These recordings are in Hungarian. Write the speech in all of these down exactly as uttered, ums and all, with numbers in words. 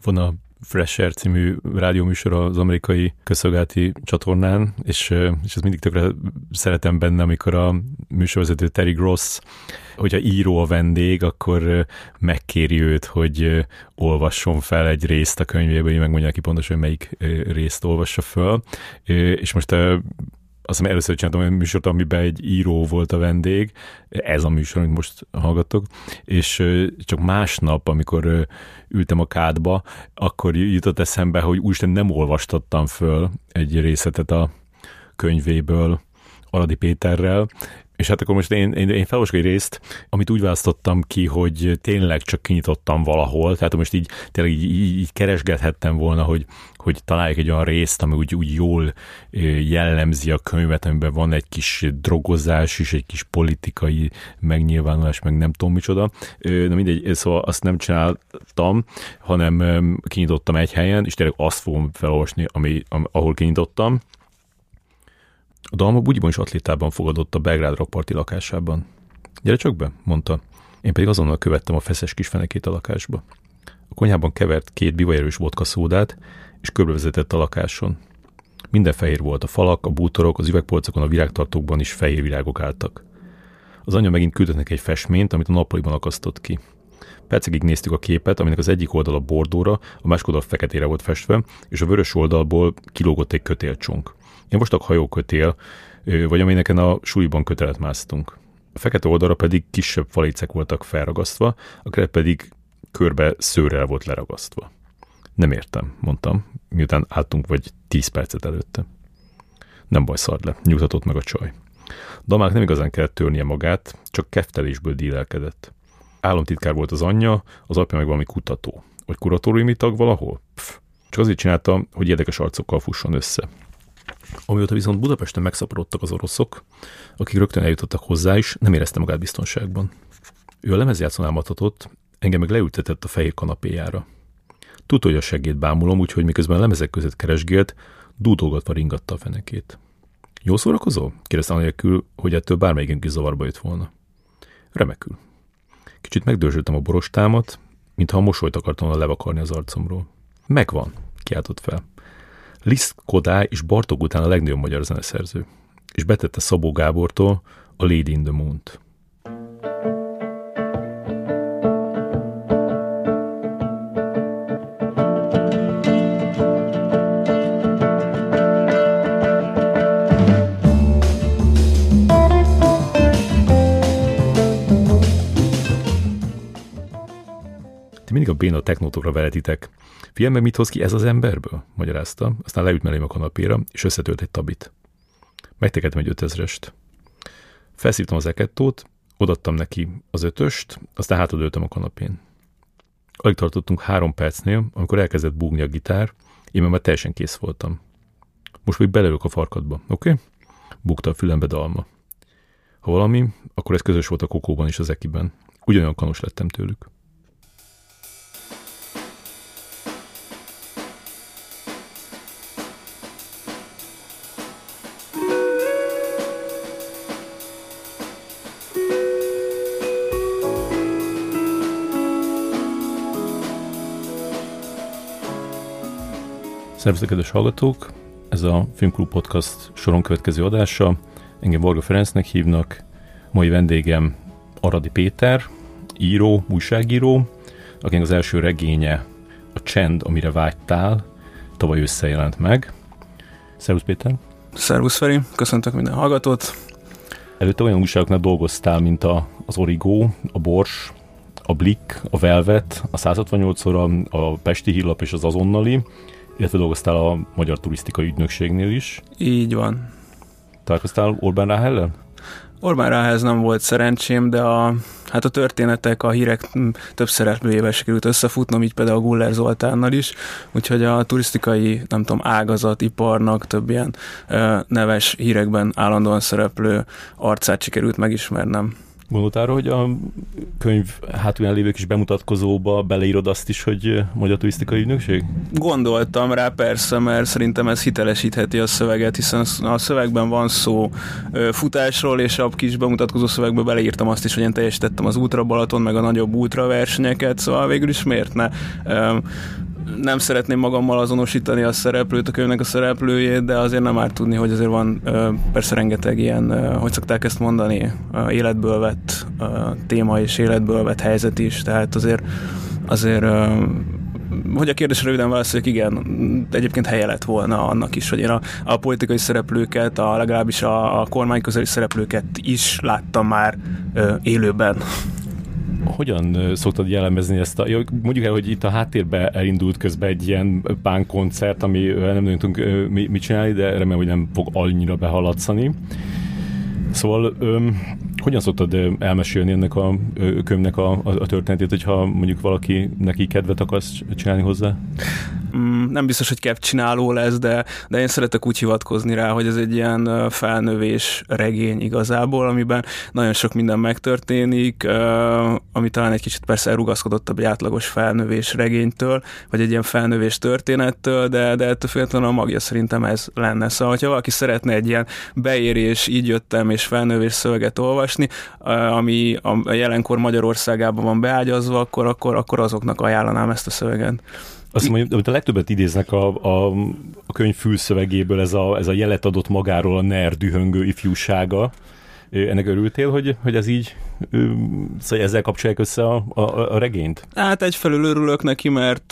Van a Fresh Air című rádióműsor az amerikai közszolgálati csatornán, és, és ezt mindig tökre szeretem benne, amikor a műsorvezető Terry Gross, hogyha író a vendég, akkor megkéri őt, hogy olvasson fel egy részt a könyvéből, így megmondja neki pontosan, hogy melyik részt olvassa föl. És most azt hiszem először csináltam egy műsort, amiben egy író volt a vendég, ez a műsor, amit most hallgattok, és csak másnap, amikor ültem a kádba, akkor jutott eszembe, hogy úristen, nem olvastattam föl egy részletet a könyvéből Aradi Péterrel, és hát akkor most én, én, én felolvasok egy részt, amit úgy választottam ki, hogy tényleg csak kinyitottam valahol, tehát most így tényleg így, így, így keresgethettem volna, hogy, hogy találjak egy olyan részt, ami úgy, úgy jól jellemzi a könyvet, amiben van egy kis drogozás is, egy kis politikai megnyilvánulás, meg nem tudom micsoda. Na mindegy, szóval azt nem csináltam, hanem kinyitottam egy helyen, és tényleg azt fogom felolvasni, ami, ahol kinyitottam. A dalma bugyiban és atlétában fogadott a Belgrád rakparti lakásában. Gyere csak be, mondta. Én pedig azonnal követtem a feszes kisfenekét a lakásba. A konyhában kevert két bivajerős vodka szódát, és körbevezetett a lakáson. Minden fehér volt, a falak, a bútorok, az üvegpolcokon, a virágtartókban is fehér virágok álltak. Az anyja megint küldött neki egy festményt, amit a nappaliban akasztott ki. Percekig néztük a képet, aminek az egyik oldala bordóra, a másik oldal feketére volt festve, és a vörös oldalból kilógott egy kötélcsonk. Ilyen vastag hajókötél, vagy amineken a suliban kötelet másztunk. A fekete oldalra pedig kisebb falécek voltak felragasztva, a keret pedig körbe szőrrel volt leragasztva. Nem értem, mondtam, miután álltunk vagy tíz percet előtte. Nem baj, szard le, nyugtatott meg a csaj. Damának nem igazán kellett törnie magát, csak keftelésből dílelkedett. Államtitkár volt az anyja, az apja meg valami kutató. Vagy kuratóriumi tag valahol? Pff, csak azért csinálta, hogy érdekes arcokkal fusson össze. Amióta viszont Budapesten megszaporodtak az oroszok, akik rögtön eljutottak hozzá is, nem érezte magát biztonságban. Ő a lemezjátszón álmodhatott, engem meg leültetett a fehér kanapéjára. Tudta, hogy a seggét bámulom, úgyhogy miközben a lemezek között keresgélt, dúdolgatva ringatta a fenekét. Jól szórakozol? Kérdezte anélkül, hogy ettől bármelyikünk is zavarba jött volna. Remekül. Kicsit megdörzsöltem a borostámat, mintha a mosolyt akartam volna levakarni az arcomról. Megvan, kiáltott fel. Liszt, Kodály és Bartók után a legnagyobb magyar zeneszerző, és betette Szabó Gábortól a Lady in the Moon-t. Ti mindig a béna technótokra veletitek. Figyelj meg, mit hoz ki ez az emberből? Magyarázta, aztán leült mellém a kanapéra, és összetölt egy tabit. Megtekedtem egy ötezrest. Felszívtam az ekettót, odaadtam neki az ötöst, aztán hátradőltem a kanapén. Alig tartottunk három percnél, amikor elkezdett búgni a gitár, én már teljesen kész voltam. Most még belelök a farkadba, oké? Okay? Búgta a fülembe Dalma. Ha valami, akkor ez közös volt a Kokóban és az Ekiben. Ugyanolyan kanos lettem tőlük. Szervusztok, kedves hallgatók! Ez a Filmklub Podcast soron következő adása. Engem Varga Ferencnek hívnak. Mai vendégem Aradi Péter, író, újságíró, akinek az első regénye A csend, amire vágytál, tavaly ősszel jelent meg. Szervusz, Péter! Szervusz, Feri! Köszöntök minden hallgatót! Előtte olyan újságoknál dolgoztál, mint a, az Origo, a Bors, a Blick, a Velvet, a száz hatvannyolcszor, a, a Pesti Hírlap és az Azonnali, illetve dolgoztál a Magyar Turisztikai Ügynökségnél is. Így van. Találkoztál Orbán Ráhelllel? Orbán Ráhelhez nem volt szerencsém, de a, hát a történetek, a hírek több szereplőjével sikerült összefutnom, így például a Guller Zoltánnal is, úgyhogy a turisztikai, nem tudom, ágazat, iparnak több ilyen ö, neves hírekben állandóan szereplő arcát sikerült megismernem. Gondoltál arra, hogy a könyv hátulján lévő kis bemutatkozóba beleírod azt is, hogy Magyar Turisztikai Ügynökség? Gondoltam rá, persze, mert szerintem ez hitelesítheti a szöveget, hiszen a szövegben van szó futásról, és a kis bemutatkozó szövegbe beleírtam azt is, hogy én teljesítettem az Ultra Balaton, meg a nagyobb ultra versenyeket, szóval végül is miért ne? Nem szeretném magammal azonosítani a szereplőt, a könyvnek a szereplőjét, de azért nem árt tudni, hogy azért van persze rengeteg ilyen, hogy szokták ezt mondani, életből vett téma és életből vett helyzet is, tehát azért, azért hogy a kérdésre röviden válaszoljak, igen, egyébként helye lett volna annak is, hogy én a, a politikai szereplőket, a, legalábbis a, a kormányközeli szereplőket is láttam már ö, élőben. Hogyan szoktad jellemezni ezt a... Mondjuk el, hogy itt a háttérben elindult közben egy ilyen punk koncert, ami nem nagyon tudunk mit csinálni, de remélem, hogy nem fog annyira behaladszani. Szóval öm, hogyan szoktad elmesélni ennek a könyvnek a, a történetét, hogyha mondjuk valaki neki kedvet akarsz csinálni hozzá? Mm, nem biztos, hogy kedvcsináló lesz, de, de én szeretek úgy hivatkozni rá, hogy ez egy ilyen felnövés regény igazából, amiben nagyon sok minden megtörténik, ami talán egy kicsit persze elrugaszkodottabb egy átlagos felnövés regénytől, vagy egy ilyen felnövés történettől, de, de ettől függetlenül a magja szerintem ez lenne. Szóval, ha valaki szeretne egy ilyen beérés, így jöttem és felnövés szöveget olvasni, ami a jelenkor Magyarországában van beágyazva, akkor, akkor, akkor azoknak ajánlanám ezt a szöveget. Azt mondja, amit a legtöbbet idéznek a, a, a könyv fülszövegéből, ez a, ez a jelet adott magáról a NER dühöngő ifjúsága. Ennek örültél, hogy, hogy ez így, szóval ezzel kapcsolják össze a, a, a regényt? Hát egyfelől örülök neki, mert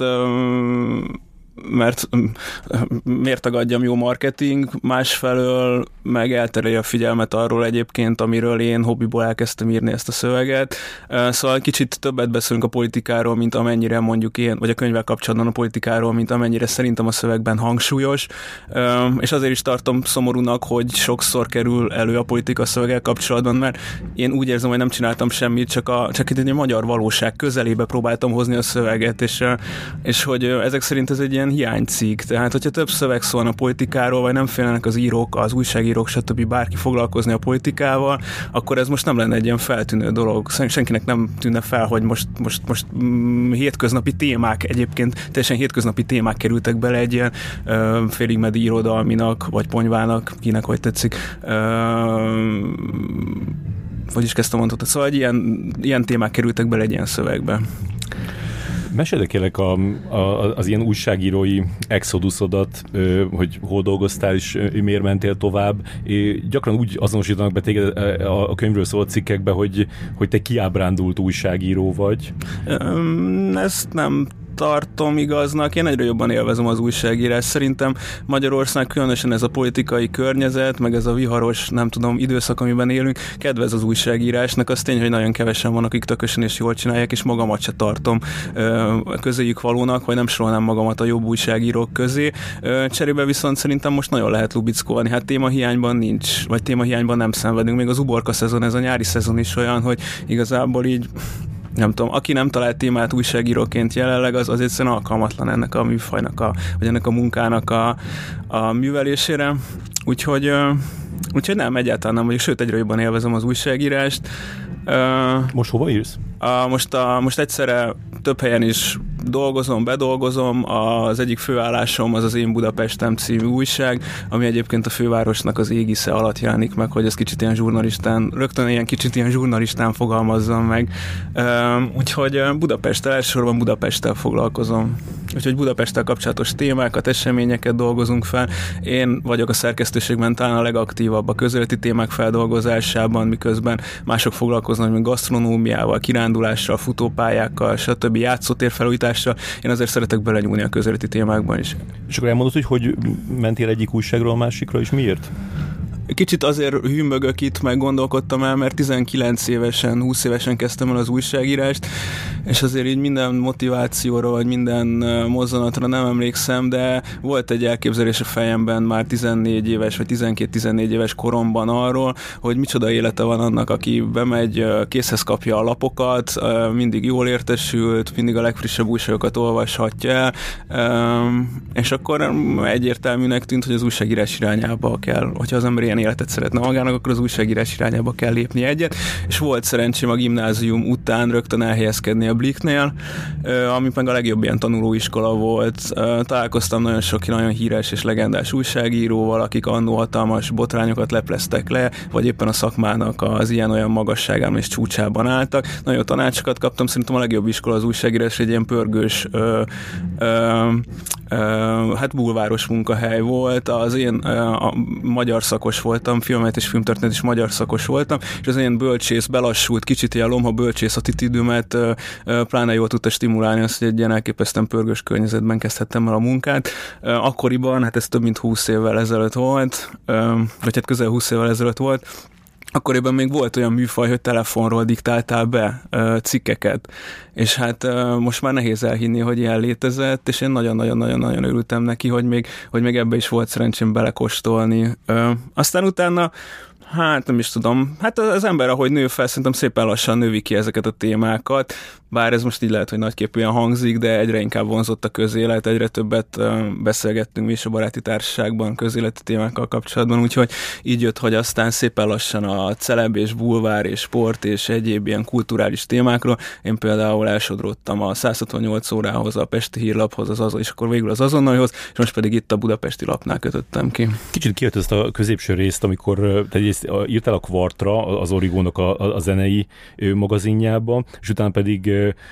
mert miért tagadjam, jó marketing, másfelől meg elterelje a figyelmet arról egyébként, amiről én hobbiból elkezdtem írni ezt a szöveget. Szóval kicsit többet beszélünk a politikáról, mint amennyire mondjuk én, vagy a könyvvel kapcsolatban a politikáról, mint amennyire szerintem a szövegben hangsúlyos, és azért is tartom szomorúnak, hogy sokszor kerül elő a politika szöveggel kapcsolatban, mert én úgy érzem, hogy nem csináltam semmit, csak, a, csak itt egy magyar valóság közelébe próbáltam hozni a szöveget, és, és hogy ezek szerint ez egy ilyen hiánycikk. Tehát, hogyha több szöveg szólna a politikáról, vagy nem félnek az írók, az újságírók, stb. Bárki foglalkozni a politikával, akkor ez most nem lenne egy ilyen feltűnő dolog. Senkinek nem tűnne fel, hogy most, most, most mm, hétköznapi témák, egyébként teljesen hétköznapi témák kerültek bele egy ilyen uh, félig meddig irodalminak, vagy ponyvának, kinek hogy tetszik. Uh, hogy is kezdtem mondani? Szóval egy ilyen, ilyen témák kerültek bele egy ilyen szövegbe. Mesélj kérlek a, a, az ilyen újságírói exoduszodat, hogy hol dolgoztál és miért mentél tovább. Gyakran úgy azonosítanak be téged a könyvről szóló cikkekbe, hogy, hogy te kiábrándult újságíró vagy. Ezt nem tartom igaznak. Én egyre jobban élvezem az újságírás. Szerintem Magyarország, különösen ez a politikai környezet, meg ez a viharos, nem tudom, időszak, amiben élünk, kedvez az újságírásnak. Az tény, hogy nagyon kevesen vannak, akik tökösen és jól csinálják, és magamat se tartom ö, közéjük valónak, vagy nem sorolnám magamat a jobb újságírók közé. Ö, cserébe viszont szerintem most nagyon lehet lubickolni. Hát témahiányban nincs, vagy témahiányban nem szenvedünk. Még az uborka szezon, ez a nyári szezon is olyan, hogy igazából így nem tudom, aki nem talált témát újságíróként jelenleg, az, az egyszerűen alkalmatlan ennek a műfajnak, a, vagy ennek a munkának a, a művelésére. Úgyhogy, úgyhogy nem, egyáltalán nem vagyok, sőt, egyre jobban élvezem az újságírást. Most hova írsz? A, most, a, most egyszerre több helyen is dolgozom, bedolgozom, az egyik főállásom az az Én Budapestem című újság, ami egyébként a fővárosnak az égisze alatt jelenik meg, hogy ez kicsit ilyen zsurnalistán, rögtön ilyen kicsit ilyen zsurnalistán fogalmazzam meg. Úgyhogy Budapesttel, elsősorban Budapesttel foglalkozom. Úgyhogy Budapesttel kapcsolatos témákat, eseményeket dolgozunk fel. Én vagyok a szerkesztőségben talán a legaktívabb a közéleti témák feldolgozásában, miközben mások foglalkoznak, mint gasztronómiával, kirándulással, futópályákkal, stb. Játszótérfelújítással. Én azért szeretek belenyúlni a közéleti témákban is. És akkor elmondod, hogy hogy mentél egyik újságról a másikra, és miért? Kicsit azért hűmögök itt, meg gondolkodtam el, mert tizenkilenc évesen, húsz évesen kezdtem el az újságírást, és azért így minden motivációra, vagy minden mozzanatra nem emlékszem, de volt egy elképzelés a fejemben már tizennégy éves, vagy tizenkét-tizennégy éves koromban arról, hogy micsoda élete van annak, aki bemegy, készhez kapja a lapokat, mindig jól értesült, mindig a legfrissebb újságokat olvashatja el, és akkor egyértelműnek tűnt, hogy az újságírás irányába kell, hogyha az ember ilyen ilyen életet szeretne magának, akkor az újságírás irányába kell lépni egyet, és volt szerencsém a gimnázium után rögtön elhelyezkedni a Blicknél, ami meg a legjobb ilyen tanulóiskola volt. Találkoztam nagyon sok nagyon híres és legendás újságíróval, akik annó hatalmas botrányokat lepleztek le, vagy éppen a szakmának az ilyen-olyan magasságán és csúcsában álltak. Nagyon jó tanácsokat kaptam, szerintem a legjobb iskola az újságírás, egy ilyen pörgős ö, ö, ö, hát bulváros munkahely volt. Az én ö, a magyar szakos voltam, filmet és filmtörténet is magyar szakos voltam, és az ilyen bölcsész belassult, kicsit ilyen lomha bölcsész attitűdömet ö, ö, pláne jól tudta stimulálni azt, hogy egy ilyen elképesztően pörgős környezetben kezdhettem el a munkát. Ö, akkoriban, hát ez több mint húsz évvel ezelőtt volt, ö, vagy hát közel húsz évvel ezelőtt volt, akkoriban még volt olyan műfaj, hogy telefonról diktáltál be ö, cikkeket, és hát ö, most már nehéz elhinni, hogy ilyen létezett, és én nagyon-nagyon-nagyon-nagyon örültem neki, hogy még, hogy még ebbe is volt szerencsém belekóstolni. Ö, aztán utána hát nem is tudom, hát az ember, ahogy nő fel, szerintem szépen lassan növi ki ezeket a témákat, bár ez most így lehet, hogy nagyképűen hangzik, de egyre inkább vonzott a közélet, egyre többet beszélgettünk mi is a baráti társaságban közéleti témákkal kapcsolatban, úgyhogy így jött, hogy aztán szépen lassan a celeb és bulvár és sport és egyéb ilyen kulturális témákról. Én például elsodródtam a száz hatvannyolc órához, a Pesti Hírlaphoz, az azon, és akkor végül az Azonnalhoz, és most pedig itt a Budapesti Lapnál kötöttem ki. Kicsit kijött ezt a középső részt, amikor írtál a Kvartra, az Origónak a, a, a zenei magazinjában, és utána pedig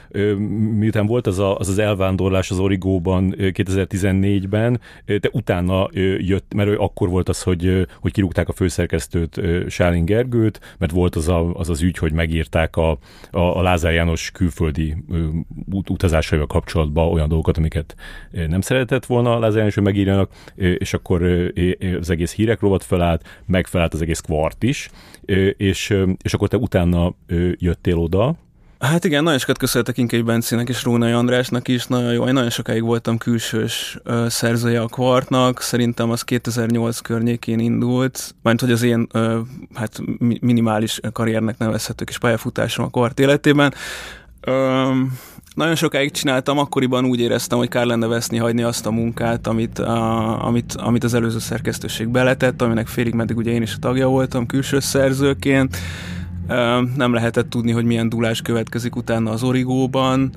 miután volt az a, az, az elvándorlás az Origóban kétezer-tizennégyben, te utána jött, mert akkor volt az, hogy, hogy kirúgták a főszerkesztőt, Sálin Gergőt, mert volt az a, az, az ügy, hogy megírták a, a, a Lázár János külföldi ut- utazásaival kapcsolatban olyan dolgokat, amiket nem szeretett volna Lázár János, hogy megírjanak, és akkor az egész hírek rovat felállt, megfelállt az egész Kvart is, és, és akkor te utána jöttél oda. Hát igen, nagyon sokat köszönhetek Inkei Bencének és Rónai Andrásnak is, nagyon jó. Én nagyon sokáig voltam külsős ö, szerzője a Kvartnak, szerintem az kétezer-nyolc környékén indult, mert hogy az én ö, hát minimális karriernek nevezhető kis pályafutásom a Kvart életében. Ö, Nagyon sokáig csináltam, akkoriban úgy éreztem, hogy kár lenne veszni, hagyni azt a munkát, amit, a, amit, amit az előző szerkesztőség beletett, aminek félig meddig ugye én is a tagja voltam külső szerzőként. Nem lehetett tudni, hogy milyen dúlás következik utána az Origóban,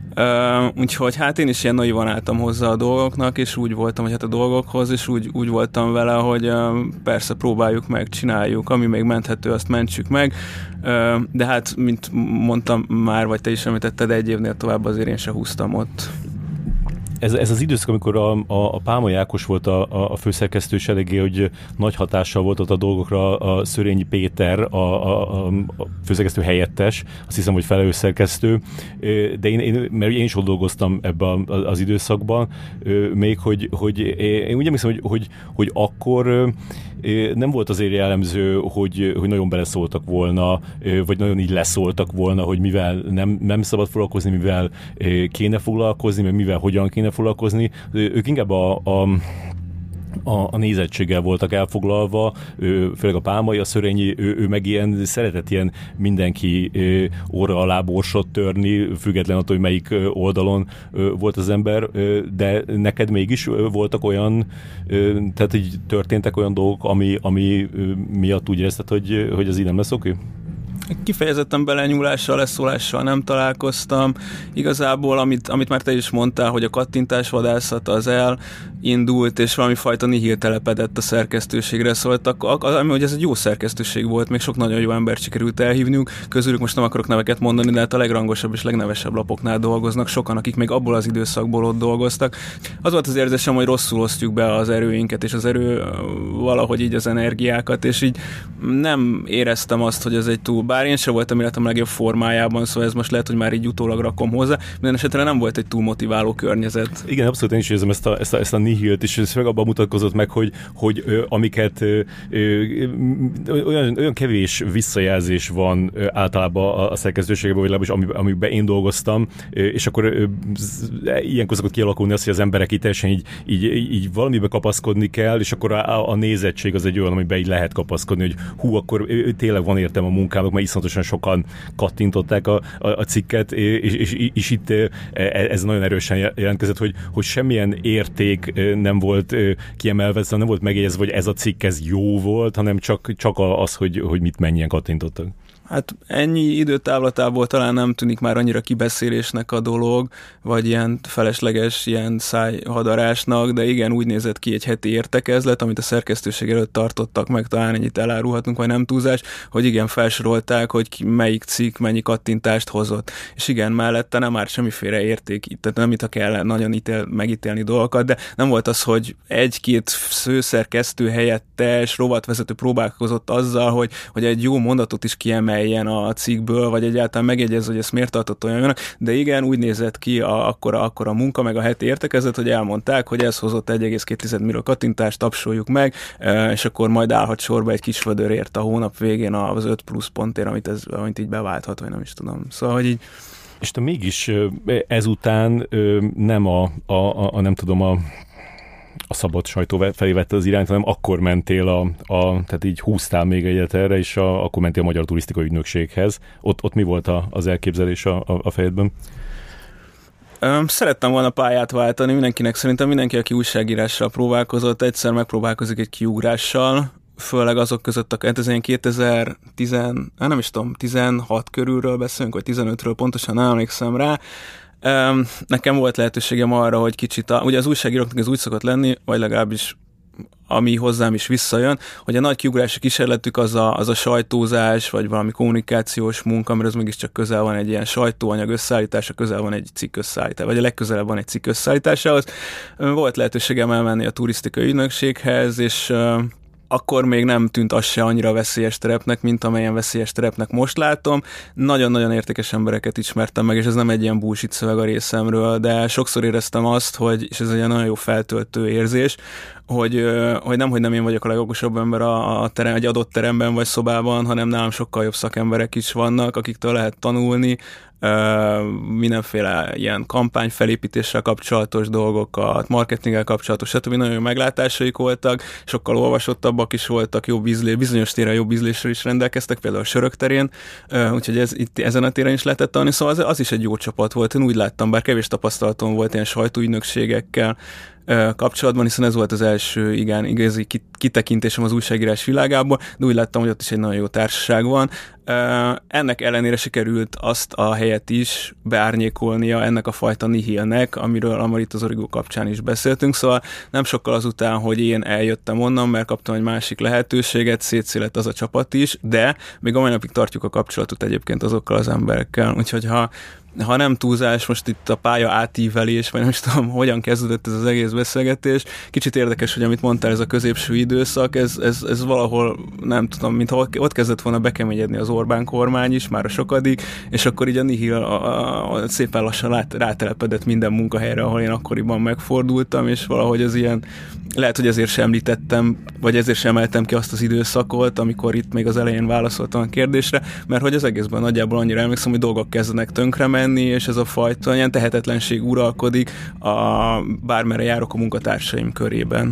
úgyhogy hát én is ilyen naivan álltam hozzá a dolgoknak, és úgy voltam, hogy hát a dolgokhoz, és úgy, úgy voltam vele, hogy persze próbáljuk meg, csináljuk, ami még menthető, azt mentsük meg, de hát, mint mondtam már, vagy te is említetted, egy évnél tovább azért én se húztam ott. Ez, ez az időszak, amikor a, a, a Pálmai Ákos volt a, a főszerkesztő, és eléggé, hogy nagy hatással volt ott a dolgokra a Szörényi Péter, a, a, a főszerkesztő helyettes, azt hiszem, hogy felelős szerkesztő, de én, én, mert én is ott dolgoztam ebben az időszakban, még hogy, hogy én úgy emlékszem, hogy, hogy, hogy akkor nem volt azért jellemző, hogy, hogy nagyon beleszóltak volna, vagy nagyon így leszóltak volna, hogy mivel nem, nem szabad foglalkozni, mivel kéne foglalkozni, meg mivel hogyan kéne foglalkozni. Ők inkább a, a A, a nézettséggel voltak elfoglalva, ő, főleg a Pálmai, a Szörényi, ő, ő meg ilyen szeretett ilyen mindenki ő, óra alá borsot törni, független attól, hogy melyik oldalon ő, volt az ember, ő, de neked mégis voltak olyan, ő, tehát így történtek olyan dolgok, ami, ami ő, miatt úgy érezted, hogy, hogy az így nem lesz oké? Kifejezetten belenyúlással, leszólással nem találkoztam. Igazából, amit, amit már te is mondtál, hogy a kattintás vadászata az elindult, és valami fajta nihil telepedett a szerkesztőségre, szóltak, ami hogy ez egy jó szerkesztőség volt, még sok nagyon jó embert sikerült elhívniuk, közülük most nem akarok neveket mondani, de hát a legrangosabb és legnevesebb lapoknál dolgoznak sokan, akik még abból az időszakból ott dolgoztak. Az volt az érzésem, hogy rosszul osztjuk be az erőinket, és az erő valahogy így az energiákat, és így nem éreztem azt, hogy ez egy túl, bár én sem voltam életem legjobb formájában, szóval ez most lehet, hogy már így utólag rakom hozzá. Minden esetre nem volt egy túl motiváló környezet. Igen, abszolút én is érzem ezt a, ezt a, ezt a nihilt, és ez meg abban mutatkozott meg, hogy, hogy ö, amiket ö, ö, olyan, olyan kevés visszajelzés van ö, általában a, a szerkesztőségben, vagy legalábbis ami, amiben én dolgoztam, ö, és akkor ö, ilyenkor szokott kialakulni az, hogy az emberek itt teljesen így, így, így valamibe kapaszkodni kell, és akkor a, a nézettség az egy olyan, amiben így lehet kapaszkodni, hogy hú, akkor ö, tényleg van értelme a munkának, mert iszonyatosan sokan kattintották a, a, a cikket, és, és, és itt ez nagyon erősen jelentkezett, hogy, hogy semmilyen érték nem volt kiemelve, nem volt megjegyezve, hogy ez a cikk ez jó volt, hanem csak, csak az, hogy, hogy mit mennyien kattintottak. Hát ennyi időtávlatából talán nem tűnik már annyira kibeszélésnek a dolog, vagy ilyen felesleges ilyen szájhadarásnak, de igen, úgy nézett ki egy heti értekezlet, amit a szerkesztőség előtt tartottak meg, talán ennyit elárulhatunk, vagy nem túlzás, hogy igen, felsorolták, hogy ki, melyik cikk mennyi kattintást hozott. És igen, mellette nem már semmiféle érték, tehát nem itt kell nagyon ítél, megítélni dolgokat, de nem volt az, hogy egy-két főszerkesztő helyettes rovatvezető próbálkozott azzal, hogy, hogy egy jó mondatot is kiemel ilyen a cikkből, vagy egyáltalán megjegyez, hogy ezt miért tartott olyan jónak, de igen, úgy nézett ki a, akkor, a, akkor a munka, meg a heti értekezlet, hogy elmondták, hogy ez hozott egy egész két millió kattintást, tapsoljuk meg, és akkor majd állhat sorba egy kis vödörért a hónap végén az öt plusz pontért, amit, ez, amit így beválthat, vagy nem is tudom. Szóval, hogy így... És te mégis ezután nem a, a, a, a nem tudom, a a szabad sajtó felé vette az irányt, hanem akkor mentél a, a tehát így húztál még egyet erre, és a, akkor mentél a Magyar Turisztikai Ügynökséghez. Ott, ott mi volt a, az elképzelés a, a, a fejedben? Szerettem volna pályát váltani, mindenkinek szerintem mindenki, aki újságírással próbálkozott, egyszer megpróbálkozik egy kiugrással, főleg azok között, hát ez ilyen kétezer-tíz, nem is tudom, tizenhat körülről beszélünk, vagy tizenötről, pontosan nem emlékszem rá. Nekem volt lehetőségem arra, hogy kicsit, a, ugye az újságíróknak ez úgy szokott lenni, vagy legalábbis ami hozzám is visszajön, hogy a nagy kiugrási kísérletük az a, az a sajtózás, vagy valami kommunikációs munka, mert az mégiscsak közel van egy ilyen sajtóanyag összeállítása, közel van egy cikk összeállítása, vagy a legközelebb van egy cikk összeállításához. Volt lehetőségem elmenni a turisztikai ügynökséghez, és akkor még nem tűnt az se annyira veszélyes terepnek, mint amelyen veszélyes terepnek most látom. Nagyon-nagyon értékes embereket ismertem meg, és ez nem egy ilyen bullshit szöveg a részemről, de sokszor éreztem azt, hogy, és ez egy nagyon jó feltöltő érzés, hogy, hogy nem, hogy nem én vagyok a legokosabb ember a, a terem, egy adott teremben vagy szobában, hanem nálam sokkal jobb szakemberek is vannak, akiktől lehet tanulni, mindenféle ilyen kampányfelépítéssel kapcsolatos dolgokat, marketinggel kapcsolatos, stb. Nagyon jó meglátásaik voltak, sokkal olvasottabbak is voltak, jobb ízlés, bizonyos téren jobb ízlésről is rendelkeztek, például a sörök terén, úgyhogy ez, itt, ezen a téren is lehetett tanulni, szóval az, az is egy jó csapat volt, én úgy láttam, bár kevés tapasztalatom volt ilyen sajtóügynökségekkel kapcsolatban, hiszen ez volt az első igen, igazi kitekintésem az újságírás világából, de úgy láttam, hogy ott is egy nagyon jó társaság van. Ennek ellenére sikerült azt a helyet is beárnyékolnia ennek a fajta nihilnek, amiről amar itt az Origo kapcsán is beszéltünk, szóval nem sokkal azután, hogy én eljöttem onnan, mert kaptam egy másik lehetőséget, szétszélet az a csapat is, de még a mai napig tartjuk a kapcsolatot egyébként azokkal az emberekkel, úgyhogy ha ha nem túlzás, most itt a pálya átívelés, vagy nem is tudom, hogyan kezdődött ez az egész beszélgetés. Kicsit érdekes, hogy amit mondtál, ez a középső időszak, ez, ez, ez valahol, nem tudom, mintha ott kezdett volna bekeményedni az Orbán kormány is, már a sokadik, és akkor így a nihil a, a, a szépen lassan lát, rátelepedett minden munkahelyre, ahol én akkoriban megfordultam, és valahogy az ilyen, lehet, hogy ezért sem említettem, vagy ezért sem emeltem ki azt az időszakot, amikor itt még az elején válaszoltam a kérdésre, mert hogy az egészben nagyjából annyira emlékszem, hogy dolgok kezdenek tönkre menni, és ez a fajta ilyen tehetetlenség uralkodik a bármerre járok a munkatársaim körében.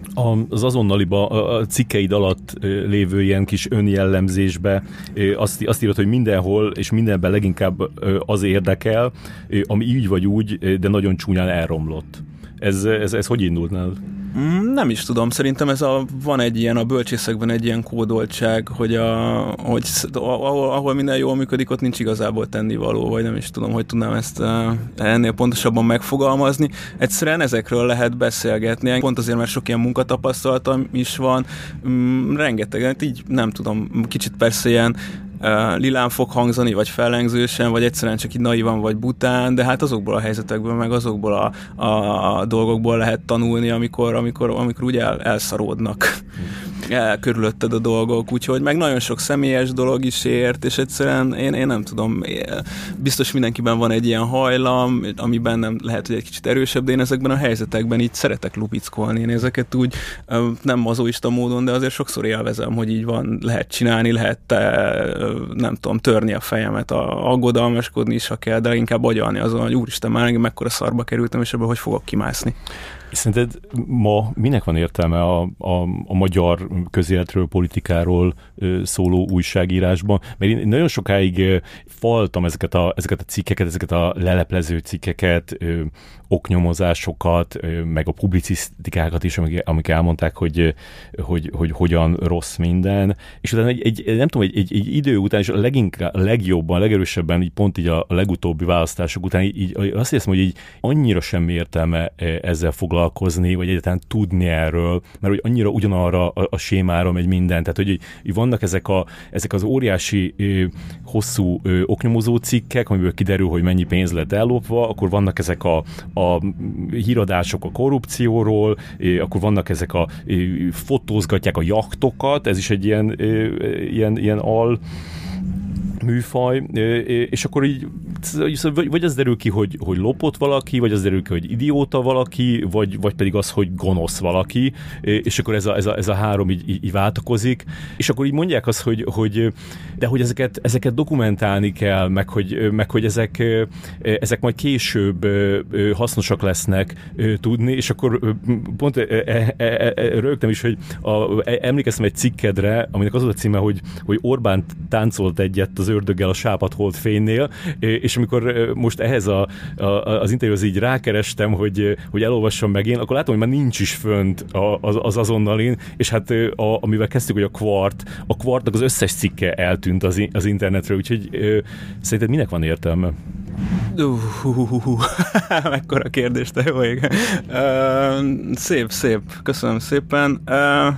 Az azonnaliba, a cikkeid alatt lévő ilyen kis önjellemzésbe azt, azt írod, hogy mindenhol és mindenben leginkább az érdekel, ami így vagy úgy, de nagyon csúnyán elromlott. Ez, ez, ez hogy indult nálad? Nem is tudom, szerintem ez a, van egy ilyen, a bölcsészekben egy ilyen kódoltság, hogy, a, hogy ahol, ahol minden jól működik, ott nincs igazából tennivaló, vagy nem is tudom, hogy tudnám ezt ennél pontosabban megfogalmazni. Egyszerűen ezekről lehet beszélgetni, pont azért, mert sok ilyen munkatapasztalatom is van, rengeteg, így nem tudom, kicsit persze ilyen Uh, lilán fog hangzani, vagy fellengzősen, vagy egyszerűen csak így naivan, vagy bután, de hát azokból a helyzetekből, meg azokból a, a, a dolgokból lehet tanulni, amikor, amikor, amikor úgy el, elszaródnak el, körülötted a dolgok, úgyhogy meg nagyon sok személyes dolog is ért, és egyszerűen én, én nem tudom, biztos mindenkiben van egy ilyen hajlam, amiben nem lehet, hogy egy kicsit erősebb, de én ezekben a helyzetekben így szeretek lupickolni, én ezeket úgy nem mazoista módon, de azért sokszor élvezem, hogy így van, lehet csinálni, lehet nem tudom, törni a fejemet, a, aggodalmaskodni is, ha kell, de inkább agyalni azon, hogy úristen, már engem mekkora szarba kerültem, és ebből hogy fogok kimászni. És szerinted ma minek van értelme a, a, a magyar közéletről, politikáról szóló újságírásban, mert én nagyon sokáig faltam ezeket a, ezeket a cikkeket, ezeket a leleplező cikkeket, oknyomozásokat, meg a publicisztikákat is, amik, amik elmondták, hogy, hogy, hogy hogyan rossz minden, és utána egy, egy nem tudom, egy, egy, egy idő után, és a leginkább, a legjobban, a legerősebben, így pont így a legutóbbi választások után, így, így azt hiszem, hogy így annyira semmi értelme ezzel foglalkozni, vagy egyáltalán tudni erről, mert hogy annyira ugyanarra a, a sémára megy minden, tehát hogy így, így vannak ezek, a, ezek az óriási hosszú oknyomozó cikkek, amiből kiderül, hogy mennyi pénz lett ellopva, akkor vannak ezek a, a híradások a korrupcióról, akkor vannak ezek a fotózgatják a jachtokat, ez is egy ilyen, ilyen, ilyen al műfaj, és akkor így vagy az derül ki, hogy, hogy lopott valaki, vagy az derül ki, hogy idióta valaki, vagy, vagy pedig az, hogy gonosz valaki, és akkor ez a, ez a, ez a három így, így váltakozik, és akkor így mondják azt, hogy, hogy de hogy ezeket, ezeket dokumentálni kell, meg hogy, meg hogy ezek, ezek majd később hasznosak lesznek tudni, és akkor pont rögtem is, hogy a, emlékeztem egy cikkedre, aminek az volt a címe, hogy, hogy Orbán táncolt egyet az ördöggel a sápadhold fénynél, és amikor most ehhez a, a, az interjúhoz így rákerestem, hogy, hogy elolvassam meg én, akkor látom, hogy már nincs is fönt az, az azonnalin, és hát a, amivel kezdtük, hogy a Quart, a Quartnak az összes cikke eltűnt az, az internetről, úgyhogy ö, szerinted minek van értelme? Uh, mekkora kérdés, te jó ég. Uh, szép, szép, köszönöm szépen. Uh,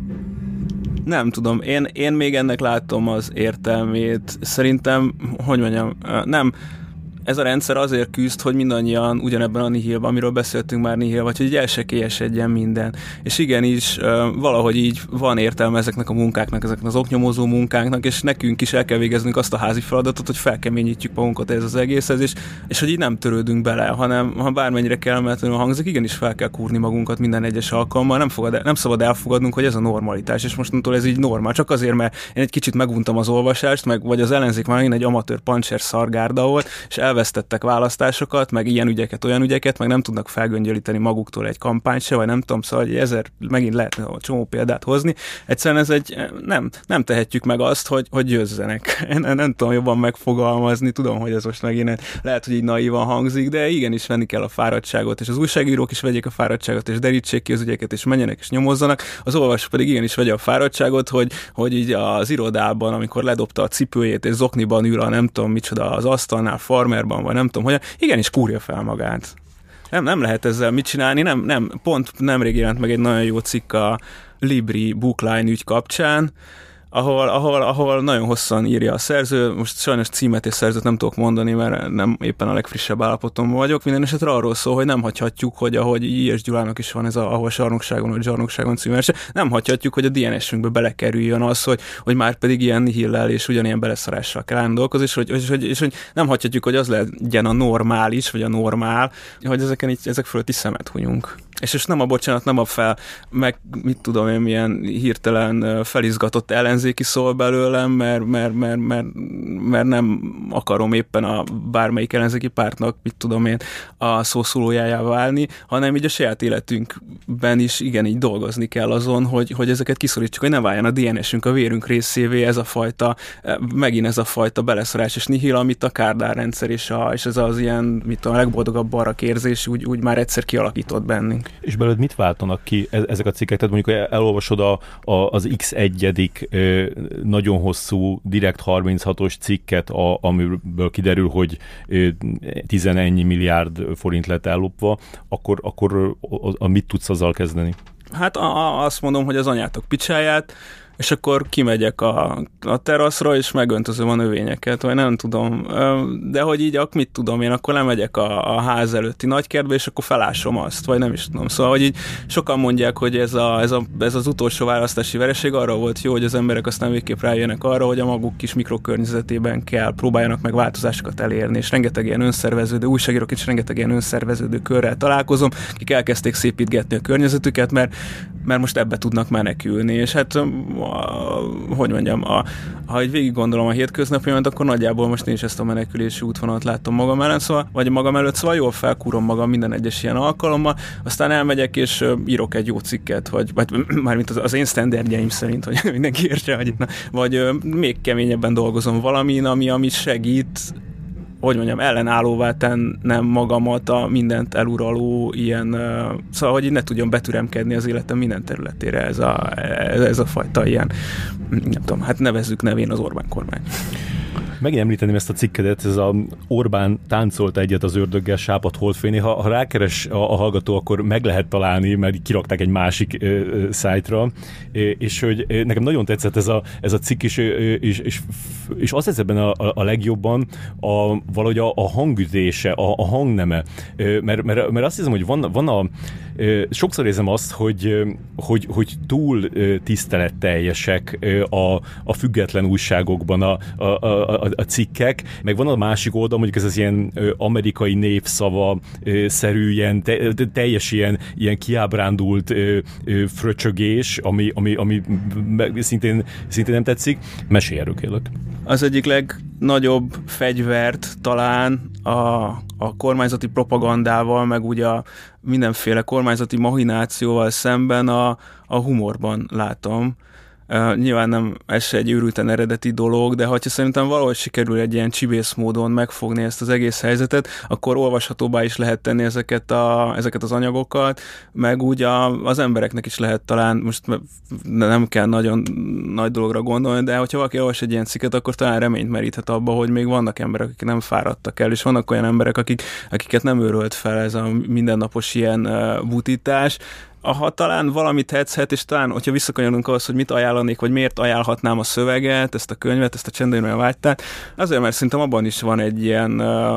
Nem tudom, én, én még ennek látom az értelmét. Szerintem, hogy mondjam, nem, ez a rendszer azért küzd, hogy mindannyian ugyanebben a nihilban, amiről beszéltünk már nihil, vagy hogy így elsekélyesedjen minden. És igenis, valahogy így van értelme ezeknek a munkáknak, ezeknek az oknyomozó munkáknak, és nekünk is el kell végeznünk azt a házi feladatot, hogy felkeményítjük magunkat ez az egészhez, és, és hogy így nem törődünk bele, hanem ha bármennyire kellemetlenül hangzik, igenis fel kell kúrni magunkat minden egyes alkalommal, nem, fogad, nem szabad elfogadnunk, hogy ez a normalitás, és mostantól ez így normál, csak azért, mert én egy kicsit meguntam az olvasást, meg vagy az ellenzék már egy amatőr pancser szargárda volt, és elvesztettek választásokat, meg ilyen ügyeket, olyan ügyeket, meg nem tudnak felgöngyölíteni maguktól egy kampányt se, vagy nem tudom, szóval hogy ezer, megint lehetne a csomó példát hozni. Egyszerűen ez egy, nem, nem tehetjük meg azt, hogy, hogy győzzenek. Én nem, nem tudom jobban megfogalmazni, tudom, hogy ez most megint lehet, hogy így naívan hangzik, de igenis venni kell a fáradtságot, és az újságírók is vegyék a fáradtságot, és derítsék ki az ügyeket, és menjenek és nyomozzanak. Az olvasó pedig igenis vegye a fáradtságot, hogy, hogy így az irodában, amikor ledobta a cipőjét, és zokniban ül a nem tudom micsoda az asztalnál, farmerban, vagy nem tudom, hogy igenis kúrja fel magát. Nem, nem lehet ezzel mit csinálni, nem, nem, pont nemrég jelent meg egy nagyon jó cikk a Libri Bookline ügy kapcsán, ahol, ahol, ahol nagyon hosszan írja a szerző, most sajnos címet és szerzőt nem tudok mondani, mert nem éppen a legfrissebb állapotomban vagyok, minden esetre arról szól, hogy nem hagyhatjuk, hogy ahogy I. és Gyulának is van ez a ahol sarnokságon vagy zsarnokságon című verse, nem hagyhatjuk, hogy a dé en es-ünkbe belekerüljön az, hogy, hogy már pedig ilyen nihillel és ugyanilyen beleszarással kell gondolkozni, és hogy, és, hogy, és hogy nem hagyhatjuk, hogy az legyen a normális, vagy a normál, hogy ezeken így, ezek fölött is szemet hunyunk. És és nem a bocsánat, nem a fel, meg mit tudom én, milyen hirtelen felizgatott ellenzéki szól belőlem, mert, mert, mert, mert, mert nem akarom éppen a bármelyik ellenzéki pártnak, mit tudom én, a szószólójájá válni, hanem így a saját életünkben is igen, így dolgozni kell azon, hogy, hogy ezeket kiszorítsuk, hogy ne váljon a dé en es-ünk, a vérünk részévé ez a fajta, megint ez a fajta beleszorás és nihil, amit a Kádár rendszer és, a, és ez az ilyen, mit tudom, a legboldogabb barak érzés úgy, úgy már egyszer kialakított bennünk. És belőled mit váltanak ki ezek a cikkek? Tehát mondjuk elolvasod a, a, az iksz egyedik nagyon hosszú, direkt harminchatos cikket, a, amiből kiderül, hogy tizenennyi milliárd forint lett ellopva, akkor, akkor a, a, mit tudsz azzal kezdeni? Hát a, a, azt mondom, hogy az anyátok picsáját, és akkor kimegyek a, a teraszra, és megöntözöm a növényeket, vagy nem tudom. De hogy így, ak, mit tudom én, akkor lemegyek a, a ház előtti nagykertbe, és akkor felásom azt, vagy nem is tudom. Szóval, hogy így sokan mondják, hogy ez, a, ez, a, ez az utolsó választási vereség arra volt jó, hogy az emberek aztán végképp rájönnek arra, hogy a maguk kis mikrokörnyezetében kell, próbáljanak meg változásokat elérni, és rengeteg ilyen önszerveződő, újságírók is rengeteg ilyen önszerveződő körrel találkozom, akik elkezdték szépítgetni a környezetüket, mert, mert most ebbe tudnak menekülni, és hát a, hogy mondjam, a, ha egy végig gondolom a hétköznapjaimat, akkor nagyjából most én is ezt a menekülési útvonalat látom magam ellen, szóval, vagy magam előtt, szóval jól felkúrom magam minden egyes ilyen alkalommal, aztán elmegyek és uh, írok egy jó cikket, vagy, vagy mármint az, az én sztenderdjeim szerint, hogy mindenki értse, hogy na, vagy uh, még keményebben dolgozom valamin, ami, ami segít, hogy mondjam, ellenállóvá tennem magamat a mindent eluraló ilyen, uh, szóval, hogy így ne tudjon betüremkedni az életem minden területére ez a, ez, ez a fajta ilyen, nem tudom, hát nevezzük nevén az Orbán kormány. Megint említeném ezt a cikkedet, ez a Orbán táncolta egyet az ördöggel sápadt holdfénynél. Ha, ha rákeres a, a hallgató, akkor meg lehet találni, mert kirakták egy másik ö, ö, szájtra, és hogy nekem nagyon tetszett ez a, ez a cikk, és, és, és, és az ez ebben a, a legjobban a, valahogy a, a hangütése, a, a hangneme, mert, mert, mert azt hiszem, hogy van, van a sokszor érzem azt, hogy, hogy, hogy túl tiszteletteljesek a, a független újságokban a, a, a, a cikkek, meg van a másik oldal, mondjuk ez az ilyen amerikai névszava szerű, ilyen te, teljes ilyen, ilyen kiábrándult fröcsögés, ami, ami, ami szintén, szintén nem tetszik. Mesélj erről, kérlek. Az egyik legnagyobb fegyvert talán a, a kormányzati propagandával, meg ugye a mindenféle kormányzati mahinációval szemben a, a humorban látom. Uh, nyilván nem ez se egy őrülten eredeti dolog, de ha szerintem valahogy sikerül egy ilyen csibész módon megfogni ezt az egész helyzetet, akkor olvashatóbbá is lehet tenni ezeket, a, ezeket az anyagokat, meg úgy a, az embereknek is lehet talán, most nem kell nagyon nagy dologra gondolni, de hogyha valaki olvas egy ilyen cikket, akkor talán reményt meríthet abba, hogy még vannak emberek, akik nem fáradtak el, és vannak olyan emberek, akik, akiket nem őrölt fel ez a mindennapos ilyen uh, butítás. Ha talán valamit tetszhet, és talán, hogyha visszakanyarodunk ahhoz, hogy mit ajánlanék, vagy miért ajánlhatnám a szöveget, ezt a könyvet, ezt a Csendben vágytát, azért, mert szerintem abban is van egy ilyen,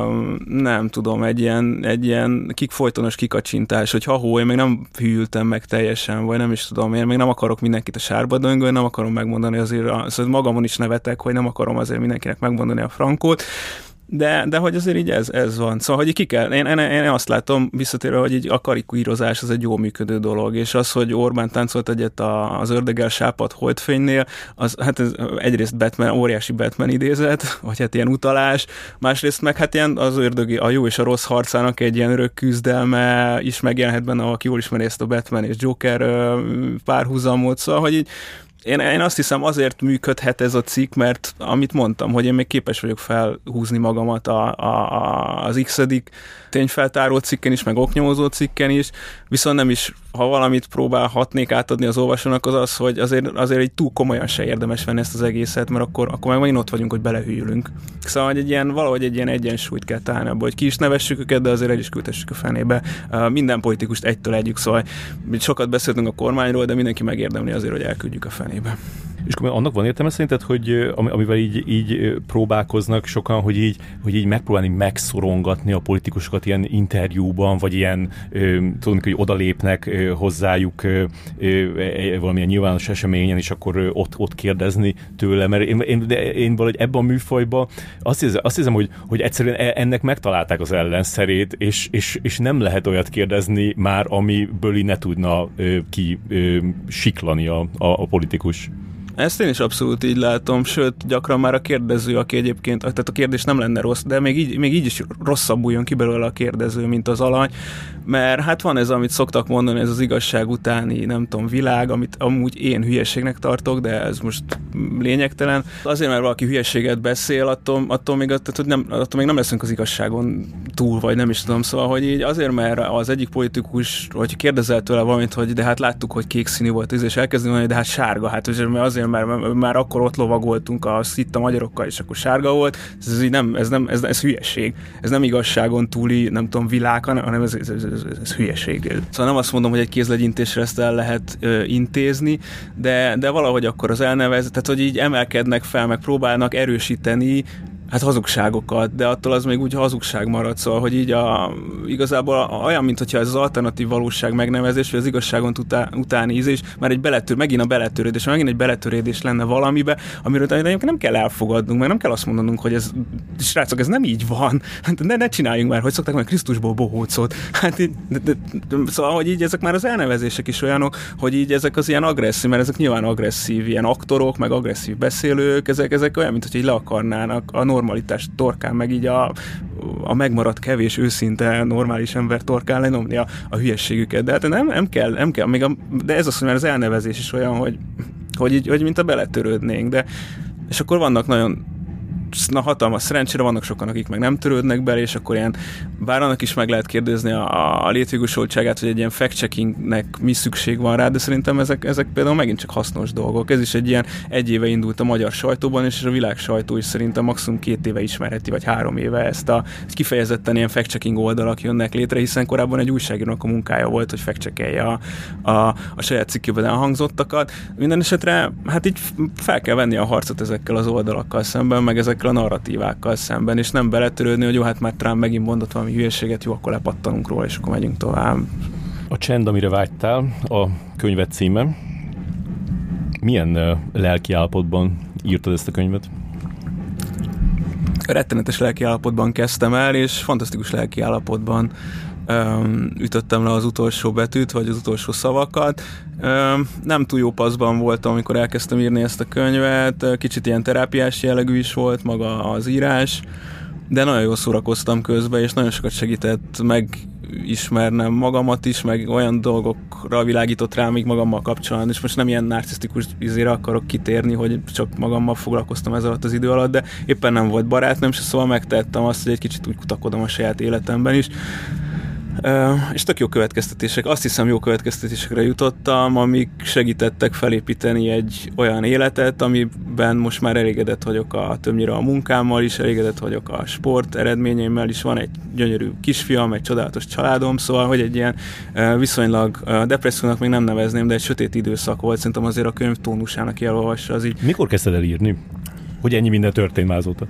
nem tudom, egy ilyen, egy ilyen kik folytonos kikacsintás, hogy ha-hó, én még nem hűltem meg teljesen, vagy nem is tudom, én még nem akarok mindenkit a sárba döngölni, nem akarom megmondani azért, a, szóval magamon is nevetek, hogy nem akarom azért mindenkinek megmondani a frankót, De, de hogy azért így ez, ez van. Szóval, hogy ki kell, én, én, én azt látom visszatérve, hogy így a karikírozás az egy jó működő dolog, és az, hogy Orbán táncolt egyet az ördöggel sápadt holdfénynél, az hát ez egyrészt Batman, óriási Batman idézet, vagy hát ilyen utalás, másrészt meg hát ilyen az ördögi, a jó és a rossz harcának egy ilyen örök küzdelme is megjelenhet benne, aki jól ismeri ezt a Batman és Joker párhuzamot, szóval, hogy így Én, én azt hiszem, azért működhet ez a cikk, mert amit mondtam, hogy én még képes vagyok felhúzni magamat a, a, a, az x-edik tényfeltáró cikken is, meg oknyomozó cikken is, viszont nem is, ha valamit próbálhatnék átadni az olvasónak, az az, hogy azért, azért egy túl komolyan se érdemes venni ezt az egészet, mert akkor, akkor meg megint ott vagyunk, hogy belehűlünk. Szóval hogy egy ilyen, valahogy egy ilyen egyensúlyt kell találni abba, hogy ki is nevessük őket, de azért el is küldhessük a fenébe. Minden politikust egytől együk, szóval sokat beszéltünk a kormányról, de mindenki megérdemli azért, hogy elküldjük a fenébe. És annak van értelme szerinted, hogy amivel így, így próbálkoznak sokan, hogy így, hogy így megpróbálni megszorongatni a politikusokat ilyen interjúban, vagy ilyen, tudom, hogy odalépnek hozzájuk valamilyen nyilvános eseményen, és akkor ott, ott kérdezni tőle, mert én, én, én valahogy ebben a műfajban azt hiszem, azt hiszem hogy, hogy egyszerűen ennek megtalálták az ellenszerét, és, és, és nem lehet olyat kérdezni már, amiből így ne tudna ki siklani a, a, a politikus. Ezt én is abszolút így látom, sőt, gyakran már a kérdező, aki egyébként, tehát a kérdés nem lenne rossz, de még így, még így is rosszabbul jön ki belőle a kérdező, mint az alany, mert hát van ez, amit szoktak mondani, ez az igazság utáni, nem tudom, világ, amit amúgy én hülyeségnek tartok, de ez most lényegtelen. Azért, mert valaki hülyeséget beszél, attól, attól, még, tehát, hogy nem, attól még nem leszünk az igazságon túl, vagy nem is tudom, szóval, hogy így azért, mert az egyik politikus, hogy kérdezel tőle valamit, hogy de hát láttuk, hogy kék színű volt, és elkezdünk mondani, de hát sárga, hát azért, mert azért mert már akkor ott lovagoltunk a szitta magyarokkal, és akkor sárga volt. Ez, ez, nem, ez, nem, ez, ez hülyeség. Ez nem igazságon túli, nem tudom, világ, hanem ez, ez, ez, ez, ez hülyeség. Szóval nem azt mondom, hogy egy kézlegyintésre ezt el lehet ö, intézni, de, de valahogy akkor az elnevezet, tehát hogy így emelkednek fel, meg próbálnak erősíteni hát hazugságokat, de attól az még úgy hazugság marad, szóval, hogy így a, igazából olyan, mint hogyha ez az alternatív valóság megnevezés, vagy az igazságon utá, utáni ízés, már egy beletör, megint a beletörődés, megint egy beletörődés lenne valamibe, amiről egyébként nem kell elfogadnunk, mert nem kell azt mondanunk, hogy ez, srácok, ez nem így van. Ne, ne csináljunk már, hogy szokták majd Krisztusból bohócot. Hát így, de, de, de, szóval, hogy így ezek már az elnevezések is olyanok, hogy így ezek az ilyen agresszív, mert ezek nyilván agresszív ilyen aktorok, meg agresszív beszélők, ezek, ezek olyan, mint hogy így le akarnának a normalitás torkán, meg így a, a megmaradt kevés őszinte normális ember torkán lenyomni a, a hülyességüket. De hát nem, nem kell, nem kell, még a, de ez az, hogy már az elnevezés is olyan, hogy, hogy így, hogy mint a beletörődnénk, de és akkor vannak nagyon na hatalmas szerencsére, vannak sokan, akik meg nem törődnek bele, és akkor ilyen, bár annak is meg lehet kérdezni a, a létjogosultságát, hogy egy ilyen fact-checkingnek mi szükség van rá, de szerintem ezek, ezek például megint csak hasznos dolgok. Ez is egy ilyen egy éve indult a magyar sajtóban, és a világ sajtó is szerintem maximum két éve ismerheti, vagy három éve ezt a kifejezetten ilyen fact-checking oldalak jönnek létre, hiszen korábban egy újságírónak a munkája volt, hogy fact-checkelje a, a, a saját cikkében elhangzottakat. Minden esetre, hát így fel kell venni a harcot ezekkel az oldalakkal szemben, meg ezekkel a narratívákkal szemben, és nem beletörődni, hogy jó, hát már Trump megint mondott valami hülyeséget, jó, akkor lepattanunk róla, és akkor megyünk tovább. A csend, amire vágytál, a könyved címe. Milyen uh, lelki állapotban írtad ezt a könyvet? Rettenetes lelki állapotban kezdtem el, és fantasztikus lelki állapotban um, ütöttem le az utolsó betűt, vagy az utolsó szavakat. Um, nem túl jó paszban voltam, amikor elkezdtem írni ezt a könyvet, kicsit ilyen terápiás jellegű is volt maga az írás, de nagyon jól szórakoztam közben, és nagyon sokat segített megismernem magamat is, meg olyan dolgokra világított rá még magammal kapcsolatban, és most nem ilyen narcisztikus izére akarok kitérni, hogy csak magammal foglalkoztam ez alatt az idő alatt, de éppen nem volt barátnőm, és szóval megtettem azt, hogy egy kicsit úgy kutakodom a saját életemben is. Uh, és tök jó következtetések, azt hiszem jó következtetésekre jutottam, amik segítettek felépíteni egy olyan életet, amiben most már elégedett vagyok a, többnyire a munkámmal is, elégedett vagyok a sport eredményeimmel is, van egy gyönyörű kisfiam, egy csodálatos családom, szóval, hogy egy ilyen uh, viszonylag uh, depressziónak még nem nevezném, de egy sötét időszak volt, szerintem azért a könyv tónusának elolvassa az így. Mikor kezdted el írni? Hogy ennyi minden történt már azóta?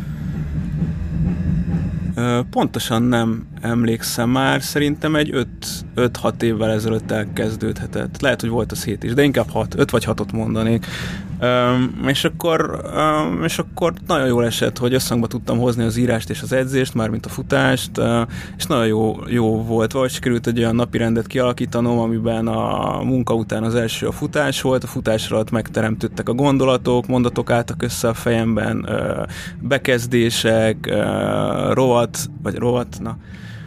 Pontosan nem emlékszem már, szerintem egy öt-hat évvel ezelőtt elkezdődhetett. Lehet, hogy volt az hét is, de inkább hat, öt vagy hatot mondanék. Um, és, akkor, um, és akkor nagyon jól esett, hogy összhangba tudtam hozni az írást és az edzést, mármint a futást, uh, és nagyon jó, jó volt. Vagy sikerült egy olyan napirendet kialakítanom, amiben a munka után az első a futás volt, a futás alatt megteremtődtek a gondolatok, mondatok álltak össze a fejemben, uh, bekezdések, uh, rovat, vagy rovat, na,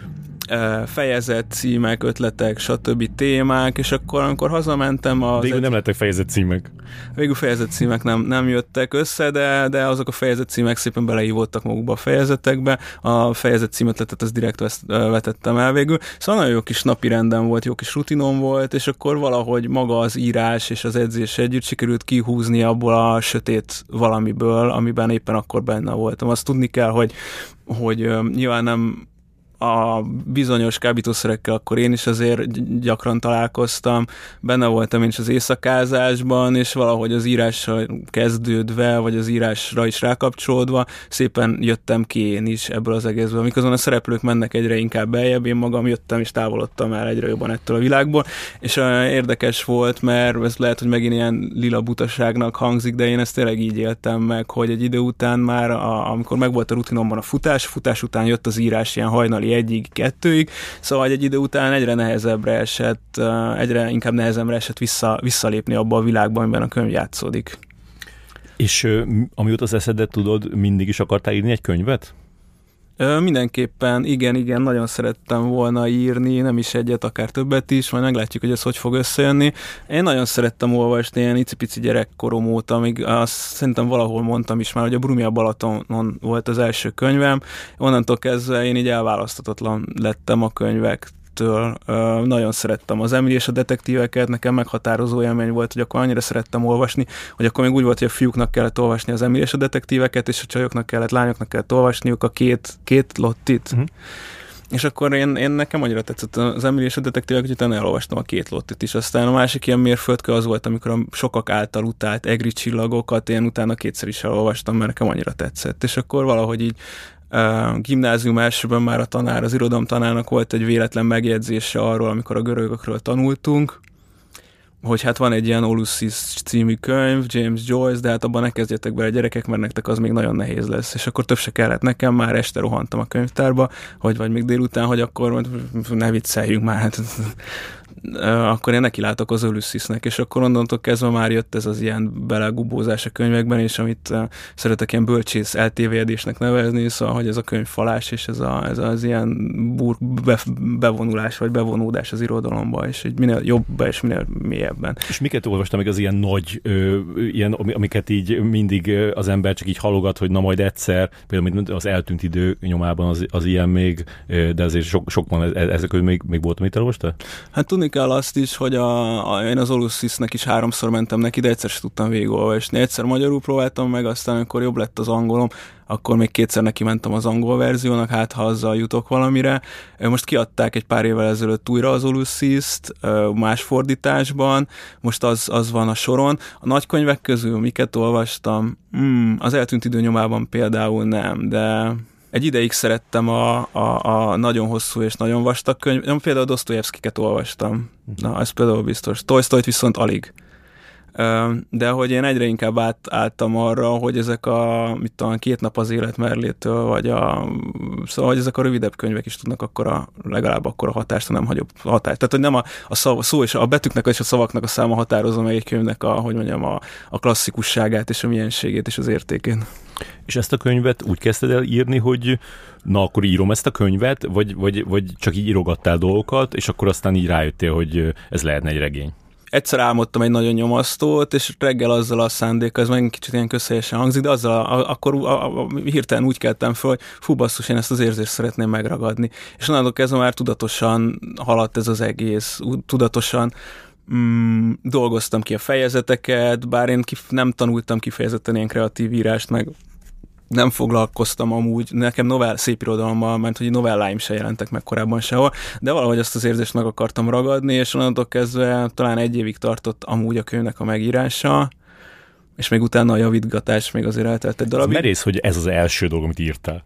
fejezet címek, ötletek, stb. Témák, és akkor, amikor hazamentem... Az Végül nem lettek fejezet címek. Végül fejezet címek nem, nem jöttek össze, de, de azok a fejezet címek szépen beleívódtak magukba a fejezetekbe. A fejezet címötletet az direkt ezt vetettem el végül. Szóval nagyon jó kis napi rendem volt, jó kis rutinom volt, és akkor valahogy maga az írás és az edzés együtt sikerült kihúzni abból a sötét valamiből, amiben éppen akkor benne voltam. Azt tudni kell, hogy, hogy nyilván nem a bizonyos kábítószerekkel akkor én is azért gyakran találkoztam, benne voltam én is az éjszakázásban, és valahogy az írással kezdődve, vagy az írásra is rákapcsolódva szépen jöttem ki én is ebből az egészből. Miközben a szereplők mennek egyre inkább beljebb, én magam jöttem és távolodtam el egyre jobban ettől a világból, és érdekes volt, mert ez lehet, hogy megint ilyen lila butaságnak hangzik, de én ezt tényleg így éltem meg, hogy egy idő után már, a, amikor megvolt a rutinomban a futás, futás után jött az írás ilyen hajnali egyig, kettőig, szóval egy idő után egyre nehezebbre esett, egyre inkább nehezembre esett vissza, visszalépni abba a világba, amiben a könyv játszódik. És amióta az eszedet tudod, mindig is akartál írni egy könyvet? Mindenképpen, igen, igen, nagyon szerettem volna írni, nem is egyet, akár többet is, majd meglátjuk, hogy ez hogy fog összejönni. Én nagyon szerettem olvasni ilyen icipici gyerekkorom óta, még azt szerintem valahol mondtam is már, hogy a Brumia Balatonon volt az első könyvem, onnantól kezdve én így elválaszthatatlan lettem a könyvek. Től. Nagyon szerettem az Emily és a detektíveket, nekem meghatározó élmény volt, hogy akkor annyira szerettem olvasni, hogy akkor még úgy volt, hogy a fiúknak kellett olvasni az Emily és a detektíveket, és a csajoknak kellett, lányoknak kellett olvasniuk a két, két lottit. Uh-huh. És akkor én, én nekem annyira tetszett az Emily és a detektívek, hogy utána elolvastam a két lottit is. Aztán a másik ilyen mérföldkő az volt, amikor a sokak által utált egri csillagokat én utána kétszer is elolvastam, mert nekem annyira tetszett. És akkor valahogy így Uh, gimnázium elsőben már a tanár, az irodalomtanárnak volt egy véletlen megjegyzése arról, amikor a görögökről tanultunk, hogy hát van egy ilyen Ulysses című könyv, James Joyce, de hát abban ne kezdjetek bele gyerekek, mert nektek az még nagyon nehéz lesz. És akkor több se kellett nekem, már este rohantam a könyvtárba, hogy vagy még délután, hogy akkor ne vicceljünk már, hát akkor én nekilátok az Ulyssesnek, és akkor onnantól kezdve már jött ez az ilyen belegubózás a könyvekben, és amit szeretek ilyen bölcsész eltévéjedésnek nevezni, szóval, hogy ez a könyvfalás, és ez, a, ez az ilyen bur, be, bevonulás, vagy bevonódás az irodalomba, és egy minél jobb és minél mélyebben. És miket olvastam meg az ilyen nagy, ö, ilyen, amiket így mindig az ember csak így halogat, hogy na majd egyszer, például az Eltűnt idő nyomában az, az ilyen még, de azért sok, sok van, ezek még, még volt, amit elolvastál? Hát tudni kell azt is, hogy a, a, én az Ulyssesnek is háromszor mentem neki, de egyszer sem tudtam végigolvasni. Egyszer magyarul próbáltam meg, aztán amikor jobb lett az angolom, akkor még kétszer neki mentem az angol verziónak, hát ha azzal jutok valamire. Most kiadták egy pár évvel ezelőtt újra az Ulyssest, más fordításban, most az, az van a soron. A nagykönyvek közül miket olvastam? Hmm, az Eltűnt idő nyomában például nem, de egy ideig szerettem a, a, a nagyon hosszú és nagyon vastag könyv. Nem, például Dostoyevskiket olvastam. Na, ez például biztos. Tolstoyt viszont alig. De hogy én egyre inkább átálltam arra, hogy ezek a, mit tudom, Két nap az élet Merlétől, vagy a, szóval, hogy ezek a rövidebb könyvek is tudnak akkora, legalább akkora hatást, nem hagyok hatást. Tehát, hogy nem a, a szó, szó és a betűknek és a szavaknak a száma határozza meg egy könyvnek a, hogy mondjam, a, a klasszikusságát és a mienségét és az értékét. És ezt a könyvet úgy kezdted el írni, hogy na, akkor írom ezt a könyvet, vagy, vagy, vagy csak így írogattál dolgokat, és akkor aztán így rájöttél, hogy ez lehetne egy regény? Egyszer álmodtam egy nagyon nyomasztót, és reggel azzal a szándékkal, ez meg kicsit ilyen közhelyesen hangzik, de azzal a, a, akkor a, a, a, hirtelen úgy keltem föl, hogy fú basszus, én ezt az érzést szeretném megragadni. És onnantól kezdve már tudatosan haladt ez az egész, tudatosan mm, dolgoztam ki a fejezeteket, bár én kif- nem tanultam kifejezetten ilyen kreatív írást, meg nem foglalkoztam amúgy, nekem novell, szép irodalommal, mert hogy novelláim se jelentek meg korábban sehol, de valahogy azt az érzést meg akartam ragadni, és onnantól kezdve talán egy évig tartott amúgy a könyvnek a megírása, és még utána a javítgatás még azért eltelt egy darabig. Ez merész, hogy ez az első dolog, amit írtál.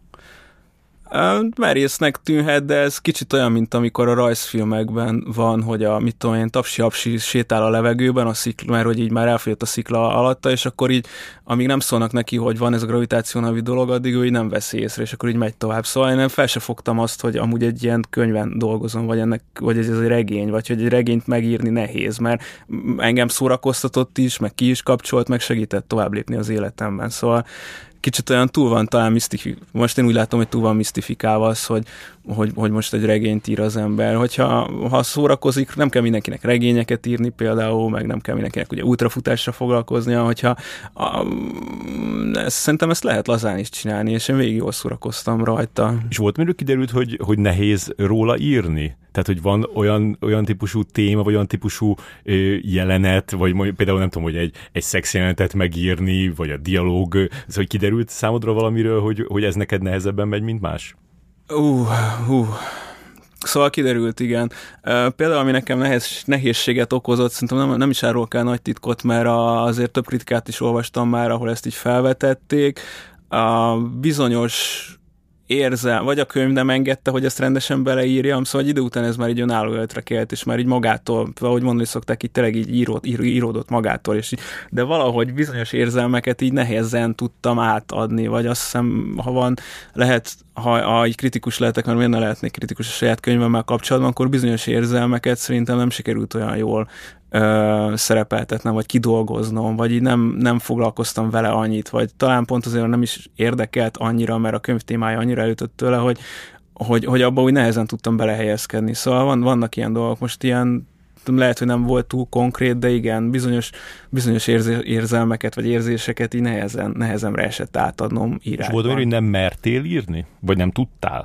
Merésznek tűnhet, de ez kicsit olyan, mint amikor a rajzfilmekben van, hogy a, mit tudom én, tapsi-apsi sétál a levegőben, a szikla, mert hogy így már elfogyott a szikla alatta, és akkor így, amíg nem szólnak neki, hogy van ez a gravitáció nevű dolog, addig ő így nem veszi észre, és akkor így megy tovább. Szóval én nem fel se fogtam azt, hogy amúgy egy ilyen könyven dolgozom, vagy, ennek, vagy ez egy regény, vagy hogy egy regényt megírni nehéz, mert engem szórakoztatott is, meg ki is kapcsolt, meg segített tovább lépni az életemben. Szóval kicsit olyan túl van talán misztifikálva. Most én úgy látom, hogy túl van misztifikálva az, hogy, hogy, hogy most egy regényt ír az ember. Hogyha ha szórakozik, nem kell mindenkinek regényeket írni például, meg nem kell mindenkinek ugye ultrafutásra foglalkoznia, hogyha a, ezt, szerintem ezt lehet lazán is csinálni, és én végig jól szórakoztam rajta. És volt miről kiderült, hogy, hogy nehéz róla írni? Tehát, hogy van olyan, olyan típusú téma, vagy olyan típusú ö, jelenet, vagy mondjuk, például nem tudom, hogy egy, egy szexjelenetet megírni, vagy a dialóg, ez, hogy kiderült számodra valamiről, hogy, hogy ez neked nehezebben megy, mint más? Uh, uh. Szóval kiderült, igen. Uh, például, ami nekem nehéz, nehézséget okozott, szerintem nem, nem is árulok el nagy titkot, mert a, azért több kritikát is olvastam már, ahol ezt így felvetették. A bizonyos érzel, vagy a könyv nem engedte, hogy ezt rendesen beleírjam, szóval egy idő után ez már így önálló életre kelt, és már így magától, ahogy mondani szokták, így tényleg így író, író, íródott magától, és így, de valahogy bizonyos érzelmeket így nehezen tudtam átadni, vagy azt hiszem, ha van, lehet, ha, ha így kritikus lehetek, mert miért ne lehetnék kritikus a saját könyvemmel kapcsolatban, akkor bizonyos érzelmeket szerintem nem sikerült olyan jól Ö, szerepeltetnem, vagy kidolgoznom, vagy így nem, nem foglalkoztam vele annyit, vagy talán pont azért nem is érdekelt annyira, mert a könyv témája annyira elütött tőle, hogy, hogy, hogy abba úgy nehezen tudtam belehelyezkedni. Szóval van, vannak ilyen dolgok, most ilyen lehet, hogy nem volt túl konkrét, de igen, bizonyos, bizonyos érzé, érzelmeket, vagy érzéseket így nehezen, nehezemre esett átadnom írásban. És volt olyan, hogy nem mertél írni? Vagy nem tudtál?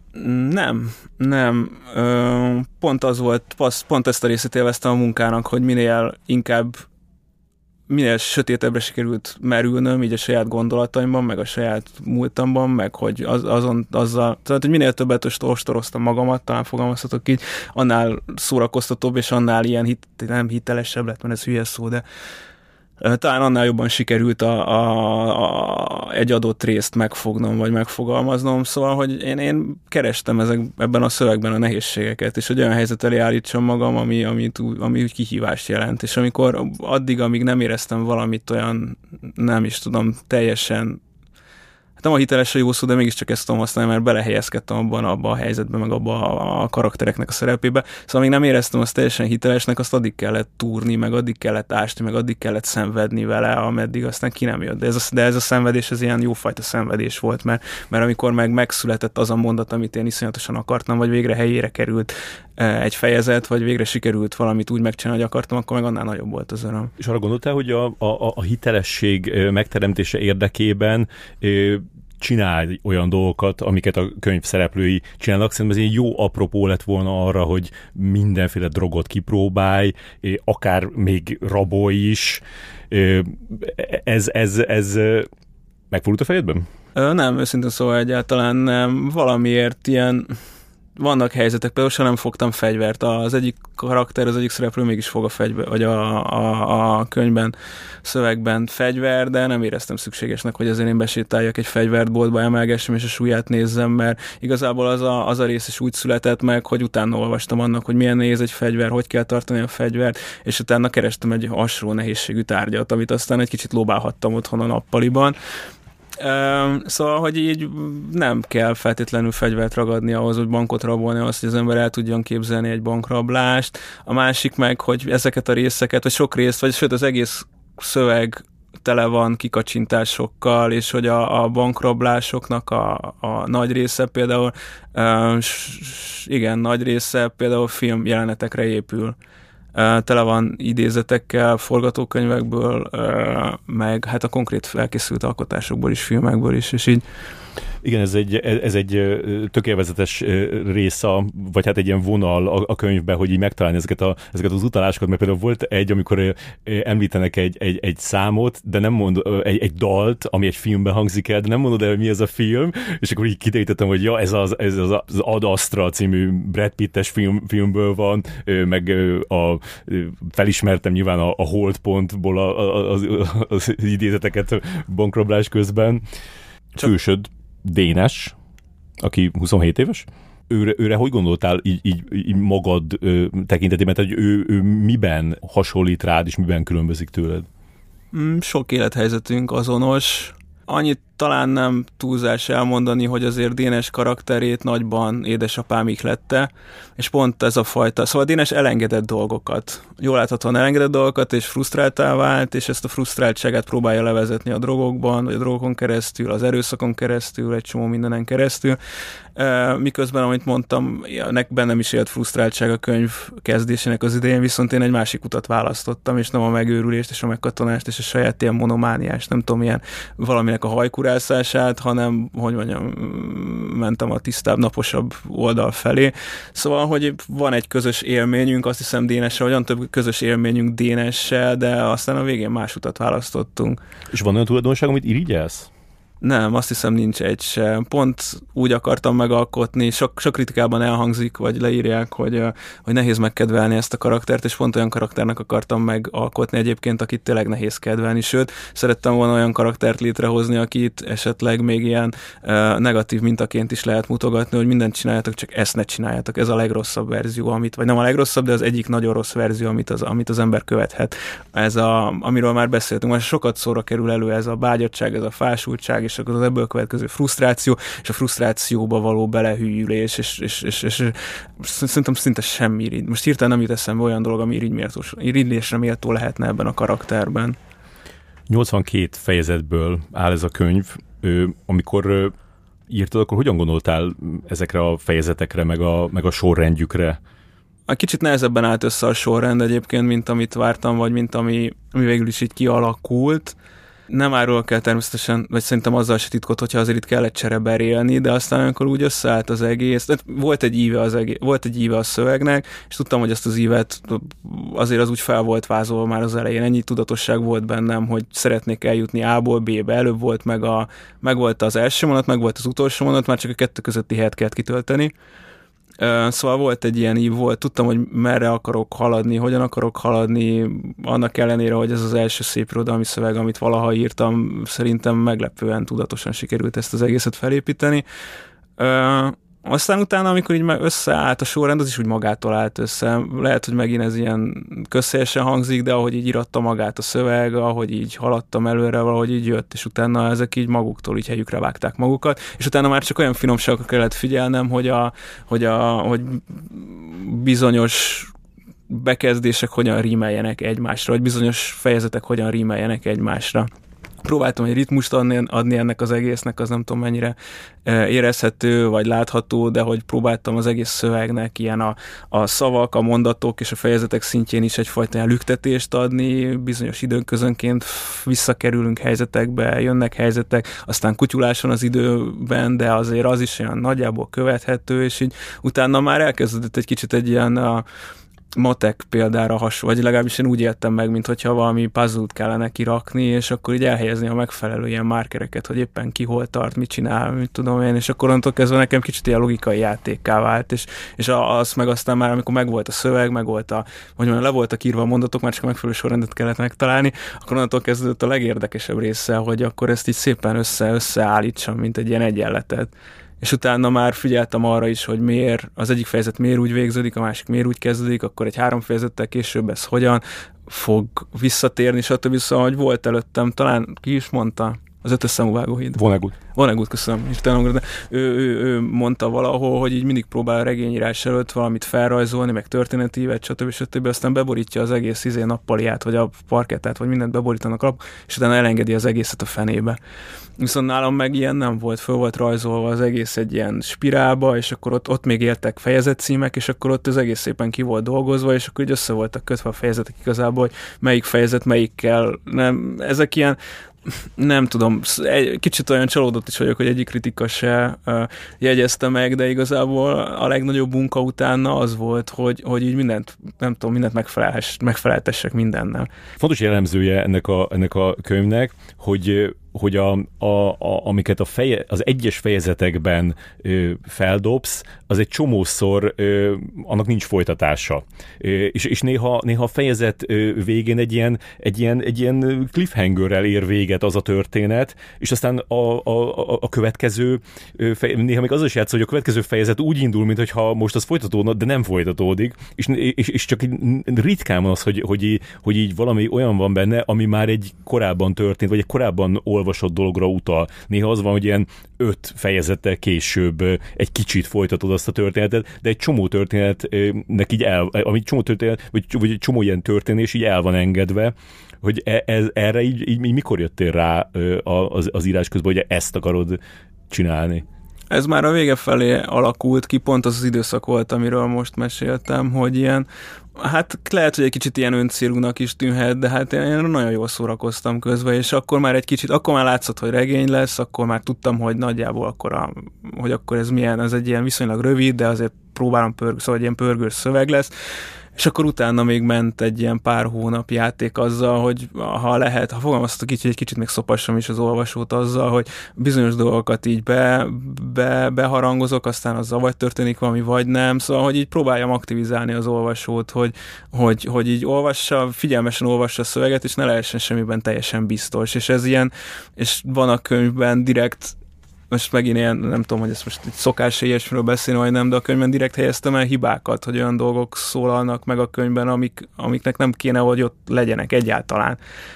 Nem, nem. Ö, pont az volt, pont ezt a részét élveztem a munkának, hogy minél inkább minél sötétebbre sikerült merülnöm, így a saját gondolataimban, meg a saját múltamban, meg hogy az, azon, azzal, tehát, hogy minél többet ostoroztam magamat, talán fogalmazhatok így, annál szórakoztatóbb, és annál ilyen hit, nem hitelesebb lett, mert ez hülye szó, de talán annál jobban sikerült a, a, a, egy adott részt megfognom, vagy megfogalmaznom, szóval, hogy én, én kerestem ezek, ebben a szövegben a nehézségeket, és hogy olyan helyzet elé állítsam magam, ami, ami, ami úgy kihívást jelent, és amikor addig, amíg nem éreztem valamit olyan, nem is tudom, teljesen, nem a hiteles a jó szó, de mégiscsak ezt tudom használni, mert belehelyezkedtem abban, abban a helyzetben, meg abban a, a karaktereknek a szerepébe. Szóval még nem éreztem azt teljesen hitelesnek, azt addig kellett túrni, meg addig kellett ásni, meg addig kellett szenvedni vele, ameddig aztán ki nem jött. De ez a, de ez a szenvedés, ez ilyen jófajta szenvedés volt, mert, mert amikor meg megszületett az a mondat, amit én iszonyatosan akartam, vagy végre helyére került egy fejezet, vagy végre sikerült valamit úgy megcsinálni, hogy akartam, akkor meg annál nagyobb volt az öröm. És arra gondoltál, hogy a, a, a hitelesség megteremtése érdekében csinálj olyan dolgokat, amiket a könyv szereplői csinálnak. Szerintem ez egy jó apropó lett volna arra, hogy mindenféle drogot kipróbálj, akár még rabolj is. Ez, ez, ez megfordult a fejedben? Nem, őszintén szóval egyáltalán nem. Valamiért ilyen vannak helyzetek, például sem nem fogtam fegyvert. Az egyik karakter, az egyik szereplő mégis fog a fegyver, vagy a, a, a könyvben, szövegben fegyver, de nem éreztem szükségesnek, hogy azért én besétáljak egy fegyvertboltba, emelgessem és a súlyát nézzem, mert igazából az a, az a rész is úgy született meg, hogy utána olvastam annak, hogy milyen nehéz egy fegyver, hogy kell tartani a fegyvert, és utána kerestem egy hasonló nehézségű tárgyat, amit aztán egy kicsit lóbálhattam otthon a nappaliban. Szóval, hogy így nem kell feltétlenül fegyvert ragadni ahhoz, hogy bankot rabolni, ahhoz, hogy az ember el tudjon képzelni egy bankrablást. A másik meg, hogy ezeket a részeket, vagy sok részt, vagy sőt az egész szöveg tele van kikacsintásokkal, és hogy a, a bankrablásoknak a, a nagy része például, uh, igen, nagy része például film jelenetekre épül. Tele van idézetekkel, forgatókönyvekből, meg hát a konkrét felkészült alkotásokból is, filmekből is, és így. Igen, ez egy, ez egy tökéletes része, vagy hát egy ilyen vonal a, a könyvben, hogy így megtalálni ezeket, a, ezeket az utalásokat, mert például volt egy, amikor említenek egy, egy, egy számot, de nem mond egy, egy dalt, ami egy filmben hangzik el, de nem mondod el, hogy mi ez a film, és akkor így kiderítettem, hogy ja, ez az, ez az, az Ad Astra című Brad Pittes film, filmből van, meg a, felismertem nyilván a, a Holdpontból a, a, az, az idézeteket bankrablás közben. Csak Fősöd Dénes, aki huszonhét éves. Őre, őre hogy gondoltál így, így, így magad ö, tekintetében, hogy ő, ő miben hasonlít rád, és miben különbözik tőled? Sok élethelyzetünk azonos. Annyit talán nem túlzás elmondani, hogy azért Dénes karakterét nagyban édesapám ihlette, és pont ez a fajta, szóval Dénes elengedett dolgokat. Jól láthatóan elengedett dolgokat, és frusztráltá vált, és ezt a frusztráltságát próbálja levezetni a drogokban, vagy a drogokon keresztül, az erőszakon keresztül, egy csomó mindenen keresztül. Miközben, amit mondtam, bennem is élt frusztráltság a könyv kezdésének az idején, viszont én egy másik utat választottam, és nem a megőrülést, és a megkatonást, és a saját ilyen monomániást, nem tudom, ilyen valaminek a hajkurászását, hanem, hogy mondjam, mentem a tisztább, naposabb oldal felé. Szóval, hogy van egy közös élményünk, azt hiszem Dénessel, olyan több közös élményünk Dénessel, de aztán a végén más utat választottunk. És van olyan tulajdonság, amit irigyelsz? Nem, azt hiszem nincs egy sem. Pont úgy akartam megalkotni, sok, sok kritikában elhangzik, vagy leírják, hogy, hogy nehéz megkedvelni ezt a karaktert, és pont olyan karakternek akartam megalkotni egyébként, akit tényleg nehéz kedvelni, sőt, szerettem volna olyan karaktert létrehozni, akit esetleg még ilyen uh, negatív mintaként is lehet mutogatni, hogy mindent csináljátok, csak ezt ne csináljátok. Ez a legrosszabb verzió, amit, vagy nem a legrosszabb, de az egyik nagyon rossz verzió, amit az, amit az ember követhet. Ez a, amiről már beszéltünk, most sokat szóra kerül elő ez a bágyadtság, ez a fásultság, és akkor az ebből következő frusztráció, és a frusztrációba való belehűlés, és, és, és, és, és szerintem szinte semmi irigy. Most hirtelen nem jut eszembe olyan dolog, ami irigylésre méltó lehetne ebben a karakterben. nyolcvankét fejezetből áll ez a könyv. Amikor írtad, akkor hogyan gondoltál ezekre a fejezetekre, meg a, meg a sorrendjükre? A kicsit nehezebben állt össze a sorrend egyébként, mint amit vártam, vagy mint ami, ami végül is így kialakult. Nem árulok el természetesen, vagy szerintem azzal se titkot, hogyha azért itt kellett csereberélni, de aztán amikor úgy összeállt az egész, tehát volt egy íve, az egész, volt egy íve a szövegnek, és tudtam, hogy azt az ívet azért az úgy fel volt vázolva már az elején, ennyi tudatosság volt bennem, hogy szeretnék eljutni A-ból B-be, előbb volt meg, a, meg volt az első mondat, meg volt az utolsó mondat, már csak a kettő közötti helyet kellett kitölteni. Szóval volt egy ilyen ív, volt, tudtam, hogy merre akarok haladni, hogyan akarok haladni, annak ellenére, hogy ez az első szép irodalmi szöveg, amit valaha írtam, szerintem meglepően tudatosan sikerült ezt az egészet felépíteni. Aztán utána, amikor így összeállt a sorrend, az is úgy magától állt össze. Lehet, hogy megint ez ilyen közhelyesen hangzik, de ahogy így íratta magát a szöveg, ahogy így haladtam előre, valahogy így jött, és utána ezek így maguktól így helyükre vágták magukat, és utána már csak olyan finomságokra kellett figyelnem, hogy, a, hogy, a, hogy bizonyos bekezdések hogyan rímeljenek egymásra, vagy bizonyos fejezetek hogyan rímeljenek egymásra. Próbáltam egy ritmust adni, adni ennek az egésznek, az nem tudom mennyire érezhető, vagy látható, de hogy próbáltam az egész szövegnek ilyen a, a szavak, a mondatok és a fejezetek szintjén is egyfajta ilyen lüktetést adni, bizonyos időközönként visszakerülünk helyzetekbe, jönnek helyzetek, aztán kutyuláson az időben, de azért az is olyan nagyjából követhető, és így utána már elkezdődött egy kicsit egy ilyen a, matek példára hasonló, vagy legalábbis én úgy éltem meg, mint hogyha valami puzzle-t kellene kirakni, és akkor így elhelyezni a megfelelő ilyen markereket, hogy éppen ki hol tart, mit csinál, mit tudom én, és akkor onnantól kezdve nekem kicsit ilyen logikai játékká vált, és, és az meg aztán már, amikor megvolt a szöveg, megvolt a, vagy mondjam, le voltak írva a mondatok, már csak a megfelelő sorrendet kellett megtalálni, akkor onnantól kezdődött a legérdekesebb része, hogy akkor ezt így szépen össze-összeállítsam, mint egy ilyen egyenletet. És utána már figyeltem arra is, hogy miért, az egyik fejezet miért úgy végződik, a másik miért úgy kezdődik, akkor egy három fejezettel később ez hogyan fog visszatérni, stb. Szóval, hogy volt előttem, talán ki is mondta, az ötös számú vágóhíd. Vonnegut. Vonnegut, köszönöm. De ő, ő, ő mondta valahol, hogy így mindig próbál a regényírás előtt valamit felrajzolni, meg történetívet, stb. stb. Aztán beborítja az egész izé nappaliát, vagy a parkettát, vagy mindent beborítanak alap, és utána elengedi az egészet a fenébe. Viszont nálam meg ilyen nem volt, föl volt rajzolva az egész egy ilyen spirálba, és akkor ott, ott még éltek fejezetcímek, és akkor ott az egész szépen ki volt dolgozva, és akkor így össze voltak kötve a fejezetek igazából, hogy melyik fejezet melyikkel. Nem, ezek ilyen, nem tudom, egy kicsit olyan csalódott is vagyok, hogy egyik kritika se uh, jegyezte meg, de igazából a legnagyobb munka utána az volt, hogy, hogy így mindent, nem tudom, mindent megfeleltessek mindennel. Fontos jellemzője ennek a, ennek a könyvnek, hogy hogy a, a, a, amiket a feje, az egyes fejezetekben ö, feldobsz, az egy csomószor ö, annak nincs folytatása. Ö, és, és néha, néha a fejezet ö, végén egy ilyen, egy, ilyen, egy ilyen cliffhangerrel ér véget az a történet, és aztán a, a, a következő ö, fej, néha még az is játszol, hogy a következő fejezet úgy indul, mintha most az folytatódna, de nem folytatódik, és, és, és csak ritkán az, hogy, hogy, így, hogy így valami olyan van benne, ami már egy korábban történt, vagy egy korábban olvasott dologra utal. Néha az van, hogy ilyen öt fejezettel később egy kicsit folytatod azt a történetet, de egy csomó történetnek így el, amit csomó történet, vagy, vagy egy csomó ilyen történés így el van engedve, hogy ez, erre így, így mikor jöttél rá az, az írás közben, hogy ezt akarod csinálni? Ez már a vége felé alakult ki, pont az az időszak volt, amiről most meséltem, hogy ilyen, hát lehet, hogy egy kicsit ilyen öncélúnak is tűnhet, de hát én nagyon jól szórakoztam közben, és akkor már egy kicsit, akkor már látszott, hogy regény lesz, akkor már tudtam, hogy nagyjából akkor, a, hogy akkor ez milyen, ez egy ilyen viszonylag rövid, de azért próbálom pörgő, szóval egy ilyen pörgős szöveg lesz. És akkor utána még ment egy ilyen pár hónap játék azzal, hogy ha lehet, ha fogalmaztak így, hogy egy kicsit még szopassam is az olvasót azzal, hogy bizonyos dolgokat így be, be, beharangozok, aztán azzal vagy történik valami, vagy nem. Szóval, hogy így próbáljam aktivizálni az olvasót, hogy, hogy, hogy így olvassa, figyelmesen olvassa a szöveget, és ne lehessen semmiben teljesen biztos. És ez ilyen, és van a könyvben direkt, most megint ilyen, nem tudom, hogy ezt most egy szokás ilyesmiről beszélni, vagy nem, de a könyvben direkt helyeztem el hibákat, hogy olyan dolgok szólalnak meg a könyvben, amik, amiknek nem kéne, hogy ott legyenek egyáltalán.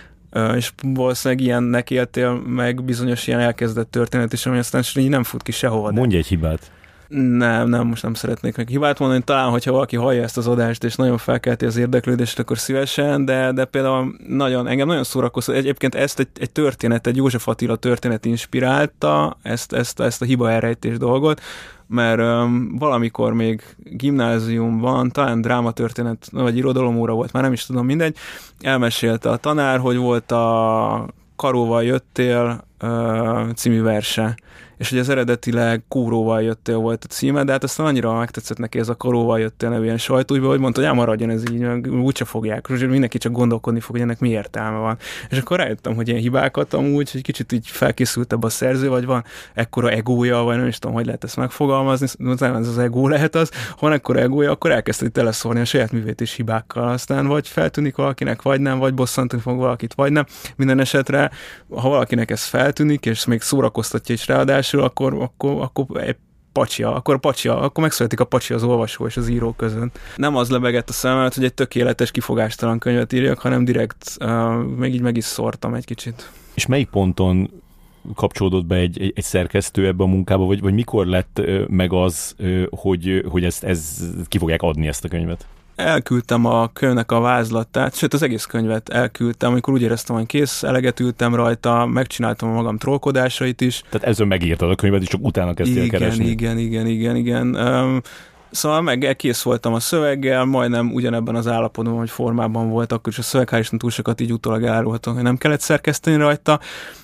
És valószínűleg ilyennek éltél meg bizonyos ilyen elkezdett történet is, ami aztán így nem fut ki sehova. Mondj egy hibát. Nem, nem, most nem szeretnék meg hibát mondani, talán, hogyha valaki hallja ezt az adást, és nagyon felkelti az érdeklődést, akkor szívesen, de, de például nagyon, engem nagyon szórakoztat. Egyébként ezt egy, egy történet, egy József Attila történet inspirálta, ezt, ezt, ezt a hiba elrejtés dolgot, mert um, valamikor még gimnáziumban, talán drámatörténet, vagy irodalomóra volt, már nem is tudom, mindegy, elmesélte a tanár, hogy volt a Karóval jöttél uh, című verse, és hogy az eredetileg Kóróval jöttél volt a címe, de hát aztán annyira megtetszett neki ez a Karóval jöttél nevű ilyen sajtógyba, hogy mondta, hogy elmaradjon ez így, úgyse fogják, és mindenki csak gondolkodni fog, hogy ennek mi értelme van. És akkor rájöttem, hogy ilyen hibákat amúgy, hogy kicsit így felkészültebb a szerző, vagy van ekkora egója, vagy nem is tudom, hogy lehet ezt megfogalmazni, nem ez az egó lehet az, ha van ekkora egója, akkor elkezdte teleszórni a saját művét is hibákkal, aztán vagy feltűnik valakinek, vagy nem, vagy bosszantani fog valakit, vagy nem. Minden esetre, ha valakinek ez feltűnik, és még szórakoztatja is ráadásul, akkor, akkor, akkor egy pacsia, akkor a pacsia, akkor megszületik a pacsia az olvasó és az író között. Nem az lebegett a szememet, hogy egy tökéletes, kifogástalan könyvet írjak, hanem direkt uh, még így meg is szórtam egy kicsit. És melyik ponton kapcsolódott be egy, egy, egy szerkesztő ebbe a munkába, vagy, vagy mikor lett uh, meg az, uh, hogy, hogy ezt, ez, ki fogják adni ezt a könyvet? Elküldtem a könyvnek a vázlatát, sőt az egész könyvet elküldtem, amikor úgy éreztem, hogy kész, eleget ültem rajta, megcsináltam a magam trollkodásait is. Tehát ezzel megírtad a könyvet, és csak utána kezdtél igen, keresni. Igen, igen, igen, igen. Um, szóval meg kész voltam a szöveggel, majdnem ugyanebben az állapotban, hogy formában volt, akkor is a szöveg, hál' Isten túl sokat így utólag elárulhatom, hogy nem kellett szerkeszteni rajta.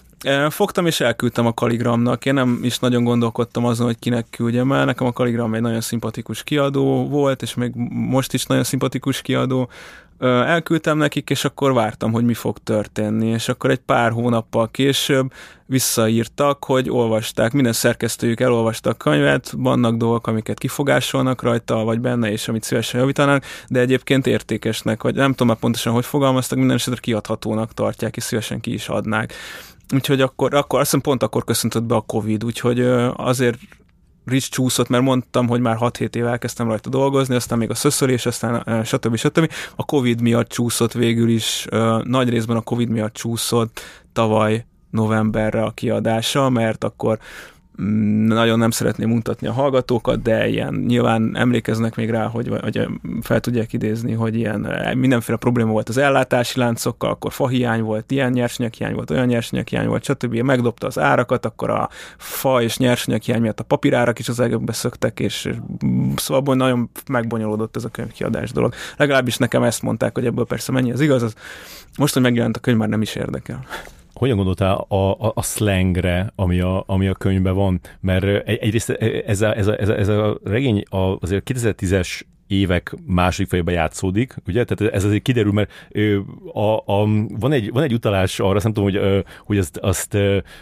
Fogtam és elküldtem a Kalligramnak. Én nem is nagyon gondolkodtam azon, hogy kinek küldjem el. Nekem a Kalligram egy nagyon szimpatikus kiadó volt, és még most is nagyon szimpatikus kiadó. Elküldtem nekik, és akkor vártam, hogy mi fog történni. És akkor egy pár hónappal később visszaírtak, hogy olvasták, minden szerkesztőjük elolvasta a könyvet, vannak dolgok, amiket kifogásolnak rajta, vagy benne, és amit szívesen javítanak, de egyébként értékesnek, vagy nem tudom már pontosan, hogy fogalmaztak, minden esetre kiadhatónak tartják, és szívesen ki is adnák. Úgyhogy akkor, akkor azt hiszem pont akkor köszöntött be a Covid, úgyhogy azért Rich csúszott, mert mondtam, hogy már hat-hét éve elkezdtem rajta dolgozni, aztán még a szöszölés, aztán stb. stb. A Covid miatt csúszott végül is, nagy részben a Covid miatt csúszott tavaly novemberre a kiadása, mert akkor nagyon nem szeretném mutatni a hallgatókat, de ilyen nyilván emlékeznek még rá, hogy, hogy fel tudják idézni, hogy ilyen mindenféle probléma volt az ellátási láncokkal, akkor fahiány volt, ilyen nyersanyaghiány volt, olyan nyersanyaghiány volt, stb. Megdobta az árakat, akkor a fa és nyersanyaghiány miatt a papírárak is az egekbe szöktek, és szóval nagyon megbonyolódott ez a könyvkiadás dolog. Legalábbis nekem ezt mondták, hogy ebből persze mennyi az igaz, az most, hogy megjelent a könyv, már nem is érdekel. Hogyan gondoltál a, a, a slangre, ami a, ami a könyvben van? Mert egyrészt ez a, ez a, ez a, ez a regény azért kétezer-tízes évek második fejében játszódik, ugye? Tehát ez azért kiderül, mert a, a, van, egy, van egy utalás arra, azt nem tudom, hogy, hogy azt, azt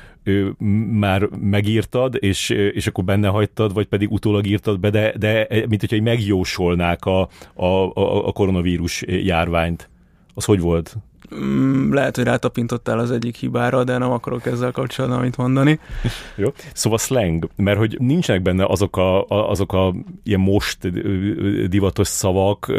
már megírtad, és, és akkor benne hagytad, vagy pedig utólag írtad be, de, de mint hogyha megjósolnák a, a, a koronavírus járványt. Az hogy volt? Lehet, hogy rátapintottál az egyik hibára, de nem akarok ezzel kapcsolatban mit mondani. Jó. Szóval slang, mert hogy nincsenek benne azok a, azok a ilyen most divatos szavak,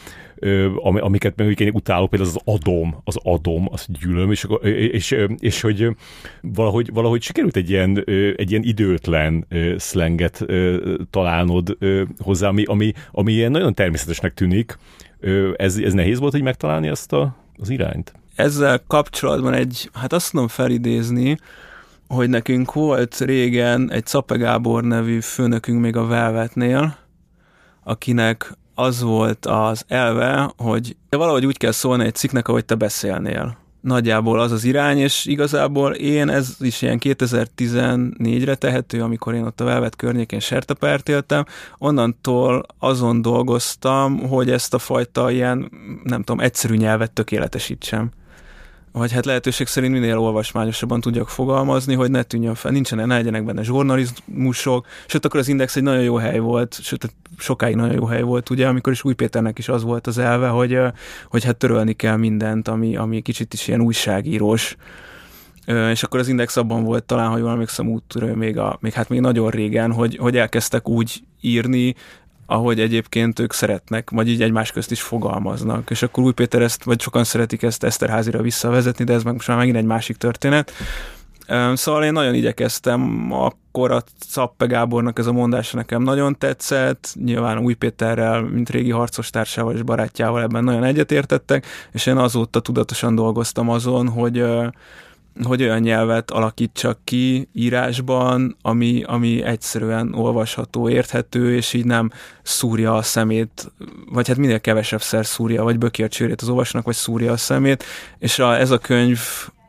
amiket meg én utálok, például az adom, az adom, az gyűlöm, és, és, és hogy valahogy, valahogy sikerült egy ilyen, egy ilyen időtlen slanget találnod hozzá, ami, ami, ami ilyen nagyon természetesnek tűnik. Ez, ez nehéz volt, hogy megtalálni ezt a az irányt? Ezzel kapcsolatban egy, hát azt tudom felidézni, hogy nekünk volt régen egy Cappe Gábor nevű főnökünk még a Velvetnél, akinek az volt az elve, hogy valahogy úgy kell szólni egy cikknek, ahogy te beszélnél. Nagyjából az az irány, és igazából én, ez is ilyen kétezer-tizennégyre tehető, amikor én ott a Velvet környékén sertepert éltem, onnantól azon dolgoztam, hogy ezt a fajta ilyen, nem tudom, egyszerű nyelvet tökéletesítsem. Vagy hát lehetőség szerint minél olvasmányosabban tudjak fogalmazni, hogy ne tűnjön fel, nincsenek, ne legyenek benne zsurnalizmusok, sőt akkor az Index egy nagyon jó hely volt, sőt sokáig nagyon jó hely volt, ugye, amikor is Új Péternek is az volt az elve, hogy, hogy hát törölni kell mindent, ami, ami kicsit is ilyen újságírós. És akkor az Index abban volt talán, ha jól emlékszem, úttörő még, a, még hát még nagyon régen, hogy, hogy elkezdtek úgy írni, ahogy egyébként ők szeretnek, vagy így egymás közt is fogalmaznak. És akkor Új Péter ezt, vagy sokan szeretik ezt Eszterházira visszavezetni, de ez meg most már megint egy másik történet. Szóval én nagyon igyekeztem, akkor a Cappe Gábornak ez a mondása nekem nagyon tetszett, nyilván Új Péterrel, mint régi harcostársával és barátjával ebben nagyon egyetértettek, és én azóta tudatosan dolgoztam azon, hogy hogy olyan nyelvet alakítsak ki írásban, ami, ami egyszerűen olvasható, érthető, és így nem szúrja a szemét, vagy hát minél kevesebb szer szúrja, vagy böki a csőrét az olvasónak, vagy szúrja a szemét, és a, ez a könyv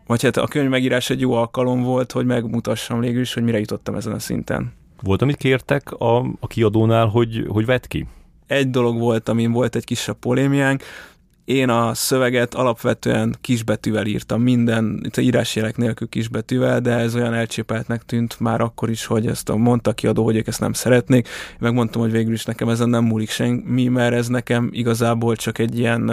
vagy hát a könyv megírás egy jó alkalom volt, hogy megmutassam végül is, hogy mire jutottam ezen a szinten. Volt, amit kértek a, a kiadónál, hogy, hogy vedd ki? Egy dolog volt, amin volt egy kisebb polémiánk. Én a szöveget alapvetően kisbetűvel írtam, minden írásjelek nélkül kisbetűvel, de ez olyan elcsépeltnek tűnt már akkor is, hogy ezt a mondta kiadó, hogy ők ezt nem szeretnék. Megmondtam, hogy végül is nekem ezen nem múlik semmi, mert ez nekem igazából csak egy ilyen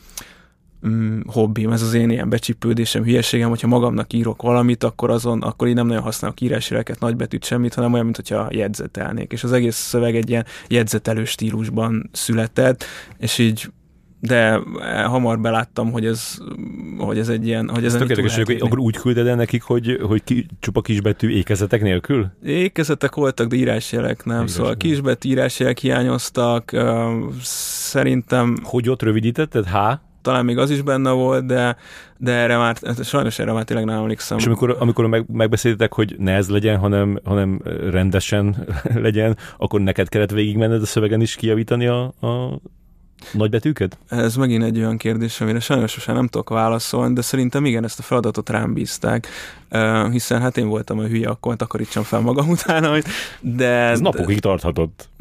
mm, hobbim, ez az én ilyen becsípődésem, hülyeségem, hogyha magamnak írok valamit, akkor azon, akkor így nem nagyon használok írásjeleket, nagybetűt, semmit, hanem olyan, mint hogyha jegyzetelnék. És az egész szöveg egy ilyen jegyzetelő stílusban született, és így de hamar beláttam, hogy ez, hogy ez egy ilyen... Hogy ez tökéletes, hogy akkor úgy külded el nekik, hogy, hogy ki, csupa kisbetű ékezetek nélkül? Ékezetek voltak, de írásjelek nem. Írás szóval kisbetű írásjelek hiányoztak. Szerintem... Hogy ott rövidítetted? H? Talán még az is benne volt, de, de erre már, sajnos erre már tényleg nem emlékszem. És amikor, amikor meg, megbeszéltek, hogy ne ez legyen, hanem, hanem rendesen legyen, akkor neked kellett végigmenned a szövegen is kijavítani a, a nagybetűket? Ez megint egy olyan kérdés, amire sajnos sosem nem tudok válaszolni, de szerintem igen, ezt a feladatot rám bízták, uh, hiszen hát én voltam a hülye, akkor takarítsam fel magam utána, de... Ez napokig tarthatott.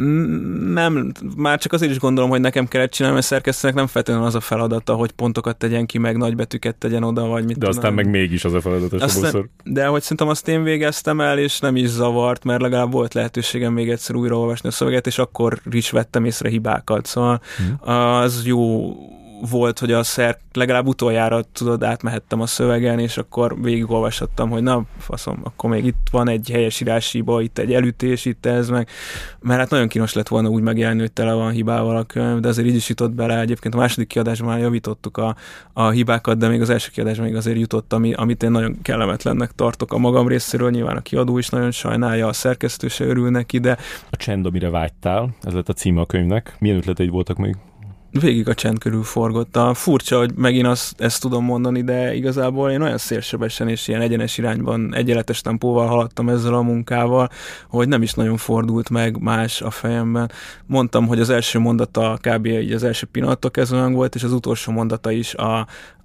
Nem, már csak azért is gondolom, hogy nekem kellett csinálni, mert szerkesztőnek nem feltétlenül az a feladata, hogy pontokat tegyen ki, meg nagybetűket tegyen oda, vagy mit. De tudom. Aztán meg mégis az a feladat a sokszor. De hogy szerintem azt én végeztem el, és nem is zavart, mert legalább volt lehetőségem még egyszer újraolvasni a szöveget, és akkor is vettem észre hibákat. Szóval hmm. az jó volt, hogy a szer legalább utoljára tudod, átmehettem a szövegen, és akkor végigolvashattam, hogy na, faszom, akkor még itt van egy helyesírási hiba, itt egy elütés, itt ez meg, mert hát nagyon kínos lett volna úgy megjelenni, hogy tele van hibával a könyv, de azért így is jutott bele. Egyébként a második kiadásban már javítottuk a, a hibákat, de még az első kiadásban még azért jutott, ami, amit én nagyon kellemetlennek tartok a magam részéről, nyilván a kiadó is nagyon sajnálja, a szerkesztő se örül neki, de... A csend, amire vágytál, ez lett a címe a könyvnek. Milyen ötleteid voltak még? Végig a csend körül forgott. A furcsa, hogy megint azt, ezt tudom mondani, de igazából én olyan szélsebesen és ilyen egyenes irányban, egyenletes tempóval haladtam ezzel a munkával, hogy nem is nagyon fordult meg más a fejemben. Mondtam, hogy az első mondata kb. Így az első pillanattól kezdve volt, és az utolsó mondata is a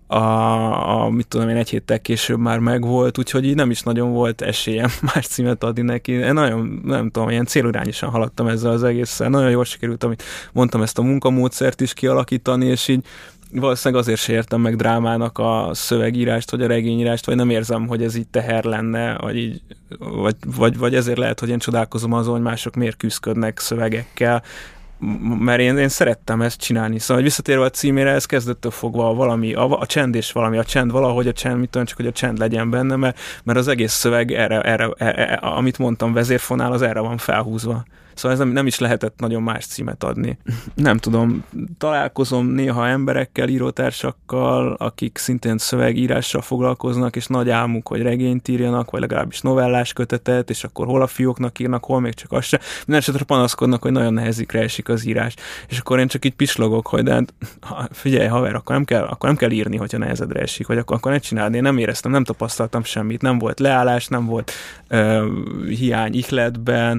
A, a, mit tudom én, egy héttel később már megvolt, úgyhogy így nem is nagyon volt esélyem más címet adni neki. Én nagyon, nem tudom, ilyen célirányosan haladtam ezzel az egésszel. Nagyon jól sikerült, amit mondtam, ezt a munkamódszert is kialakítani, és így valószínűleg azért se értem meg drámának a szövegírást, vagy a regényírást, vagy nem érzem, hogy ez így teher lenne, vagy, így, vagy, vagy, vagy ezért lehet, hogy én csodálkozom azon, hogy mások miért küzdködnek szövegekkel, mert én, én szerettem ezt csinálni. Szóval, hogy visszatérve a címére, ez kezdettől fogva valami, a, a csend és valami, a csend valahogy, a csend, mit tudom, csak hogy a csend legyen benne, mert, mert az egész szöveg erre, erre, erre, amit mondtam, vezérfonál, az erre van felhúzva. Szóval ez nem, nem is lehetett nagyon más címet adni. Nem tudom, találkozom néha emberekkel, írótársakkal, akik szintén szövegírással foglalkoznak, és nagy álmuk, hogy regényt írjanak, vagy legalábbis novellás kötetet, és akkor hol a fióknak írnak, hol még csak azt se. Minden esetre panaszkodnak, hogy nagyon nehezikre esik az írás. És akkor én csak így pislogok, hogy de figyelj, haver, akkor nem kell, akkor nem kell írni, hogyha nehezedre esik, vagy akkor, akkor ne csináld. Én nem éreztem, nem tapasztaltam semmit, nem volt leállás, nem volt uh, hiány ihletben,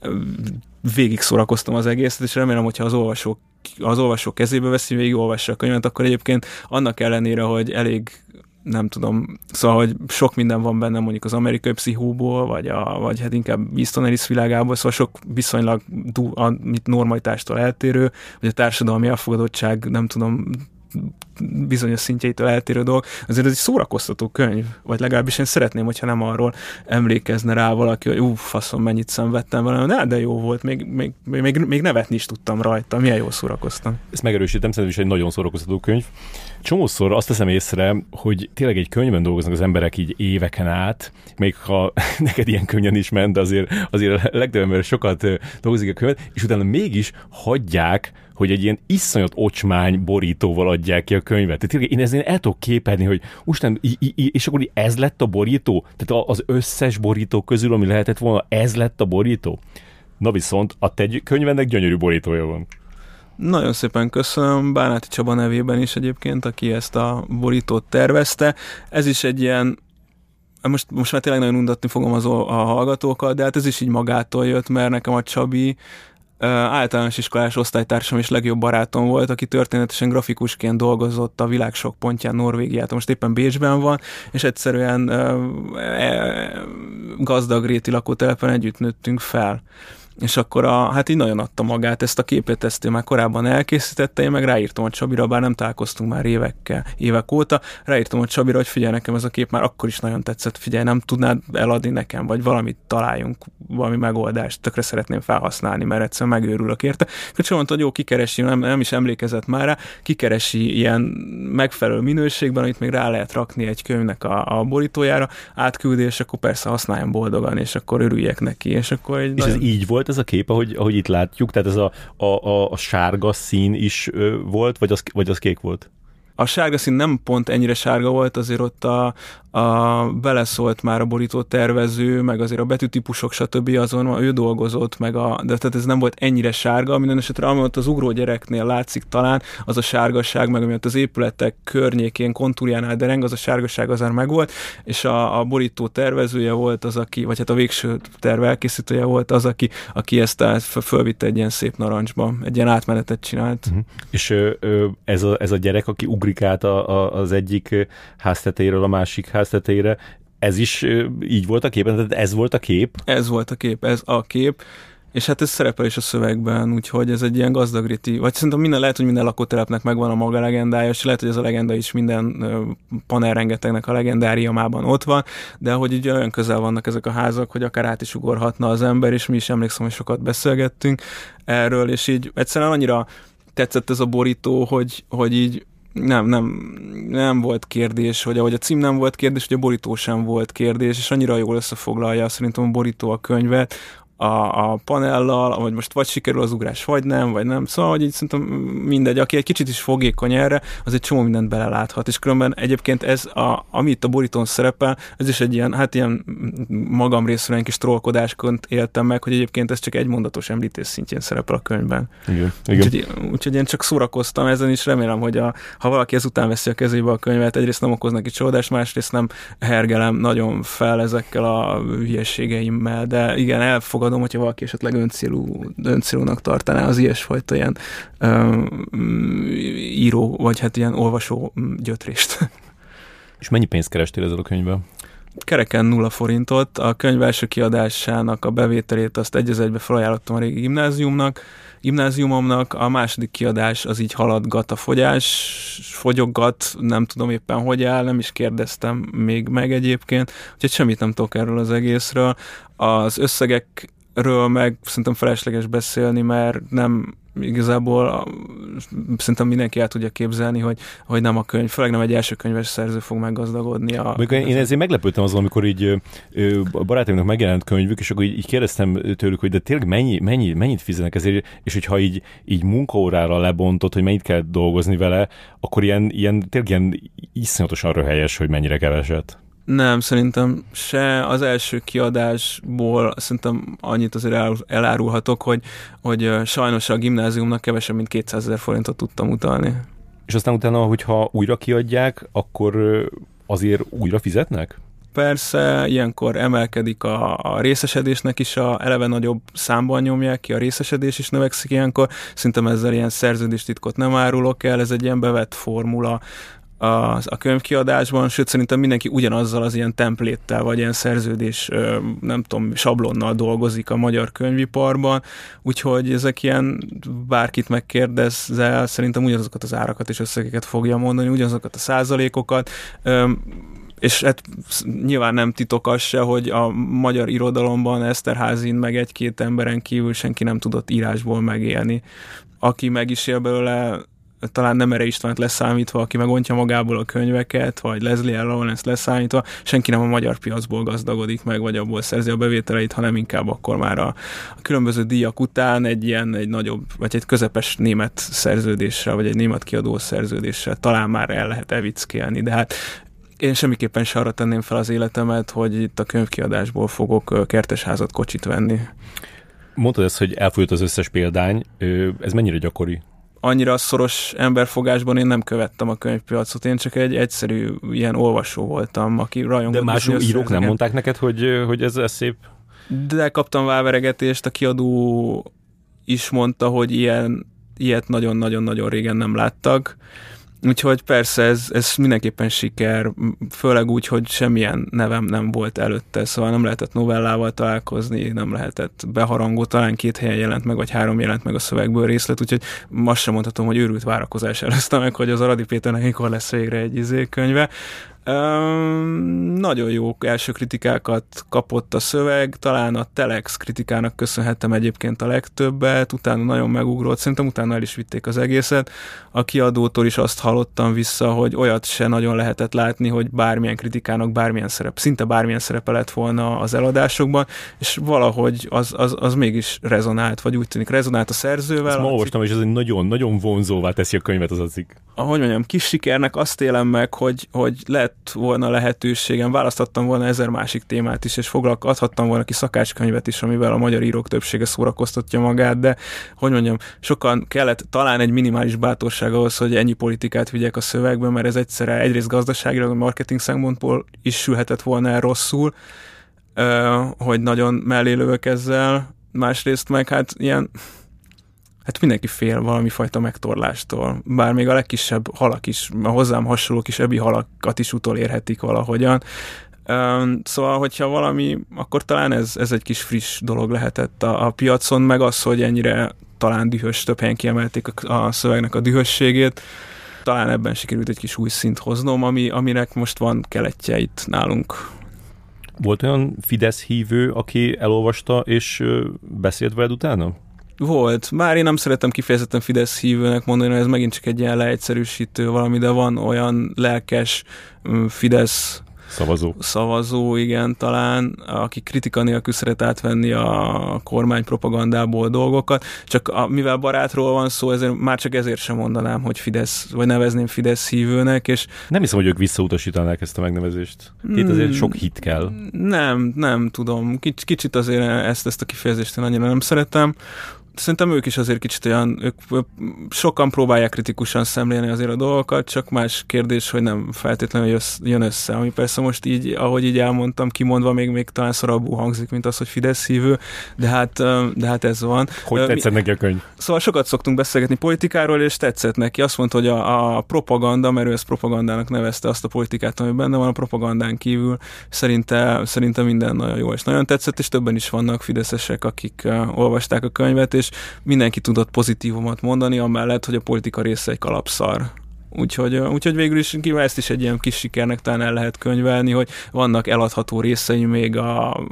végig szórakoztam az egészet, és remélem, hogyha az olvasók, az olvasók kezébe veszi, végig olvassa a könyvet, akkor egyébként annak ellenére, hogy elég, nem tudom, szóval, hogy sok minden van benne mondjuk az amerikai pszichóból, vagy, a, vagy hát inkább Easton Ellis világából, szóval sok viszonylag du, a, mit normalitástól eltérő, vagy a társadalmi elfogadottság, nem tudom, bizonyos szintjeitől eltérő dolog, azért ez egy szórakoztató könyv, vagy legalábbis én szeretném, hogyha nem arról emlékezne rá valaki, hogy ú, faszom, mennyit szenvedtem vele, de, de jó volt, még, még, még, még nevetni is tudtam rajta, milyen jól szórakoztam. Ezt megerősítem, szerintem is egy nagyon szórakoztató könyv. Csomószor azt teszem észre, hogy tényleg egy könyvben dolgoznak az emberek így éveken át, még ha neked ilyen könnyen is ment, de azért, azért a legtöbb ember sokat dolgozik a könyvet, és utána mégis hagyják, hogy egy ilyen iszonyat ocsmány borítóval adják ki a könyvet. Tehát tényleg én ezért el tudok képelni, hogy úristen, és akkor ez lett a borító? Tehát az összes borító közül, ami lehetett volna, ez lett a borító? Na viszont a te könyvednek gyönyörű borítója van. Nagyon szépen köszönöm, Bánáti Csaba nevében is egyébként, aki ezt a borítót tervezte. Ez is egy ilyen, most, most már tényleg nagyon undatni fogom az, a hallgatókat, de hát ez is így magától jött, mert nekem a Csabi általános iskolás osztálytársam és legjobb barátom volt, aki történetesen grafikusként dolgozott a világ sok pontján Norvégiát, most éppen Bécsben van, és egyszerűen e, gazdag réti lakótelepen együtt nőttünk fel. És akkor a, hát így nagyon adta magát, ezt a képet ezt ő már korábban elkészítette, én meg ráírtam a Csabira, bár nem találkoztunk már évekkel, évek óta, ráírtam a Csabira, hogy figyelj, nekem ez a kép már akkor is nagyon tetszett, figyelj, nem tudnád eladni nekem, vagy valamit találjunk, valami megoldást, tökre szeretném felhasználni, mert egyszerűen megőrülök érte. Köcsön mondta, hogy jó, kikeresi, nem, nem is emlékezett már rá, kikeresi ilyen megfelelő minőségben, amit még rá lehet rakni egy könyvnek a, a borítójára, átküldi, és akkor persze használjam boldogan, és akkor örüljek neki, és akkor egy és nagyon... ez így volt ez a kép, ahogy, ahogy itt látjuk, tehát ez a, a, a, a sárga szín is ö, volt, vagy az, vagy az kék volt? A sárga szín nem pont ennyire sárga volt, azért ott a, a beleszólt már a borító tervező, meg azért a betűtípusok, stb. Azon ő dolgozott, meg a, de tehát ez nem volt ennyire sárga, minden esetre ami ott az ugró gyereknél látszik talán, az a sárgasság, meg ami ott az épületek környékén, kontúrjánál dereng, az a sárgasság azért megvolt, és a, a borító tervezője volt az, aki, vagy hát a végső terv elkészítője volt az, aki, aki ezt fölvitte egy ilyen szép narancsba, egy ilyen átmenetet csinált. Uh-huh. És ö, ez, a, ez a gyerek, aki ugrik át a, a, az egyik háztetejéről a másik háztetejére, ez is így volt a képen? Tehát ez volt a kép? Ez volt a kép, ez a kép, és hát ez szerepel is a szövegben, úgyhogy ez egy ilyen gazdagréti, vagy szerintem minden, lehet, hogy minden lakótelepnek megvan a maga legendája, és lehet, hogy ez a legenda is minden panelrengetegnek a legendáriumában ott van, de hogy így olyan közel vannak ezek a házak, hogy akár át is ugorhatna az ember, és mi is emlékszem, hogy sokat beszélgettünk erről, és így egyszerűen annyira tetszett ez a borító, hogy, hogy így Nem, nem, nem volt kérdés, hogy ahogy a cím nem volt kérdés, hogy a borító sem volt kérdés, és annyira jól összefoglalja szerintem a borító a könyvet, a, a panellal, ahogy most vagy sikerül az ugrás, vagy nem, vagy nem. Szóval, hogy így szerintem mindegy, aki egy kicsit is fogékony erre, az egy csomó mindent beleláthat, és különben egyébként ez, a, ami itt a borítón szerepel, ez is egy ilyen, hát ilyen magam részéről egy kis trollkodásként éltem meg, hogy egyébként ez csak egy mondatos említés szintjén szerepel a könyvben. Igen, igen. Úgyhogy, úgyhogy én csak szórakoztam ezen, is remélem, hogy a, ha valaki ezután veszi a kezébe a könyvet, egyrészt nem okoz neki csalódást, másrészt nem hergelem nagyon fel ezekkel a hülyeségeimmel, de igen, elfogadom, hogyha valaki esetleg öncélú, öncélúnak tartaná az ilyesfajta ilyen um, író, vagy hát ilyen olvasó gyötrést. És mennyi pénzt kerestél ezzel a könyvben? Kereken nulla forintot. A könyv első kiadásának a bevételét azt egy az egybe felajánlottam a régi gimnáziumnak, gimnáziumomnak, a második kiadás az így haladgat a fogyás, fogyoggat, nem tudom éppen hogy áll, nem is kérdeztem még meg egyébként, úgyhogy semmit nem tudok erről az egészről. Az összegekről meg szerintem felesleges beszélni, mert nem igazából szerintem mindenki el tudja képzelni, hogy, hogy nem a könyv, főleg nem egy első könyves szerző fog meggazdagodni. A Még én ezért meglepődtem azon, amikor így a barátaimnak megjelent könyvük, és akkor így, így kérdeztem tőlük, hogy de tényleg mennyi, mennyi, mennyit fizetnek ezért, és hogyha így, így munkaórára lebontott, hogy mennyit kell dolgozni vele, akkor ilyen, ilyen tényleg ilyen iszonyatosan röhelyes, hogy mennyire keveset. Nem, szerintem se. Az első kiadásból szerintem annyit azért elárulhatok, hogy, hogy sajnos a gimnáziumnak kevesebb, mint kétszázezer forintot tudtam utalni. És aztán utána, hogyha újra kiadják, akkor azért újra fizetnek? Persze, ilyenkor emelkedik a, a részesedésnek is, a eleve nagyobb számban nyomják ki, a részesedés is növekszik ilyenkor. Szerintem ezzel ilyen szerződéstitkot nem árulok el, ez egy ilyen bevett formula a, a könyvkiadásban, sőt szerintem mindenki ugyanazzal az ilyen templéttel, vagy ilyen szerződés, nem tudom, sablonnal dolgozik a magyar könyviparban, úgyhogy ezek ilyen, bárkit megkérdezzel, szerintem ugyanazokat az árakat és összegeket fogja mondani, ugyanazokat a százalékokat, és hát nyilván nem titok az se, hogy a magyar irodalomban Eszterházin meg egy-két emberen kívül senki nem tudott írásból megélni. Aki meg is él belőle, talán Nemere Istvánt leszámítva, aki megontja magából a könyveket, vagy Leslie Lawrence leszámítva, senki nem a magyar piacból gazdagodik meg, vagy abból szerzi a bevételeit, hanem inkább akkor már a, a különböző díjak után egy ilyen, egy nagyobb, vagy egy közepes német szerződéssel, vagy egy német kiadó szerződéssel talán már el lehet evickélni, de hát én semmiképpen se arra tenném fel az életemet, hogy itt a könyvkiadásból fogok kertesházat, kocsit venni. Mondtad ezt, hogy elfogyott az összes példány, ez mennyire gyakori? Annyira szoros emberfogásban én nem követtem a könyvpiacot, én csak egy egyszerű ilyen olvasó voltam, aki rajongott. De más írók nem mondták neked, hogy, hogy ez, ez szép? De kaptam váveregetést, a kiadó is mondta, hogy ilyen, ilyet nagyon-nagyon-nagyon régen nem láttak. Úgyhogy persze ez, ez mindenképpen siker, főleg úgy, hogy semmilyen nevem nem volt előtte, szóval nem lehetett novellával találkozni, nem lehetett beharangó, talán két helyen jelent meg, vagy három jelent meg a szövegből részlet, úgyhogy azt sem mondhatom, hogy őrült várakozás előzte meg, hogy az Aradi Péternek mikor lesz végre egy izé könyve. Um, nagyon jó első kritikákat kapott a szöveg, talán a Telex kritikának köszönhettem egyébként a legtöbbet, utána nagyon megugrott, szerintem utána el is vitték az egészet. A kiadótól is azt hallottam vissza, hogy olyat se nagyon lehetett látni, hogy bármilyen kritikának bármilyen szerep, szinte bármilyen szerepe lett volna az eladásokban, és valahogy az, az, az mégis rezonált, vagy úgy tűnik rezonált a szerzővel. Ezt ma olvastam, és ez egy nagyon-nagyon vonzóvá teszi a könyvet az a cikk. Ahogy mondjam, kis sikernek azt élem meg, hogy, hogy lett volna lehetőségem, választhattam volna ezer másik témát is, és foglalkozhattam volna ki szakácskönyvet is, amivel a magyar írók többsége szórakoztatja magát, de hogy mondjam, sokan kellett talán egy minimális bátorság ahhoz, hogy ennyi politikát vigyek a szövegbe, mert ez egyszerre egyrészt gazdaságilag, a marketing szempontból is sülhetett volna el rosszul, hogy nagyon mellé lövök ezzel, másrészt meg hát ilyen hát mindenki fél valami fajta megtorlástól. Bár még a legkisebb halak is, a hozzám hasonló kis ebi halakat is utolérhetik valahogyan. Szóval, hogyha valami, akkor talán ez, ez egy kis friss dolog lehetett a, a piacon, meg az, hogy ennyire talán dühös, több helyen kiemelték a, a szövegnek a dühösségét. Talán ebben sikerült egy kis új szint hoznom, ami, aminek most van keletje itt nálunk. Volt olyan Fidesz hívő, aki elolvasta és beszélt veled utána? Volt. Bár én nem szeretem kifejezetten Fidesz hívőnek mondani, hogy ez megint csak egy ilyen leegyszerűsítő valami, de van olyan lelkes Fidesz szavazó, szavazó igen, talán, aki kritika nélkül szeret átvenni a kormány propagandából dolgokat, csak a, mivel barátról van szó, ezért, már csak ezért sem mondanám, hogy Fidesz, vagy nevezném Fidesz hívőnek, és nem hiszem, hogy ők visszautasítanák ezt a megnevezést. Itt azért sok hit kell. Nem, nem tudom. Kics, kicsit azért ezt, ezt a kifejezést én annyira nem szeretem. Szerintem ők is azért kicsit olyan, ők sokan próbálják kritikusan szemlélni azért a dolgokat, csak más kérdés, hogy nem feltétlenül jön össze. Ami persze most így, ahogy így elmondtam, kimondva még, még talán szarabbul hangzik, mint az, hogy Fidesz hívő, de hát, de hát ez van. Hogy tetszett neki a könyv? Szóval sokat szoktunk beszélgetni politikáról, és tetszett neki. Azt mondta, hogy a, a propaganda, mert ő ezt propagandának nevezte azt a politikát, ami benne van a propagandán kívül, szerinte, szerinte minden nagyon jó, és nagyon tetszett, és többen is vannak fideszesek, akik uh, olvasták a könyvet, és mindenki tudott pozitívumot mondani, amellett, hogy a politika része egy kalapszar. Úgyhogy, úgyhogy végül is ezt is egy ilyen kis sikernek talán el lehet könyvelni, hogy vannak eladható részei még a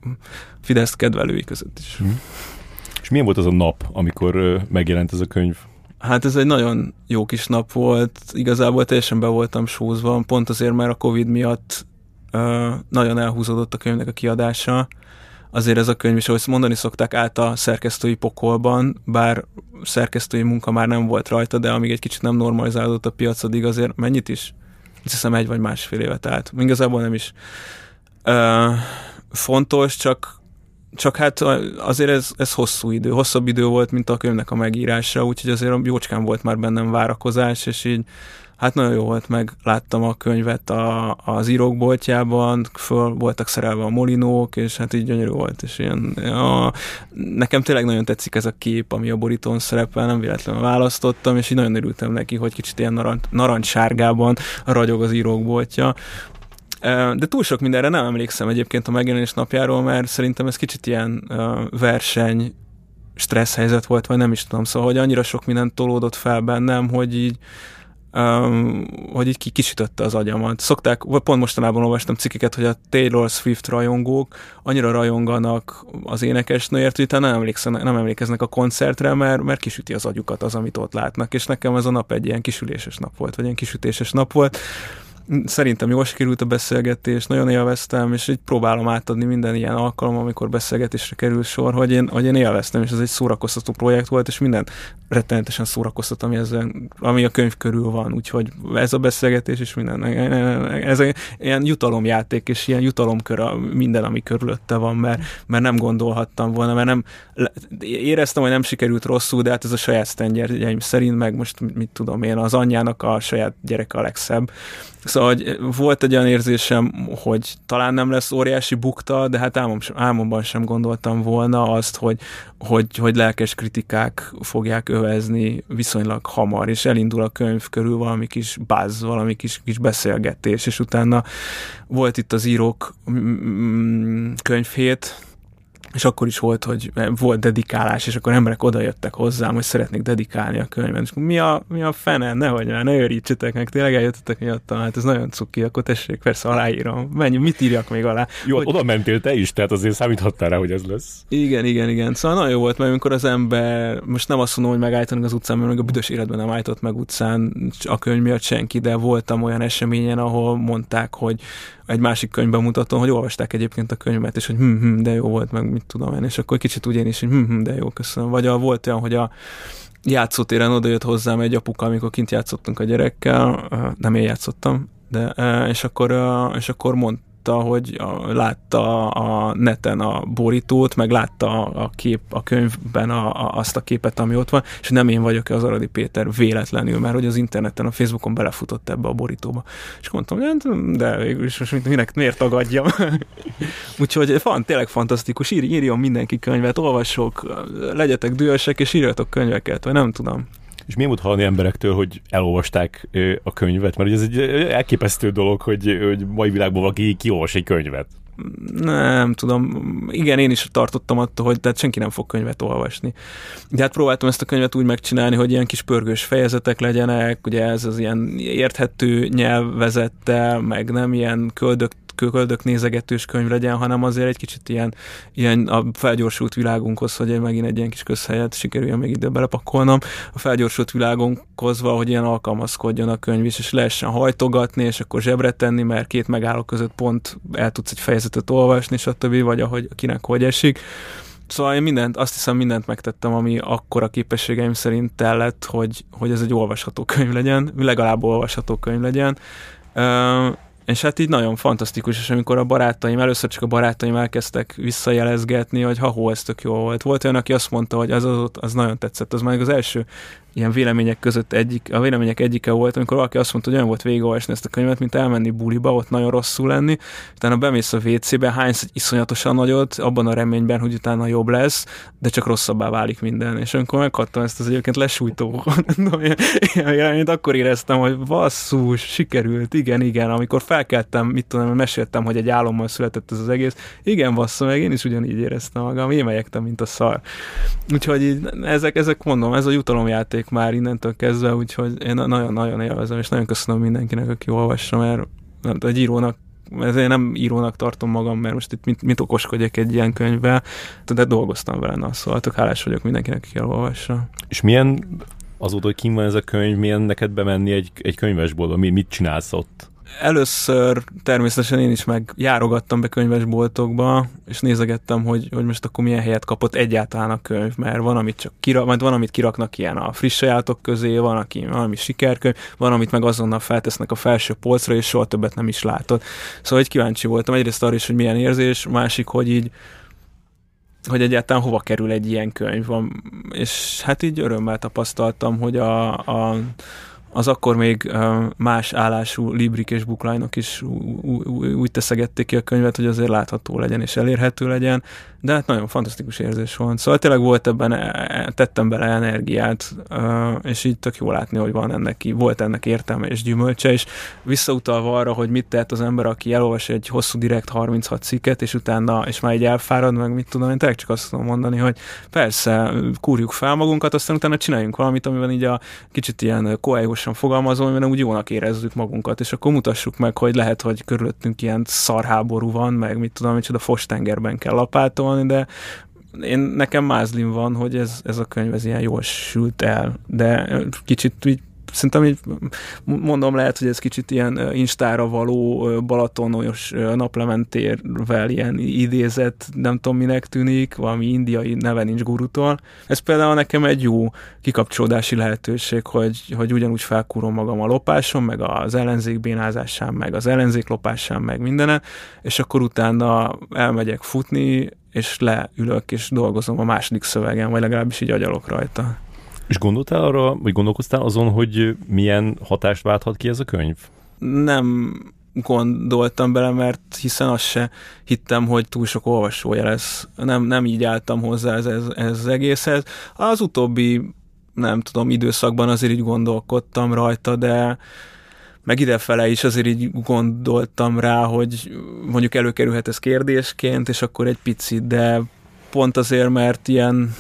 Fidesz kedvelői között is. Mm. És milyen volt az a nap, amikor megjelent ez a könyv? Hát ez egy nagyon jó kis nap volt, igazából teljesen be voltam sózva, pont azért, mert a Covid miatt uh, nagyon elhúzódott a könyvnek a kiadása. Azért ez a könyv is, ahogy mondani szokták, állt a szerkesztői pokolban, bár szerkesztői munka már nem volt rajta, de amíg egy kicsit nem normalizálódott a piac, addig azért mennyit is? Azt hiszem egy vagy másfél évet állt. Igazából nem is uh, fontos, csak, csak hát azért ez, ez hosszú idő, hosszabb idő volt, mint a könyvnek a megírása, úgyhogy azért jócskán volt már bennem várakozás, és így hát nagyon jó volt, meg láttam a könyvet a, az írók boltjában, föl voltak szerelve a molinók, és hát így gyönyörű volt, és ilyen, a, nekem tényleg nagyon tetszik ez a kép, ami a borítón szerepel, nem véletlenül választottam, és így nagyon örültem neki, hogy kicsit ilyen narancs, narancssárgában ragyog az írók boltja. De túl sok mindenre nem emlékszem egyébként a megjelenés napjáról, mert szerintem ez kicsit ilyen uh, verseny, stressz helyzet volt, vagy nem is tudom, szóval, hogy annyira sok minden tolódott fel bennem, hogy így Um, hogy így kisütötte az agyamat. Szokták, vagy pont mostanában olvastam cikkeket, hogy a Taylor Swift rajongók annyira rajonganak az énekesnőért, hogy nem emlékeznek, nem emlékeznek a koncertre, mert, mert kisüti az agyukat az, amit ott látnak, és nekem ez a nap egy ilyen kisüléses nap volt, vagy ilyen kisütéses nap volt. Szerintem jól sikerült a beszélgetés, nagyon élveztem, és így próbálom átadni minden ilyen alkalom, amikor beszélgetésre kerül sor, hogy én, hogy én élveztem, és ez egy szórakoztató projekt volt, és minden rettenetesen szórakoztat, ami, ezzel, ami a könyv körül van, úgyhogy ez a beszélgetés is minden, ez egy ilyen jutalomjáték, és ilyen jutalomkör a minden, ami körülötte van, mert, mert nem gondolhattam volna, mert nem éreztem, hogy nem sikerült rosszul, de hát ez a saját sztendjeim szerint, meg most mit tudom én, az anyjának a saját gyereke a legszebb. Szóval Szóval hogy volt egy olyan érzésem, hogy talán nem lesz óriási bukta, de hát álmom, álmomban sem gondoltam volna azt, hogy, hogy, hogy lelkes kritikák fogják övezni viszonylag hamar, és elindul a könyv körül valami kis buzz, valami kis, kis beszélgetés, és utána volt itt az írók könyvhét, és akkor is volt, hogy volt dedikálás, és akkor emberek odajöttek hozzám, hogy szeretnék dedikálni a könyvet. És mi a, mi a fene? Nehogy már, ne örítsetek meg, tényleg eljöttetek miattam, hát ez nagyon cuki, akkor tessék, persze aláírom. Menj, mit írjak még alá? Jó, hogy... oda mentél te is, tehát azért számíthattál rá, hogy ez lesz. Igen, igen, igen. Szóval nagyon jó volt, mert amikor az ember, most nem azt mondom, hogy megállítanak az utcán, mert még a büdös életben nem állított meg utcán a könyv miatt senki, de voltam olyan eseményen, ahol mondták, hogy egy másik könyvben mutatom, hogy olvasták egyébként a könyvet, és hogy hm, hm, de jó volt, meg mit tudom én, és akkor kicsit úgy én is, hogy hm, hm, de jó, köszönöm. Vagy a, volt olyan, hogy a játszótéren odajött hozzám egy apuka, amikor kint játszottunk a gyerekkel, nem én játszottam, de, és akkor, és akkor mondta, hogy a, látta a neten a borítót, meg látta a, a kép a könyvben a, a, azt a képet, ami ott van, és nem én vagyok az Aradi Péter véletlenül, mert hogy az interneten, a Facebookon belefutott ebbe a borítóba. És mondtam, hogy de végül is most minek, miért tagadjam? Úgyhogy van, tényleg fantasztikus, Ír, írjon mindenki könyvet, olvassok, legyetek dühösek, és írjatok könyveket, vagy nem tudom. És milyen volt hallani emberektől, hogy elolvasták a könyvet? Mert ez egy elképesztő dolog, hogy, hogy mai világban valaki kiolvas egy könyvet. Nem tudom. Igen, én is tartottam attól, hogy tehát senki nem fog könyvet olvasni. De hát próbáltam ezt a könyvet úgy megcsinálni, hogy ilyen kis pörgős fejezetek legyenek, ugye ez az ilyen érthető nyelvezettel, meg nem ilyen köldök köldök nézegetős könyv legyen, hanem azért egy kicsit ilyen, ilyen a felgyorsult világunkhoz, hogy megint egy ilyen kis közhelyet sikerüljön még ide belepakolnom. A felgyorsult világunkhoz valahogy ilyen alkalmazkodjon a könyv is, és lehessen hajtogatni, és akkor zsebre tenni, mert két megálló között pont el tudsz egy fejezetet olvasni, stb. Vagy ahogy kinek hogy esik. Szóval én mindent, azt hiszem mindent megtettem, ami akkora képességeim szerint tellett, hogy, hogy ez egy olvasható könyv legyen, legalább olvasható könyv legyen. Uh, És hát így nagyon fantasztikus, és amikor a barátaim, először csak a barátaim elkezdtek visszajelezgetni, hogy ha-hó, ez tök jó volt. Volt olyan, aki azt mondta, hogy az, az, az nagyon tetszett, az már az első ilyen vélemények között egyik, a vélemények egyike volt, amikor valaki azt mondta, hogy olyan volt végigolvasni ezt a könyvet, mint elmenni buliba, ott nagyon rosszul lenni, utána bemész a vé cébe, hánysz egy iszonyatosan nagyot, abban a reményben, hogy utána jobb lesz, de csak rosszabbá válik minden. És amikor meghattam ezt az egyébként lesújtó véleményt, akkor éreztem, hogy basszus, sikerült, igen, igen, amikor felkeltem, mit tudom, meséltem, hogy egy álommal született ez az egész, igen, bassza meg, én is ugyanígy éreztem magam, émelyektem, mint a szar. Úgyhogy így, ezek, ezek mondom, ez a jutalomjáték már innentől kezdve, úgyhogy én nagyon-nagyon élvezem, és nagyon köszönöm mindenkinek, aki olvassa, mert nem, egy írónak, ezért nem írónak tartom magam, mert most itt mit, mit okoskodjak egy ilyen könyvvel, de dolgoztam vele, na, szóval tök hálás vagyok mindenkinek, aki elolvassa. És milyen azóta, hogy kim van ez a könyv, milyen neked bemenni egy, egy könyvesboltba? Mi, mit csinálsz ott? Először természetesen én is meg járogattam be könyvesboltokba, és nézegettem, hogy, hogy most akkor milyen helyet kapott egyáltalán a könyv, mert van, amit csak kirak, majd van, amit kiraknak ilyen a friss sajátok közé, van, aki, van, ami sikerkönyv, van, amit meg azonnal feltesznek a felső polcra, és soha többet nem is látod. Szóval egy kíváncsi voltam, egyrészt arra is, hogy milyen érzés, másik, hogy így hogy egyáltalán hova kerül egy ilyen könyv. És hát így örömmel tapasztaltam, hogy a, a az akkor még más állású Librik és Bookline-ok is úgy teszegették ki a könyvet, hogy azért látható legyen és elérhető legyen, de hát nagyon fantasztikus érzés volt. Szóval tényleg volt ebben, tettem bele energiát, és így tök jó látni, hogy van ennek, volt ennek értelme és gyümölcse, és visszautalva arra, hogy mit tehet az ember, aki elolvas egy hosszú direkt harminchat cikket, és utána, és már így elfárad, meg mit tudom, én tényleg csak azt tudom mondani, hogy persze, kúrjuk fel magunkat, aztán utána csináljunk valamit, amiben így a kicsit ilyen koeljósan fogalmazom, amiben úgy jónak érezzük magunkat, és akkor mutassuk meg, hogy lehet, hogy körülöttünk ilyen szarháború van, meg mit tudom, micsoda fostengerben kell lapátolni, de én, nekem mázlim van, hogy ez, ez a könyv ez ilyen jól sült el, de kicsit így szerintem így mondom, lehet, hogy ez kicsit ilyen Instára való balatonos naplementérvel ilyen idézett, nem tudom minek tűnik, valami indiai neve nincs gurutól. Ez például nekem egy jó kikapcsolódási lehetőség, hogy, hogy ugyanúgy felkúrom magam a lopáson, meg az ellenzék bénázásán, meg az ellenzék lopásán, meg mindene, és akkor utána elmegyek futni, és leülök, és dolgozom a második szövegen, vagy legalábbis így agyalok rajta. És gondoltál arra, vagy gondolkoztál azon, hogy milyen hatást válthat ki ez a könyv? nem gondoltam bele, mert hiszen azt se hittem, hogy túl sok olvasója lesz. Nem, nem így álltam hozzá ez, ez, ez az egészhez. Az utóbbi, nem tudom, időszakban azért így gondolkodtam rajta, de meg idefele is azért így gondoltam rá, hogy mondjuk előkerülhet ez kérdésként, és akkor egy picit, de pont azért, mert ilyen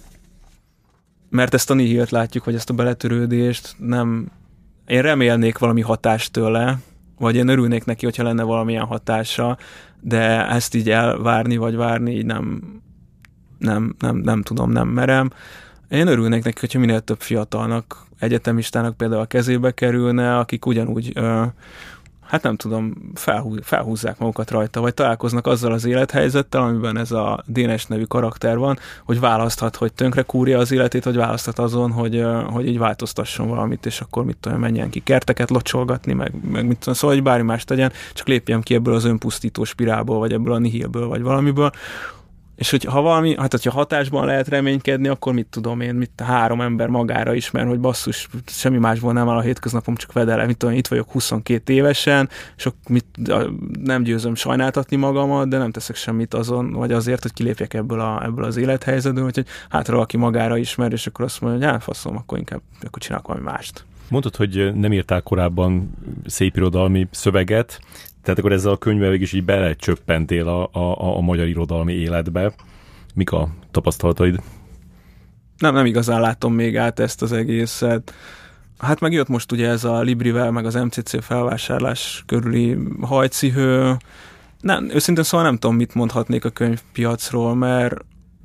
mert ezt a nihilt látjuk, vagy ezt a beletörődést nem... Én remélnék valami hatást tőle, vagy én örülnék neki, hogyha lenne valamilyen hatása, de ezt így elvárni, vagy várni így nem, nem, nem, nem tudom, nem merem. Én örülnék neki, hogyha minél több fiatalnak, egyetemistának például a kezébe kerülne, akik ugyanúgy, ö, hát nem tudom, felhúz, felhúzzák magukat rajta, vagy találkoznak azzal az élethelyzettel, amiben ez a Dénes nevű karakter van, hogy választhat, hogy tönkre kúrja az életét, vagy választhat azon, hogy, ö, hogy így változtasson valamit, és akkor mit tudom, menjen ki kerteket locsolgatni, meg, meg mit tudom, szóval, hogy bármi más tegyen, csak lépjem ki ebből az önpusztító spirálból, vagy ebből a nihilből, vagy valamiből. És hogy ha valami, hát hogyha hatásban lehet reménykedni, akkor mit tudom én, mit három ember magára ismer, hogy basszus, semmi másból nem áll a hétköznapom, csak vedele, mit tudom, itt vagyok huszonkét évesen, és mit, nem győzöm sajnáltatni magamat, de nem teszek semmit azon, vagy azért, hogy kilépjek ebből, a, ebből az élethelyzetből, úgyhogy hátra valaki magára ismer, és akkor azt mondja, hogy hát faszom, akkor inkább akkor csinálok valami mást. Mondtad, hogy nem írtál korábban szépirodalmi szöveget, tehát akkor ezzel a könyvvel végig is így belecsöppentél a, a, a magyar irodalmi életbe. Mik a tapasztalataid? Nem, nem igazán látom még át ezt az egészet. Hát megjött most ugye ez a Librivel, meg az em cé cé felvásárlás körüli hajcihő. Nem, őszintén szóval nem tudom, mit mondhatnék a könyvpiacról, mert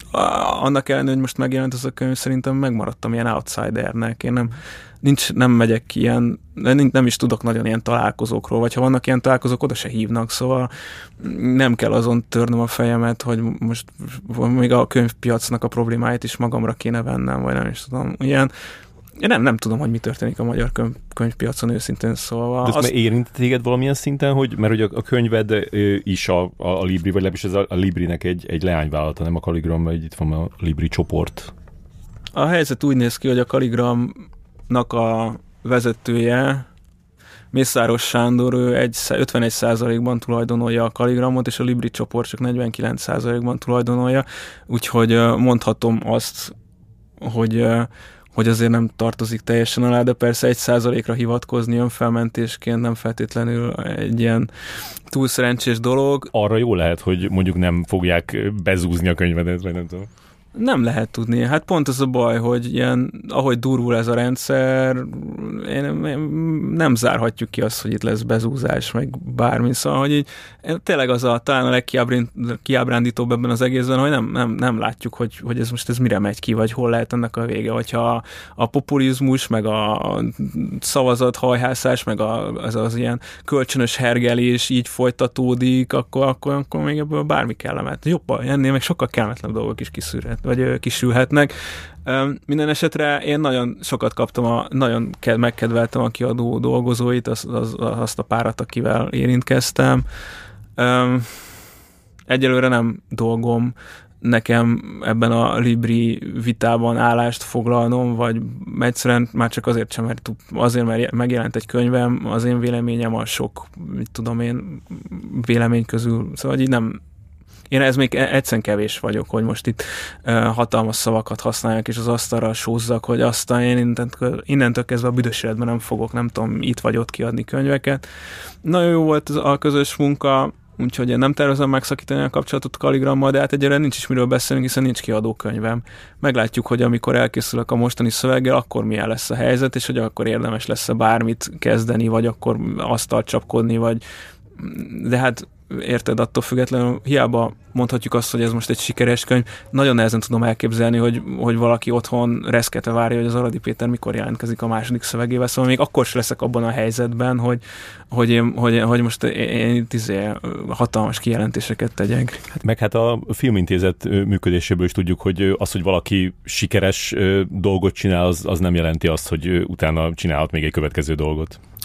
annak ellenére, hogy most megjelent ez a könyv, szerintem megmaradtam ilyen outsidernek. Én nem, nincs, nem megyek ilyen, nem is tudok nagyon ilyen találkozókról, vagy ha vannak ilyen találkozók, oda se hívnak, szóval nem kell azon törnöm a fejemet, hogy most még a könyvpiacnak a problémáit is magamra kéne vennem, vagy nem is tudom. Ilyen, én nem, nem tudom, hogy mi történik a magyar könyv, könyvpiacon őszintén szólva. De ez azt... érint téged valamilyen szinten, hogy, mert hogy a, a könyved is a, a, a Libri, vagy legalábbis ez a, a Librinek egy, egy leányvállalata, nem a Kaligram, vagy itt van a Libri csoport. A helyzet úgy néz ki, hogy a Kaligramnak a vezetője, Mészáros Sándor, ő egy, ötvenegy százalékban tulajdonolja a Kaligramot, és a Libri csoport csak negyvenkilenc százalékban tulajdonolja, úgyhogy mondhatom azt, hogy hogy azért nem tartozik teljesen alá, de persze egy százalékra hivatkozni önfelmentésként nem feltétlenül egy ilyen túl szerencsés dolog. Arra jó lehet, hogy mondjuk nem fogják bezúzni a könyvedet, vagy nem tudom. Nem lehet tudni. Hát pont az a baj, hogy ilyen, ahogy durvul ez a rendszer, én, nem zárhatjuk ki azt, hogy itt lesz bezúzás, meg bármi. Szóval, hogy így, tényleg az a talán a legkiábrándítóbb ebben az egészben, hogy nem, nem, nem látjuk, hogy, hogy ez most ez mire megy ki, vagy hol lehet ennek a vége. Hogyha a, a populizmus, meg a szavazathajhászás, meg a, az, az ilyen kölcsönös hergelés így folytatódik, akkor, akkor, akkor még ebből bármi kellemet. Jobban, ennél meg sokkal kellemetlenebb dolgok is kiszűrhet, vagy kisülhetnek. Minden esetre én nagyon sokat kaptam, a, nagyon megkedveltem a kiadó dolgozóit, az, az, azt a párat, akivel érintkeztem. Egyelőre nem dolgom nekem ebben a Libri vitában állást foglalnom, vagy egyszerűen már csak azért sem, mert azért, mert megjelent egy könyvem, az én véleményem a sok, mit tudom én, vélemény közül, szóval így nem. Én ez még egyszerűen kevés vagyok, hogy most itt uh, hatalmas szavakat használjak, és az asztalra sózzak, hogy aztán én innentől, innentől kezdve a büdös életben nem fogok, nem tudom, itt vagy ott kiadni könyveket. Nagyon jó volt a közös munka, úgyhogy én nem tervezem megszakítani a kapcsolatot Kaligrammal, de hát egyre nincs is miről beszélni, hiszen nincs kiadó könyvem. Meglátjuk, hogy amikor elkészülök a mostani szöveggel, akkor milyen lesz a helyzet, és hogy akkor érdemes lesz-e bármit kezdeni, vagy akkor asztalt csapkodni, vagy de hát érted, attól függetlenül hiába mondhatjuk azt, hogy ez most egy sikeres könyv, nagyon nehezen tudom elképzelni, hogy, hogy valaki otthon reszketve várja, hogy az Aradi Péter mikor jelentkezik a második szövegével, szóval még akkor sem leszek abban a helyzetben, hogy, hogy, én, hogy, hogy most én itt izé hatalmas kijelentéseket tegyek. Hát meg hát a Filmintézet működéséből is tudjuk, hogy az, hogy valaki sikeres dolgot csinál, az, az nem jelenti azt, hogy utána csinálhat még egy következő dolgot.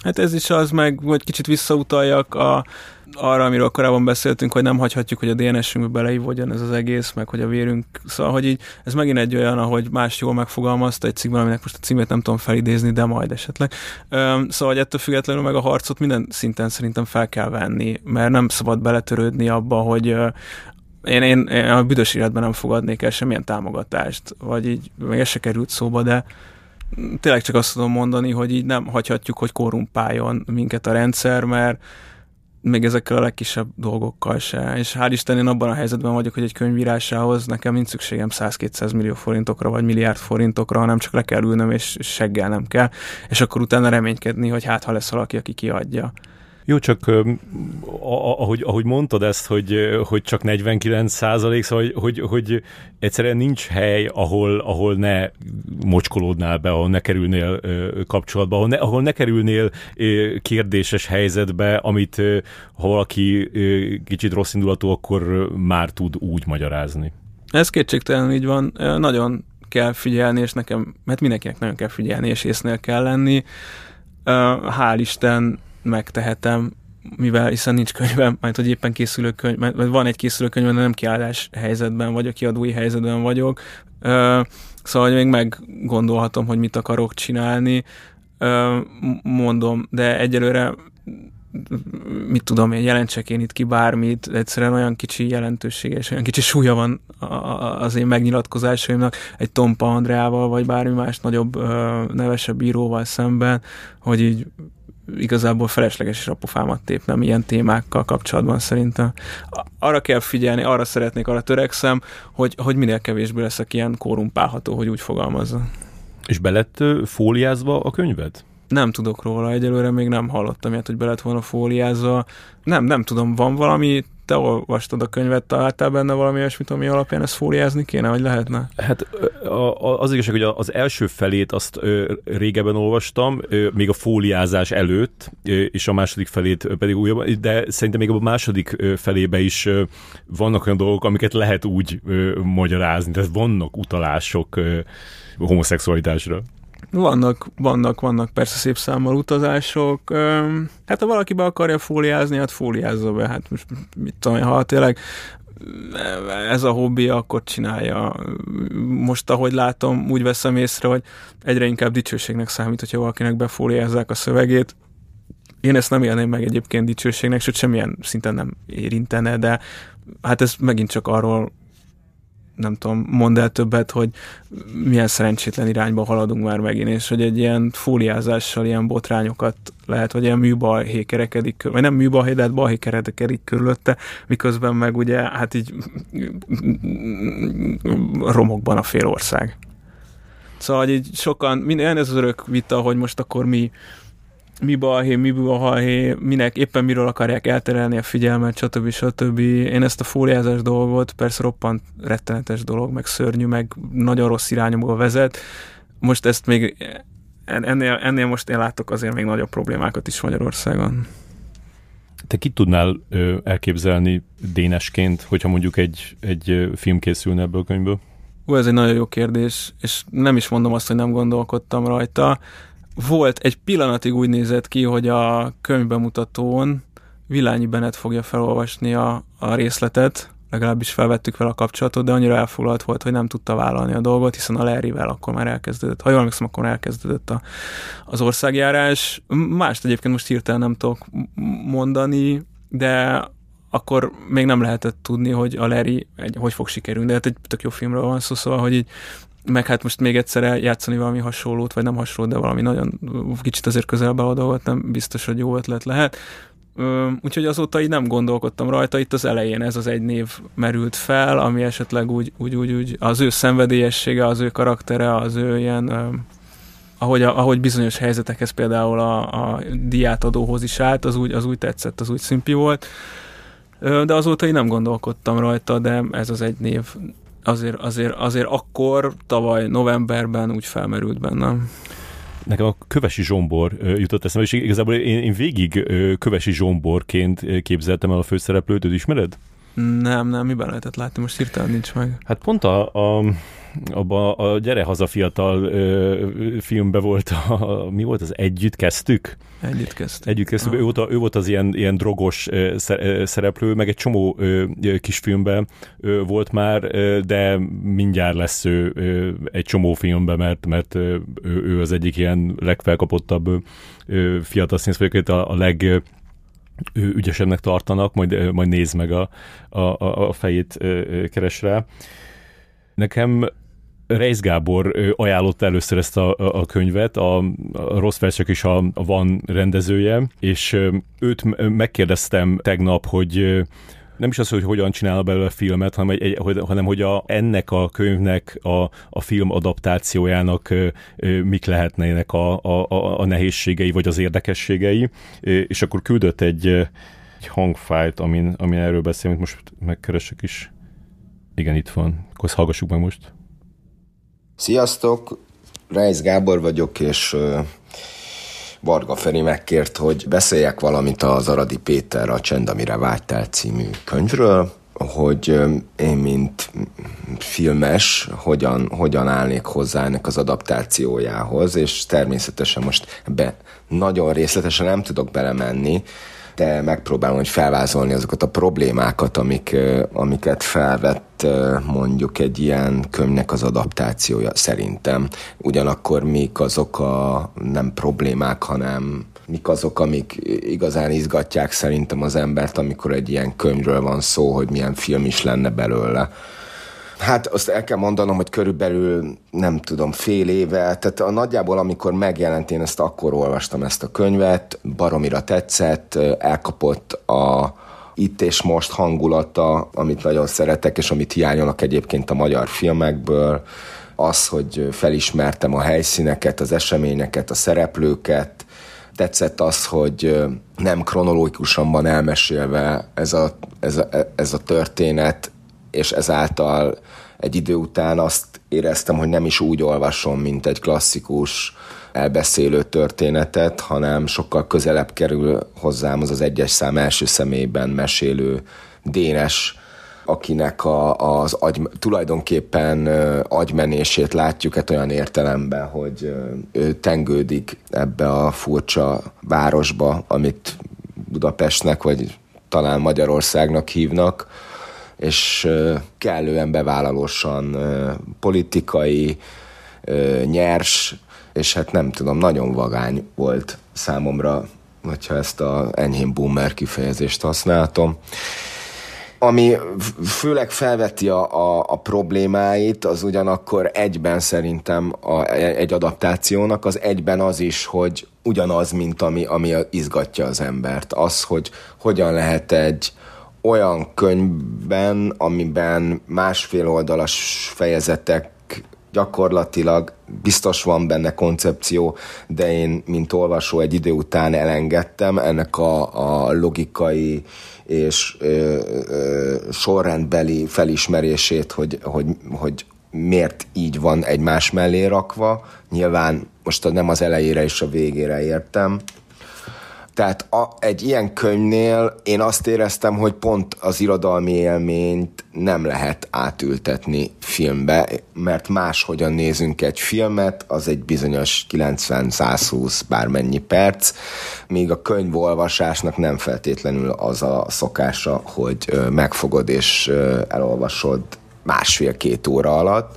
Hát ez is az, meg hogy kicsit visszautaljak a, arra, amiről korábban beszéltünk, hogy nem hagyhatjuk, hogy a dé en es-ünkbe beleívódjon ez az egész, meg hogy a vérünk, szóval, hogy így, ez megint egy olyan, ahogy más jól megfogalmazta egy cikkben, aminek most a címét nem tudom felidézni, de majd esetleg. Üm, szóval, hogy ettől függetlenül meg a harcot minden szinten szerintem fel kell venni, mert nem szabad beletörődni abba, hogy uh, én, én, én a büdös életben nem fogadnék el semmilyen támogatást, vagy így, meg ez se került szóba, de tényleg csak azt tudom mondani, hogy így nem hagyhatjuk, hogy korrumpáljon minket a rendszer, mert még ezekkel a legkisebb dolgokkal se. És hál' Isten én abban a helyzetben vagyok, hogy egy könyvírásához nekem nincs szükségem száz-kétszáz millió forintokra, vagy milliárd forintokra, hanem csak le kell ülnöm, és seggel nem kell. És akkor utána reménykedni, hogy hát ha lesz valaki, aki kiadja. Jó, csak ahogy, ahogy mondtad ezt, hogy, hogy csak negyvenkilenc százalék, szóval, hogy, hogy, hogy egyszerűen nincs hely, ahol, ahol ne mocskolódnál be, ahol ne kerülnél kapcsolatba, ahol ne, ahol ne kerülnél kérdéses helyzetbe, amit ha valaki kicsit rossz indulatú, akkor már tud úgy magyarázni. Ez kétségtelenül így van. Nagyon kell figyelni, és nekem, mert mindenkinek nagyon kell figyelni, és észnél kell lenni. Hál' Isten megtehetem, mivel hiszen nincs könyvem, majd hogy éppen készülő könyv, mert van egy készülő könyvem, de nem kiállás helyzetben vagyok, kiadói helyzetben vagyok. Szóval még meggondolhatom, hogy mit akarok csinálni. Mondom, de egyelőre mit tudom én, jelentsek én itt ki bármit, egyszerűen olyan kicsi jelentősége és olyan kicsi súlya van az én megnyilatkozásaimnak egy Tompa Andreával, vagy bármi más nagyobb, nevesebb íróval szemben, hogy így igazából felesleges is a pofámat tépnem ilyen témákkal kapcsolatban szerintem. Arra kell figyelni, arra szeretnék, arra törekszem, hogy, hogy minél kevésbé leszek ilyen korrumpálható, hogy úgy fogalmazza. És be lett fóliázva a könyved? Nem tudok róla, egyelőre még nem hallottam ilyet, hogy be lett volna fóliázva. Nem, nem tudom, van valami, te olvastad a könyvet, találtál benne valami olyasmit, ami alapján ezt fóliázni kéne, vagy lehetne? Hát az igazság, hogy az első felét azt régebben olvastam, még a fóliázás előtt, és a második felét pedig újabban, de szerintem még a második felébe is vannak olyan dolgok, amiket lehet úgy magyarázni, tehát vannak utalások homoszexualitásra. Vannak, vannak, vannak persze szép számmal utazások. Hát ha valaki be akarja fóliázni, hát fóliázza be. Hát most mit tudom, ha tényleg ez a hobbi, akkor csinálja. Most, ahogy látom, úgy veszem észre, hogy egyre inkább dicsőségnek számít, hogyha valakinek befóliázzák a szövegét. Én ezt nem élném meg egyébként dicsőségnek, sőt semmilyen szinten nem érintene, de hát ez megint csak arról nem tudom, mondd el többet, hogy milyen szerencsétlen irányba haladunk már megint, és hogy egy ilyen fóliázással ilyen botrányokat lehet, hogy ilyen műbalhé kerekedik, vagy nem műbalhé, de hát balhé kerekedik körülötte, miközben meg ugye, hát így romokban a fél ország. Szóval így sokan, minden ez az örök vita, hogy most akkor mi mi balhé, mi balhé, minek, éppen miről akarják elterelni a figyelmet, stb. stb. Én ezt a fóliázás dolgot, persze roppant rettenetes dolog, meg szörnyű, meg nagyon rossz irányba vezet. Most ezt még, ennél, ennél most én látok azért még nagyobb problémákat is Magyarországon. Te kit tudnál ö, elképzelni dénesként, hogyha mondjuk egy, egy film készülne ebből a könyvből? Ó, ez egy nagyon jó kérdés, és nem is mondom azt, hogy nem gondolkodtam rajta. Volt, egy pillanatig úgy nézett ki, hogy a könyvbemutatón Villányi Bennet fogja felolvasni a, a részletet, legalábbis felvettük vele a kapcsolatot, de annyira elfoglalt volt, hogy nem tudta vállalni a dolgot, hiszen a Larryvel akkor már elkezdődött. Ha jól emlékszem, akkor elkezdődött a, az országjárás. Mást egyébként most hirtelen nem tudok mondani, de akkor még nem lehetett tudni, hogy a Larry egy, hogy fog sikerülni, de hát egy tök jó filmről van szó, szóval, hogy így meg hát most még egyszer játszani valami hasonlót, vagy nem hasonlót, de valami nagyon kicsit azért közelbe a dolgot, nem biztos, hogy jó ötlet lehet. Úgyhogy azóta így nem gondolkodtam rajta, itt az elején ez az egy név merült fel, ami esetleg úgy, úgy, úgy, úgy az ő szenvedélyessége, az ő karaktere, az ő ilyen, ahogy, a, ahogy bizonyos helyzetekhez például a, a diátadóhoz is állt, az úgy, az úgy tetszett, az úgy szimpi volt. De azóta így nem gondolkodtam rajta, de ez az egy név azért, azért, azért akkor, tavaly novemberben úgy felmerült bennem. Nekem a Kövesi Zsombor jutott eszembe, és igazából én, én végig Kövesi Zsomborként képzeltem el a főszereplőt, őt ismered? Nem, nem, miben lehetett látni? Most hirtelen nincs meg. Hát pont a, a, abba a Gyere haza fiatal ö, filmben volt, a, mi volt az Együtt kezdtük? Együtt kezdtük. Együtt kezdtük. Ah. Ő, volt a, ő volt az ilyen, ilyen drogos ö, szereplő, meg egy csomó ö, kis filmben ö, volt már, ö, de mindjárt lesz ő ö, egy csomó filmben, mert, mert ö, ő az egyik ilyen legfelkapottabb ö, fiatal színész, vagy a, a leg ő ügyesebbnek tartanak, majd, majd nézd meg a, a, a fejét keres rá. Nekem Reisz Gábor ajánlotta először ezt a, a könyvet, a, a Rossz Versek is a, a Van rendezője, és őt megkérdeztem tegnap, hogy nem is az, hogy hogyan csinál belőle a filmet, hanem, egy, hanem hogy a, ennek a könyvnek a, a film adaptációjának ö, ö, mik lehetnének a, a, a nehézségei, vagy az érdekességei, és akkor küldött egy, egy hangfájlt, amin, amin erről beszélünk, most megkeresek is. Igen, itt van. Akkor ezt hallgassuk meg most. Sziasztok! Reisz Gábor vagyok, és Varga Feri megkért, hogy beszéljek valamit az Aradi Péter A Csend, amire vágytál című könyvről, hogy én, mint filmes, hogyan, hogyan állnék hozzá ennek az adaptációjához, és természetesen most ebbe nagyon részletesen nem tudok belemenni, de megpróbálom, hogy felvázolni azokat a problémákat, amik, amiket felvett mondjuk egy ilyen könyvnek az adaptációja szerintem. Ugyanakkor mik azok a nem problémák, hanem mik azok, amik igazán izgatják szerintem az embert, amikor egy ilyen könyvről van szó, hogy milyen film is lenne belőle. Hát azt el kell mondanom, hogy körülbelül nem tudom, fél éve, tehát a nagyjából amikor megjelent, én ezt akkor olvastam ezt a könyvet, baromira tetszett, elkapott a itt és most hangulata, amit nagyon szeretek, és amit hiányolnak egyébként a magyar filmekből, az, hogy felismertem a helyszíneket, az eseményeket, a szereplőket, tetszett az, hogy nem kronológikusan van elmesélve ez a, ez a, ez a történet, és ezáltal egy idő után azt éreztem, hogy nem is úgy olvasom, mint egy klasszikus elbeszélő történetet, hanem sokkal közelebb kerül hozzám az az egyes szám első személyben mesélő Dénes, akinek a, az agy, tulajdonképpen agymenését látjuk egy olyan értelemben, hogy ő tengődik ebbe a furcsa városba, amit Budapestnek, vagy talán Magyarországnak hívnak, és kellően bevállalósan politikai, nyers, és hát nem tudom, nagyon vagány volt számomra, hogyha ezt a enyhén boomer kifejezést használtam. Ami főleg felveti a, a, a problémáit, az ugyanakkor egyben szerintem a, egy adaptációnak, az egyben az is, hogy ugyanaz, mint ami, ami izgatja az embert. Az, hogy hogyan lehet egy olyan könyvben, amiben másfél oldalas fejezetek gyakorlatilag biztos van benne koncepció, de én, mint olvasó, egy idő után elengedtem ennek a, a logikai és ö, ö, sorrendbeli felismerését, hogy, hogy, hogy miért így van egymás mellé rakva. Nyilván most nem az elejére és a végére értem. Tehát a, egy ilyen könyvnél én azt éreztem, hogy pont az irodalmi élményt nem lehet átültetni filmbe, mert máshogyan nézünk egy filmet, az egy bizonyos kilencven-százhúsz bármennyi perc, míg a könyvolvasásnak nem feltétlenül az a szokása, hogy megfogod és elolvasod másfél-két óra alatt,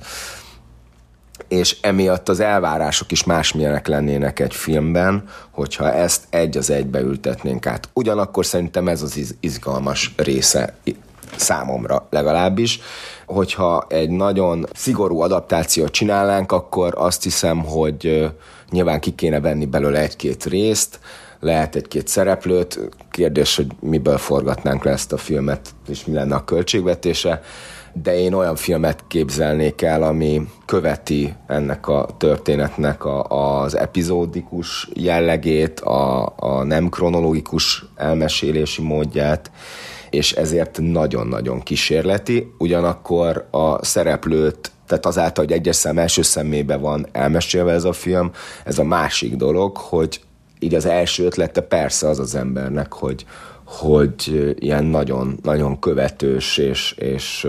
és emiatt az elvárások is másmilyenek lennének egy filmben, hogyha ezt egy az egybe ültetnénk át. Ugyanakkor szerintem ez az izgalmas része számomra legalábbis, hogyha egy nagyon szigorú adaptációt csinálnánk, akkor azt hiszem, hogy nyilván ki kéne venni belőle egy-két részt, lehet egy-két szereplőt, kérdés, hogy miből forgatnánk le ezt a filmet, és mi lenne a költségvetése, de én olyan filmet képzelnék el, ami követi ennek a történetnek a, az epizódikus jellegét, a, a nem kronológikus elmesélési módját, és ezért nagyon-nagyon kísérleti. Ugyanakkor a szereplőt, tehát azáltal, hogy egyes szám első szemébe van elmesélve ez a film, ez a másik dolog, hogy így az első ötlete persze az az embernek, hogy hogy ilyen nagyon, nagyon követős, és, és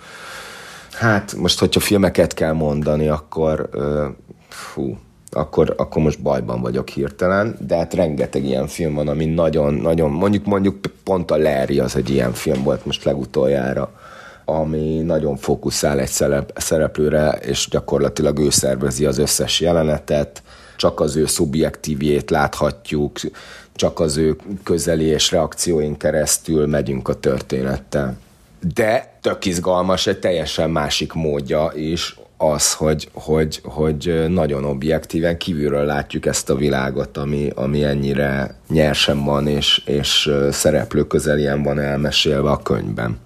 hát most, hogyha filmeket kell mondani, akkor fú, akkor, akkor most bajban vagyok hirtelen, de hát rengeteg ilyen film van, ami nagyon, nagyon, mondjuk, mondjuk pont a Larry az egy ilyen film volt most legutoljára, ami nagyon fókuszál egy szerep, szereplőre, és gyakorlatilag ő szervezi az összes jelenetet, csak az ő szubjektívjét láthatjuk, csak az ő közeli és reakcióin keresztül megyünk a történettel. De tök izgalmas, egy teljesen másik módja is az, hogy, hogy, hogy nagyon objektíven kívülről látjuk ezt a világot, ami, ami ennyire nyersen van, és, és szereplő közelien van elmesélve a könyvben.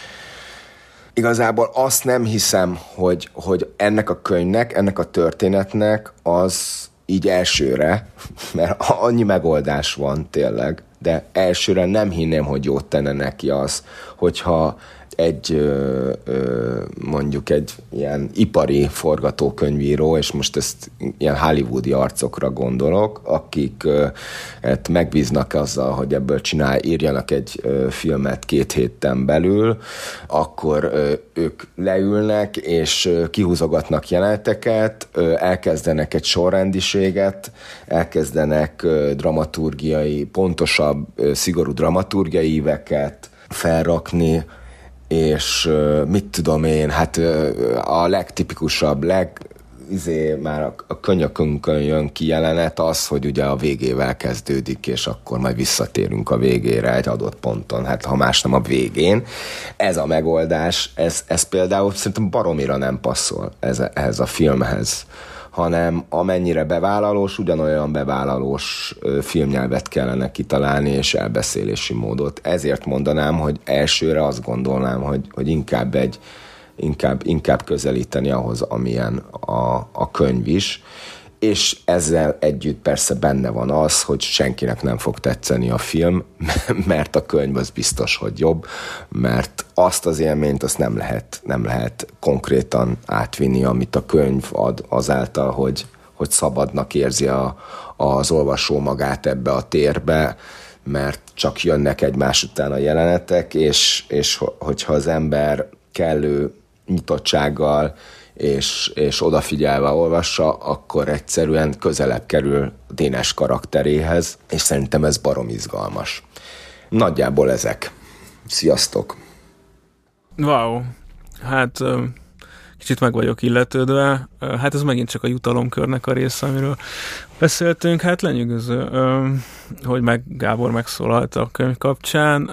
Igazából azt nem hiszem, hogy, hogy ennek a könyvnek, ennek a történetnek az így elsőre, mert annyi megoldás van tényleg, de elsőre nem hinném, hogy jót tenne neki az, hogyha egy ö, ö, mondjuk egy ilyen ipari forgatókönyvíró, és most ezt ilyen hollywoodi arcokra gondolok, akik ö, hát megbíznak azzal, hogy ebből csinál, írjanak egy ö, filmet két héten belül, akkor ö, ők leülnek, és ö, kihúzogatnak jeleneteket, ö, elkezdenek egy sorrendiséget, elkezdenek ö, dramaturgiai, pontosabb, ö, szigorú dramaturgiai íveket felrakni, és mit tudom én, hát a legtipikusabb, leg, izé, már a könyökünkön jön ki jelenet az, hogy ugye a végével kezdődik, és akkor majd visszatérünk a végére egy adott ponton, hát ha más nem a végén. Ez a megoldás, ez, ez például szerintem baromira nem passzol ez, ehhez a filmhez, hanem amennyire bevállalós, ugyanolyan bevállalós filmnyelvet kellene kitalálni, és elbeszélési módot. Ezért mondanám, hogy elsőre azt gondolnám, hogy, hogy inkább, egy, inkább, inkább közelíteni ahhoz, amilyen a, a könyv is, és ezzel együtt persze benne van az, hogy senkinek nem fog tetszeni a film, mert a könyv az biztos, hogy jobb, mert azt az élményt azt nem lehet, nem lehet konkrétan átvinni, amit a könyv ad azáltal, hogy, hogy szabadnak érzi a, az olvasó magát ebbe a térbe, mert csak jönnek egymás után a jelenetek, és, és hogyha az ember kellő nyitottsággal és, és odafigyelve olvassa, akkor egyszerűen közelebb kerül Dénes karakteréhez, és szerintem ez barom izgalmas. Nagyjából ezek. Sziasztok! Wow! Hát kicsit meg vagyok illetődve. Hát ez megint csak a jutalomkörnek a része, amiről beszéltünk. Hát lenyűgöző, hogy meg Gábor megszólalt a könyv kapcsán.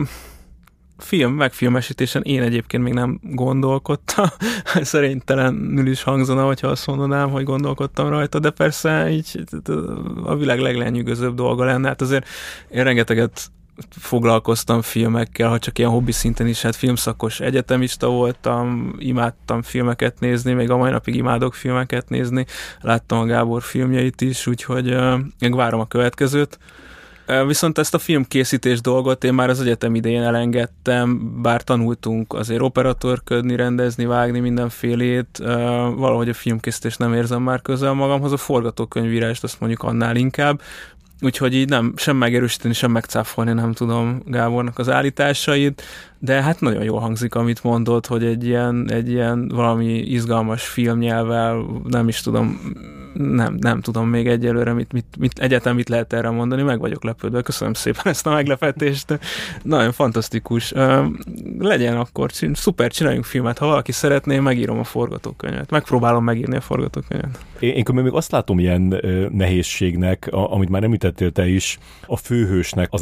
Film, megfilmesítésen én egyébként még nem gondolkodtam. Szerénytelenül is hangzana, hogyha azt mondanám, hogy gondolkodtam rajta, de persze így a világ leglenyűgözőbb dolga lenne. Hát azért én rengeteget foglalkoztam filmekkel, ha csak ilyen hobbi szinten is, hát filmszakos egyetemista voltam, imádtam filmeket nézni, még a mai napig imádok filmeket nézni, láttam a Gábor filmjeit is, úgyhogy uh, még várom a következőt. Viszont ezt a filmkészítés dolgot én már az egyetem idején elengedtem, bár tanultunk azért operatőrködni, rendezni, vágni mindenfélét, valahogy a filmkészítés nem érzem már közel magamhoz, a forgatókönyvírást azt mondjuk annál inkább, úgyhogy így nem, sem megerősíteni, sem megcáfolni nem tudom Gábornak az állításait, de hát nagyon jól hangzik, amit mondod, hogy egy ilyen, egy ilyen valami izgalmas filmnyelvvel, nem is tudom, nem, nem tudom még egyelőre, mit, mit, mit, egyetem mit lehet erre mondani, meg vagyok lepődve. Köszönöm szépen ezt a meglepetést. Nagyon fantasztikus. Legyen akkor, szuper, csináljunk filmet. Ha valaki szeretné, megírom a forgatókönyvet. Megpróbálom megírni a forgatókönyvet. Én, én még azt látom ilyen ö, nehézségnek, a, amit már említettél te is, a főhősnek az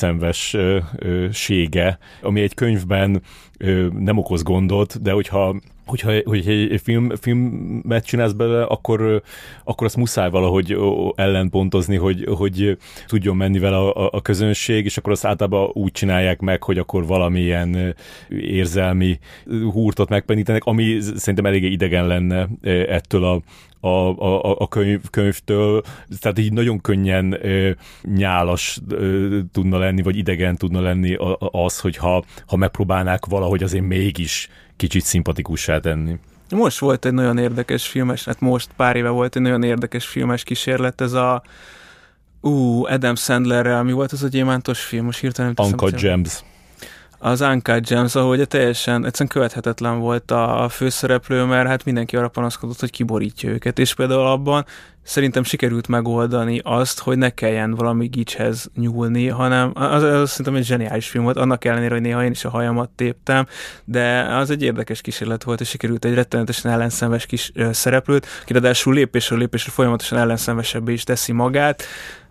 ellenszenvessége, ami egy könyvben ö, nem okoz gondot, de hogyha hogyha, hogyha egy film, filmet csinálsz belőle, akkor, akkor azt muszáj valahogy ellenpontozni, hogy, hogy tudjon menni vele a, a közönség, és akkor azt általában úgy csinálják meg, hogy akkor valamilyen érzelmi hurtot megpenítenek, ami szerintem eléggé idegen lenne ettől a a, a, a könyv, könyvtől, tehát így nagyon könnyen ö, nyálas ö, tudna lenni, vagy idegen tudna lenni az, hogyha ha megpróbálnák valahogy azért mégis kicsit szimpatikussá tenni. Most volt egy nagyon érdekes filmes, hát most pár éve volt egy nagyon érdekes filmes kísérlet, ez a Ú, Adam Sandlerrel, mi volt az a gyémántos film? Most hirtelen nem teszem. Uncut Gems. Az Uncut Gems, ahogy teljesen egyszerűen követhetetlen volt a, a főszereplő, mert hát mindenki arra panaszkodott, hogy kiborítja őket, és például abban szerintem sikerült megoldani azt, hogy ne kelljen valami gicshez nyúlni, hanem az, az szerintem egy zseniális film volt, annak ellenére, hogy néha én is a hajamat téptem, de az egy érdekes kísérlet volt, és sikerült egy rettenetesen ellenszenves kis szereplőt, ki ráadásul lépésről lépésről folyamatosan ellenszenvesebbé is teszi magát,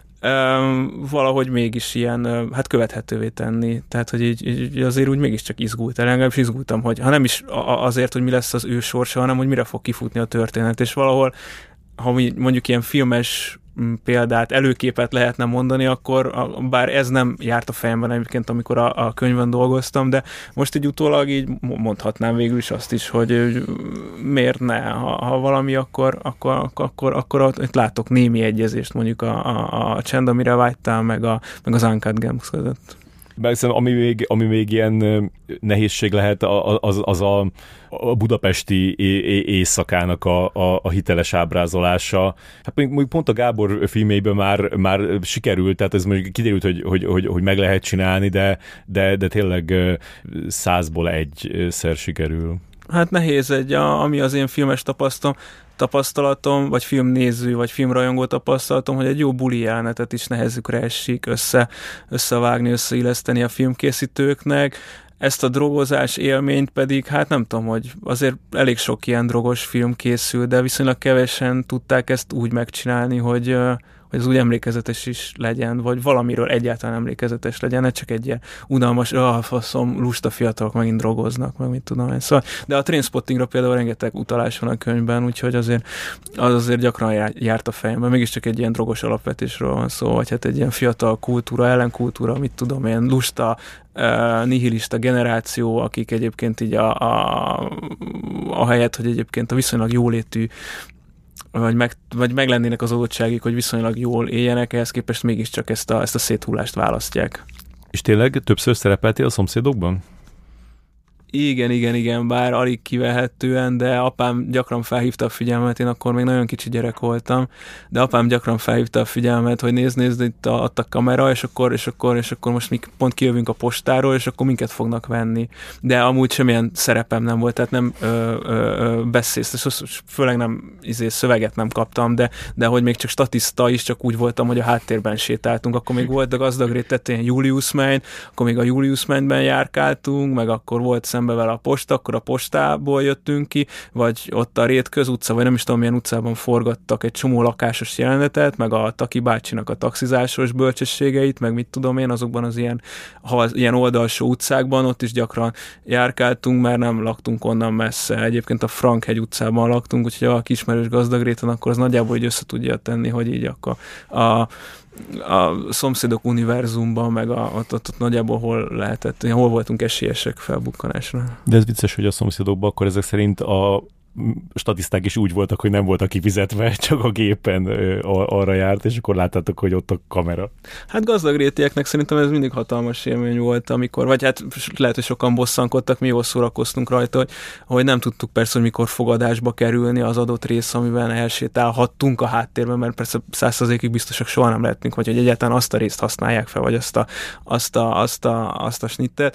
Um, valahogy mégis ilyen, hát követhetővé tenni. Tehát, hogy így, így azért úgy mégiscsak izgult el. Engem is izgultam, hogy ha nem is azért, hogy mi lesz az ő sorsa, hanem hogy mire fog kifutni a történet. És valahol, ha mondjuk ilyen filmes példát, előképet lehetne mondani, akkor bár ez nem járt a fejemben egyébként, amikor a, a könyvön dolgoztam, de most így utólag így mondhatnám végül is azt is, hogy miért ne, ha, ha valami, akkor, akkor, akkor, akkor itt látok némi egyezést mondjuk a, a, a Csend, amire vágytál, meg, a, meg az Uncut Gems között. Ami még, ami még ilyen nehézség lehet, az, az a, a budapesti éjszakának a, a, a hiteles ábrázolása. Hát mondjuk pont a Gábor filmjében már, már sikerült, tehát ez mondjuk kiderült, hogy, hogy, hogy, hogy meg lehet csinálni, de, de, de tényleg százból egyszer sikerül. Hát nehéz egy, a, ami az én filmes tapasztalom, tapasztalatom, vagy filmnéző, vagy filmrajongó tapasztalatom, hogy egy jó buli jelenetet is nehezükre esik össze, összevágni, összeilleszteni a filmkészítőknek. Ezt a drogozás élményt pedig, hát nem tudom, hogy azért elég sok ilyen drogos film készül, de viszonylag kevesen tudták ezt úgy megcsinálni, hogy hogy az úgy emlékezetes is legyen, vagy valamiről egyáltalán emlékezetes legyen, ne csak egy ilyen unalmas, ah, faszom, lusta fiatalok megint drogoznak, meg mit tudom én. Szóval, de a Trainspottingra például rengeteg utalás van a könyvben, úgyhogy azért, az azért gyakran járt a fejemben, mégiscsak egy ilyen drogos alapvetésről van szó, vagy hát egy ilyen fiatal kultúra, ellenkultúra, mit tudom én, lusta, Uh, nihilista generáció, akik egyébként így a, a, a helyet, hogy egyébként a viszonylag jólétű vagy meg, vagy meg lennének az adottságik, hogy viszonylag jól éljenek, ehhez képest mégiscsak ezt a, ezt a széthullást választják. És tényleg többször szerepeltél a Szomszédokban? Igen, igen, igen, bár alig kivehetően, de apám gyakran felhívta a figyelmet, én akkor még nagyon kicsi gyerek voltam, de apám gyakran felhívta a figyelmet, hogy nézd, nézd, itt a, a kamera, és akkor, és akkor, és akkor most mi pont kijövünk a postáról, és akkor minket fognak venni. De amúgy semmilyen szerepem nem volt, tehát nem ö, ö, beszélsz, főleg nem izé, szöveget nem kaptam, de, de hogy még csak statiszta is, csak úgy voltam, hogy a háttérben sétáltunk, akkor még volt a Gazdagrét tetején Julius Mine, akkor még a Julius Mine-ben járkáltunk, meg akkor volt szembe vele a posta, akkor a postából jöttünk ki, vagy ott a Rétköz utca, vagy nem is tudom milyen utcában forgattak egy csomó lakásos jelenetet, meg a Taki bácsinak a taxizásos bölcsességeit, meg mit tudom én, azokban az ilyen, ha az ilyen oldalsó utcákban, ott is gyakran járkáltunk, mert nem laktunk onnan messze. Egyébként a Frankhegy utcában laktunk, úgyhogy a kismerős Gazdagréten, akkor az nagyjából így össze tudja tenni, hogy így akkor a a Szomszédok univerzumban, meg a, ott, ott, ott nagyjából hol lehetett, hol voltunk esélyesek felbukkanásra. De ez vicces, hogy a Szomszédokban akkor ezek szerint a statiszták is úgy voltak, hogy nem voltak kifizetve, csak a gépen ö, arra járt, és akkor láttátok, hogy ott a kamera. Hát gazdagrétieknek szerintem ez mindig hatalmas élmény volt, amikor, vagy hát lehet, hogy sokan bosszankodtak, mi jól szórakoztunk rajta, hogy, hogy nem tudtuk persze, hogy mikor fogadásba kerülni az adott rész, amiben elsétálhattunk a háttérben, mert persze száz százalékig biztosak soha nem lehetünk, vagy hogy egyáltalán azt a részt használják fel, vagy azt a, azt a, azt a, azt a snittet.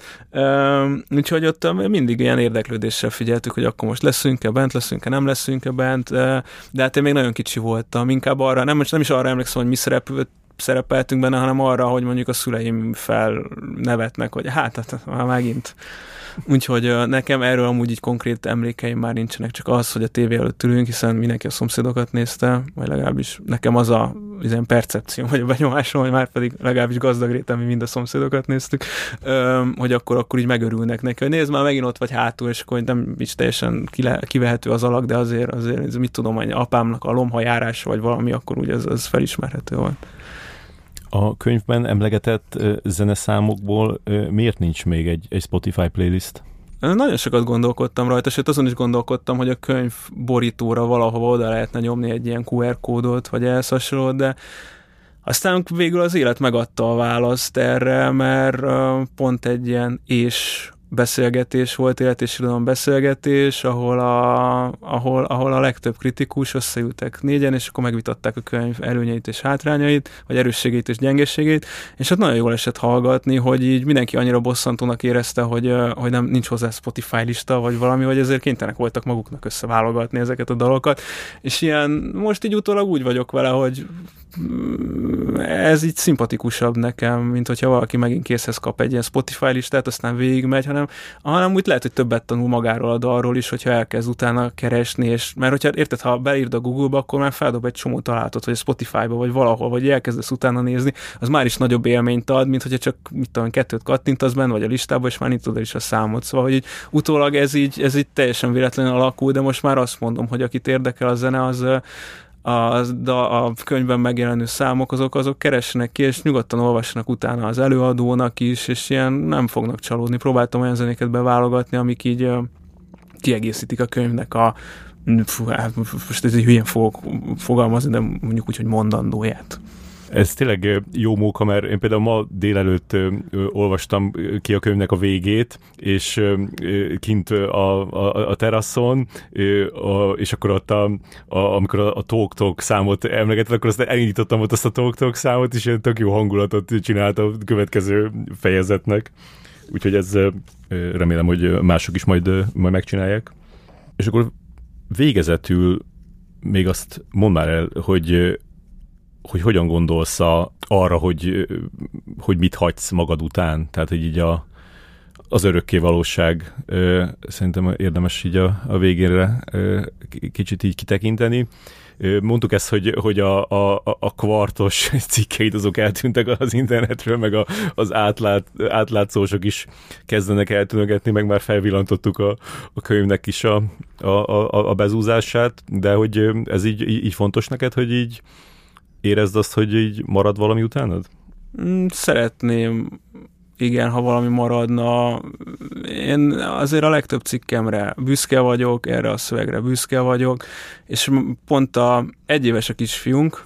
Üm, úgyhogy ott mindig ilyen érdeklődéssel figyeltük, hogy akkor most leszünk-e bent, leszünk-e, nem leszünk-e bent, de hát én még nagyon kicsi voltam, inkább arra, nem, nem is arra emlékszem, hogy mi szerepült, szerepeltünk benne, hanem arra, hogy mondjuk a szüleim felnevetnek, hogy hát, hát már megint. Úgyhogy nekem erről amúgy így konkrét emlékeim már nincsenek, csak az, hogy a tévé előtt ülünk, hiszen mindenki a Szomszédokat nézte, vagy legalábbis nekem az a ilyen percepció, vagy a benyomásom, hogy már pedig legalábbis Gazdagréten mi mind a Szomszédokat néztük, hogy akkor, akkor így megörülnek neki, hogy nézd már megint ott vagy hátul, és akkor nem is teljesen kivehető az alak, de azért, azért mit tudom, hogy apámnak a lomhajárása, vagy valami, akkor úgy az, az felismerhető volt. A könyvben emlegetett zeneszámokból miért nincs még egy, egy Spotify playlist? Nagyon sokat gondolkodtam rajta, sőt azon is gondolkodtam, hogy a könyv borítóra valahova oda lehetne nyomni egy ilyen kú er kódot, vagy ehhez hasonlót, de aztán végül az élet megadta a választ erre, mert pont egy ilyen és beszélgetés volt, élet és irodalom beszélgetés, ahol a, ahol, ahol a legtöbb kritikus összeültek négyen, és akkor megvitatták a könyv előnyeit és hátrányait, vagy erősségeit és gyengeségeit, és ott nagyon jól esett hallgatni, hogy így mindenki annyira bosszantónak érezte, hogy, hogy nem nincs hozzá Spotify lista, vagy valami, vagy ezért kénytelenek voltak maguknak összeválogatni ezeket a dalokat, és ilyen most így utólag úgy vagyok vele, hogy ez így szimpatikusabb nekem, mint hogyha valaki megint készhez kap egy ilyen Spotify listát, aztán végigmegy, hanem, hanem úgy lehet, hogy többet tanul magáról a dalról is, hogyha elkezd utána keresni, és mert hogyha érted, ha beírd a Google-ba, akkor már feldob egy csomó találatot, vagy a Spotify-ba, vagy valahol, vagy elkezdesz utána nézni, az már is nagyobb élményt ad, mint hogyha csak mit tudom, kettőt kattintasz benne, vagy a listába, és már nincs oda is a számot. Szóval, hogy így utólag ez így, ez így teljesen véletlenül alakul, de most már azt mondom, hogy akit érdekel a zene, az A, a könyvben megjelenő számok, azok, azok keressenek ki, és nyugodtan olvassanak utána az előadónak is, és ilyen nem fognak csalódni. Próbáltam olyan zenéket beválogatni, amik így uh, kiegészítik a könyvnek a fú, hát most ez egy hülyén fogok fogalmazni, de mondjuk úgy, hogy mondandóját. Ez tényleg jó móka, mert én például ma délelőtt ö, ö, olvastam ki a könyvnek a végét, és ö, kint a, a, a teraszon, ö, a, és akkor ott a, a, amikor a, a Talk Talk számot emlegetett, akkor azt elindítottam ott azt a Talk Talk számot, és ilyen tök jó hangulatot csinált a következő fejezetnek. Úgyhogy ez ö, remélem, hogy mások is majd, majd megcsinálják. És akkor végezetül még azt mondd már el, hogy hogy hogyan gondolsz a, arra, hogy, hogy mit hagysz magad után, tehát hogy így a, az örökké valóság ö, szerintem érdemes így a, a végére ö, kicsit így kitekinteni. Mondtuk ezt, hogy, hogy a, a, a kvartos cikkeit azok eltűntek az internetről, meg a, az átlát, átlátszósok is kezdenek eltűnögetni, meg már felvillantottuk a, a könyvnek is a, a, a, a bezúzását, de hogy ez így, így fontos neked, hogy így érezd azt, hogy így marad valami utánad? Szeretném, igen, ha valami maradna. Én azért a legtöbb cikkemre büszke vagyok, erre a szövegre büszke vagyok, és pont a egyéves a kisfiunk,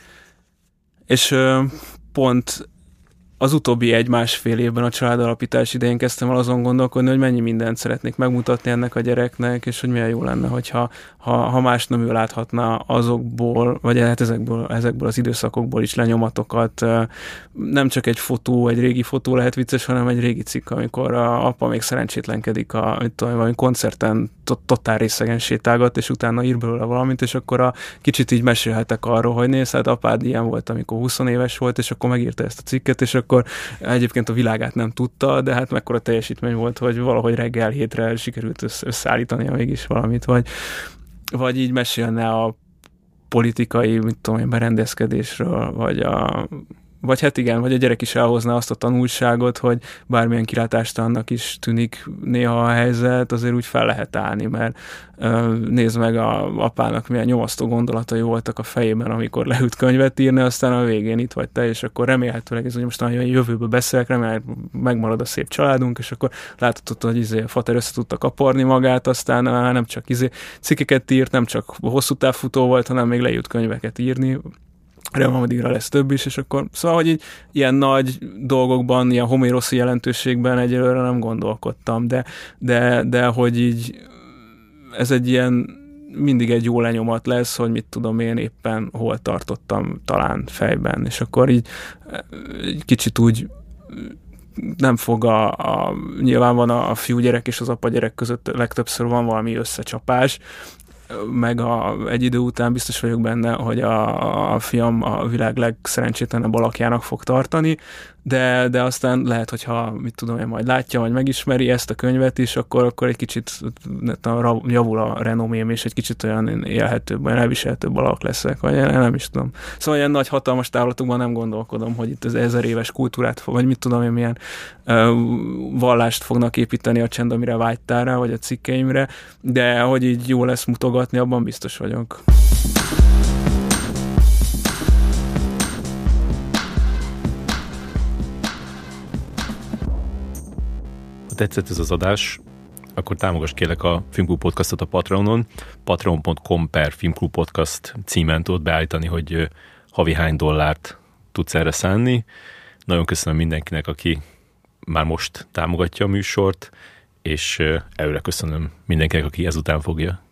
és pont az utóbbi egy-másfél évben a családalapítás idején kezdtem el azon gondolkodni, hogy mennyi mindent szeretnék megmutatni ennek a gyereknek, és hogy milyen jó lenne, hogyha ha, ha más nem ő láthatna azokból, vagy hát ezekből, ezekből az időszakokból is lenyomatokat. Nem csak egy fotó, egy régi fotó lehet vicces, hanem egy régi cikk, amikor a apa még szerencsétlenkedik a mit tudom, valami koncerten totál részegen sétálgat, és utána ír belőle valamit, és akkor a kicsit így mesélhetek arról, hogy nézd, hát apád ilyen volt, amikor húsz éves volt, és akkor megírta ezt a cikket, és akkor egyébként a világát nem tudta, de hát mekkora teljesítmény volt, hogy valahogy reggel hétre sikerült összeállítania mégis valamit, vagy, vagy így mesélne a politikai, mit tudom én, berendezkedésről, vagy a Vagy hát igen, vagy a gyerek is elhozná azt a tanulságot, hogy bármilyen kilátástalannak is tűnik néha a helyzet, azért úgy fel lehet állni, mert uh, nézd meg a apának milyen nyomasztó gondolatai voltak a fejében, amikor leült könyvet írni, aztán a végén itt vagy te, és akkor remélhetőleg ez, hogy most nagyon jövőből beszélek, remélhetőleg megmarad a szép családunk, és akkor láthatod, hogy izé, a fater össze tudta kaparni magát, aztán uh, nem csak izé, cikkeket írt, nem csak hosszú távfutó volt, hanem még lejött könyveket írni. Remélem, addigra lesz több is, és akkor szóval, hogy így ilyen nagy dolgokban, ilyen homéroszi jelentőségben egyelőre nem gondolkodtam, de, de, de hogy így ez egy ilyen mindig egy jó lenyomat lesz, hogy mit tudom én éppen hol tartottam talán fejben, és akkor így egy kicsit úgy nem fog a, a nyilván van a, a fiúgyerek és az apa gyerek között legtöbbször van valami összecsapás, meg a, egy idő után biztos vagyok benne, hogy a, a fiam a világ legszerencsétlenebb alakjának fog tartani, de, de aztán lehet, hogyha mit tudom én, majd látja, vagy megismeri ezt a könyvet is, akkor, akkor egy kicsit javul a renomém, és egy kicsit olyan élhetőbb, olyan elviselhetőbb alak leszek, vagy nem is tudom. Szóval ilyen nagy hatalmas távlatokban nem gondolkodom, hogy itt az ezer éves kultúrát, vagy mit tudom én, milyen uh, vallást fognak építeni a Csend, amire vágytál rá, vagy a cikkeimre, de hogy így jó lesz mutogatni, abban biztos vagyok. Tetszett ez az adás, akkor támogass kérlek a Filmklub Podcastot a Patreonon. patreon pont com per Filmklub Podcast címen tudod beállítani, hogy havi hány dollárt tudsz erre szánni. Nagyon köszönöm mindenkinek, aki már most támogatja a műsort, és előre köszönöm mindenkinek, aki ezután fogja.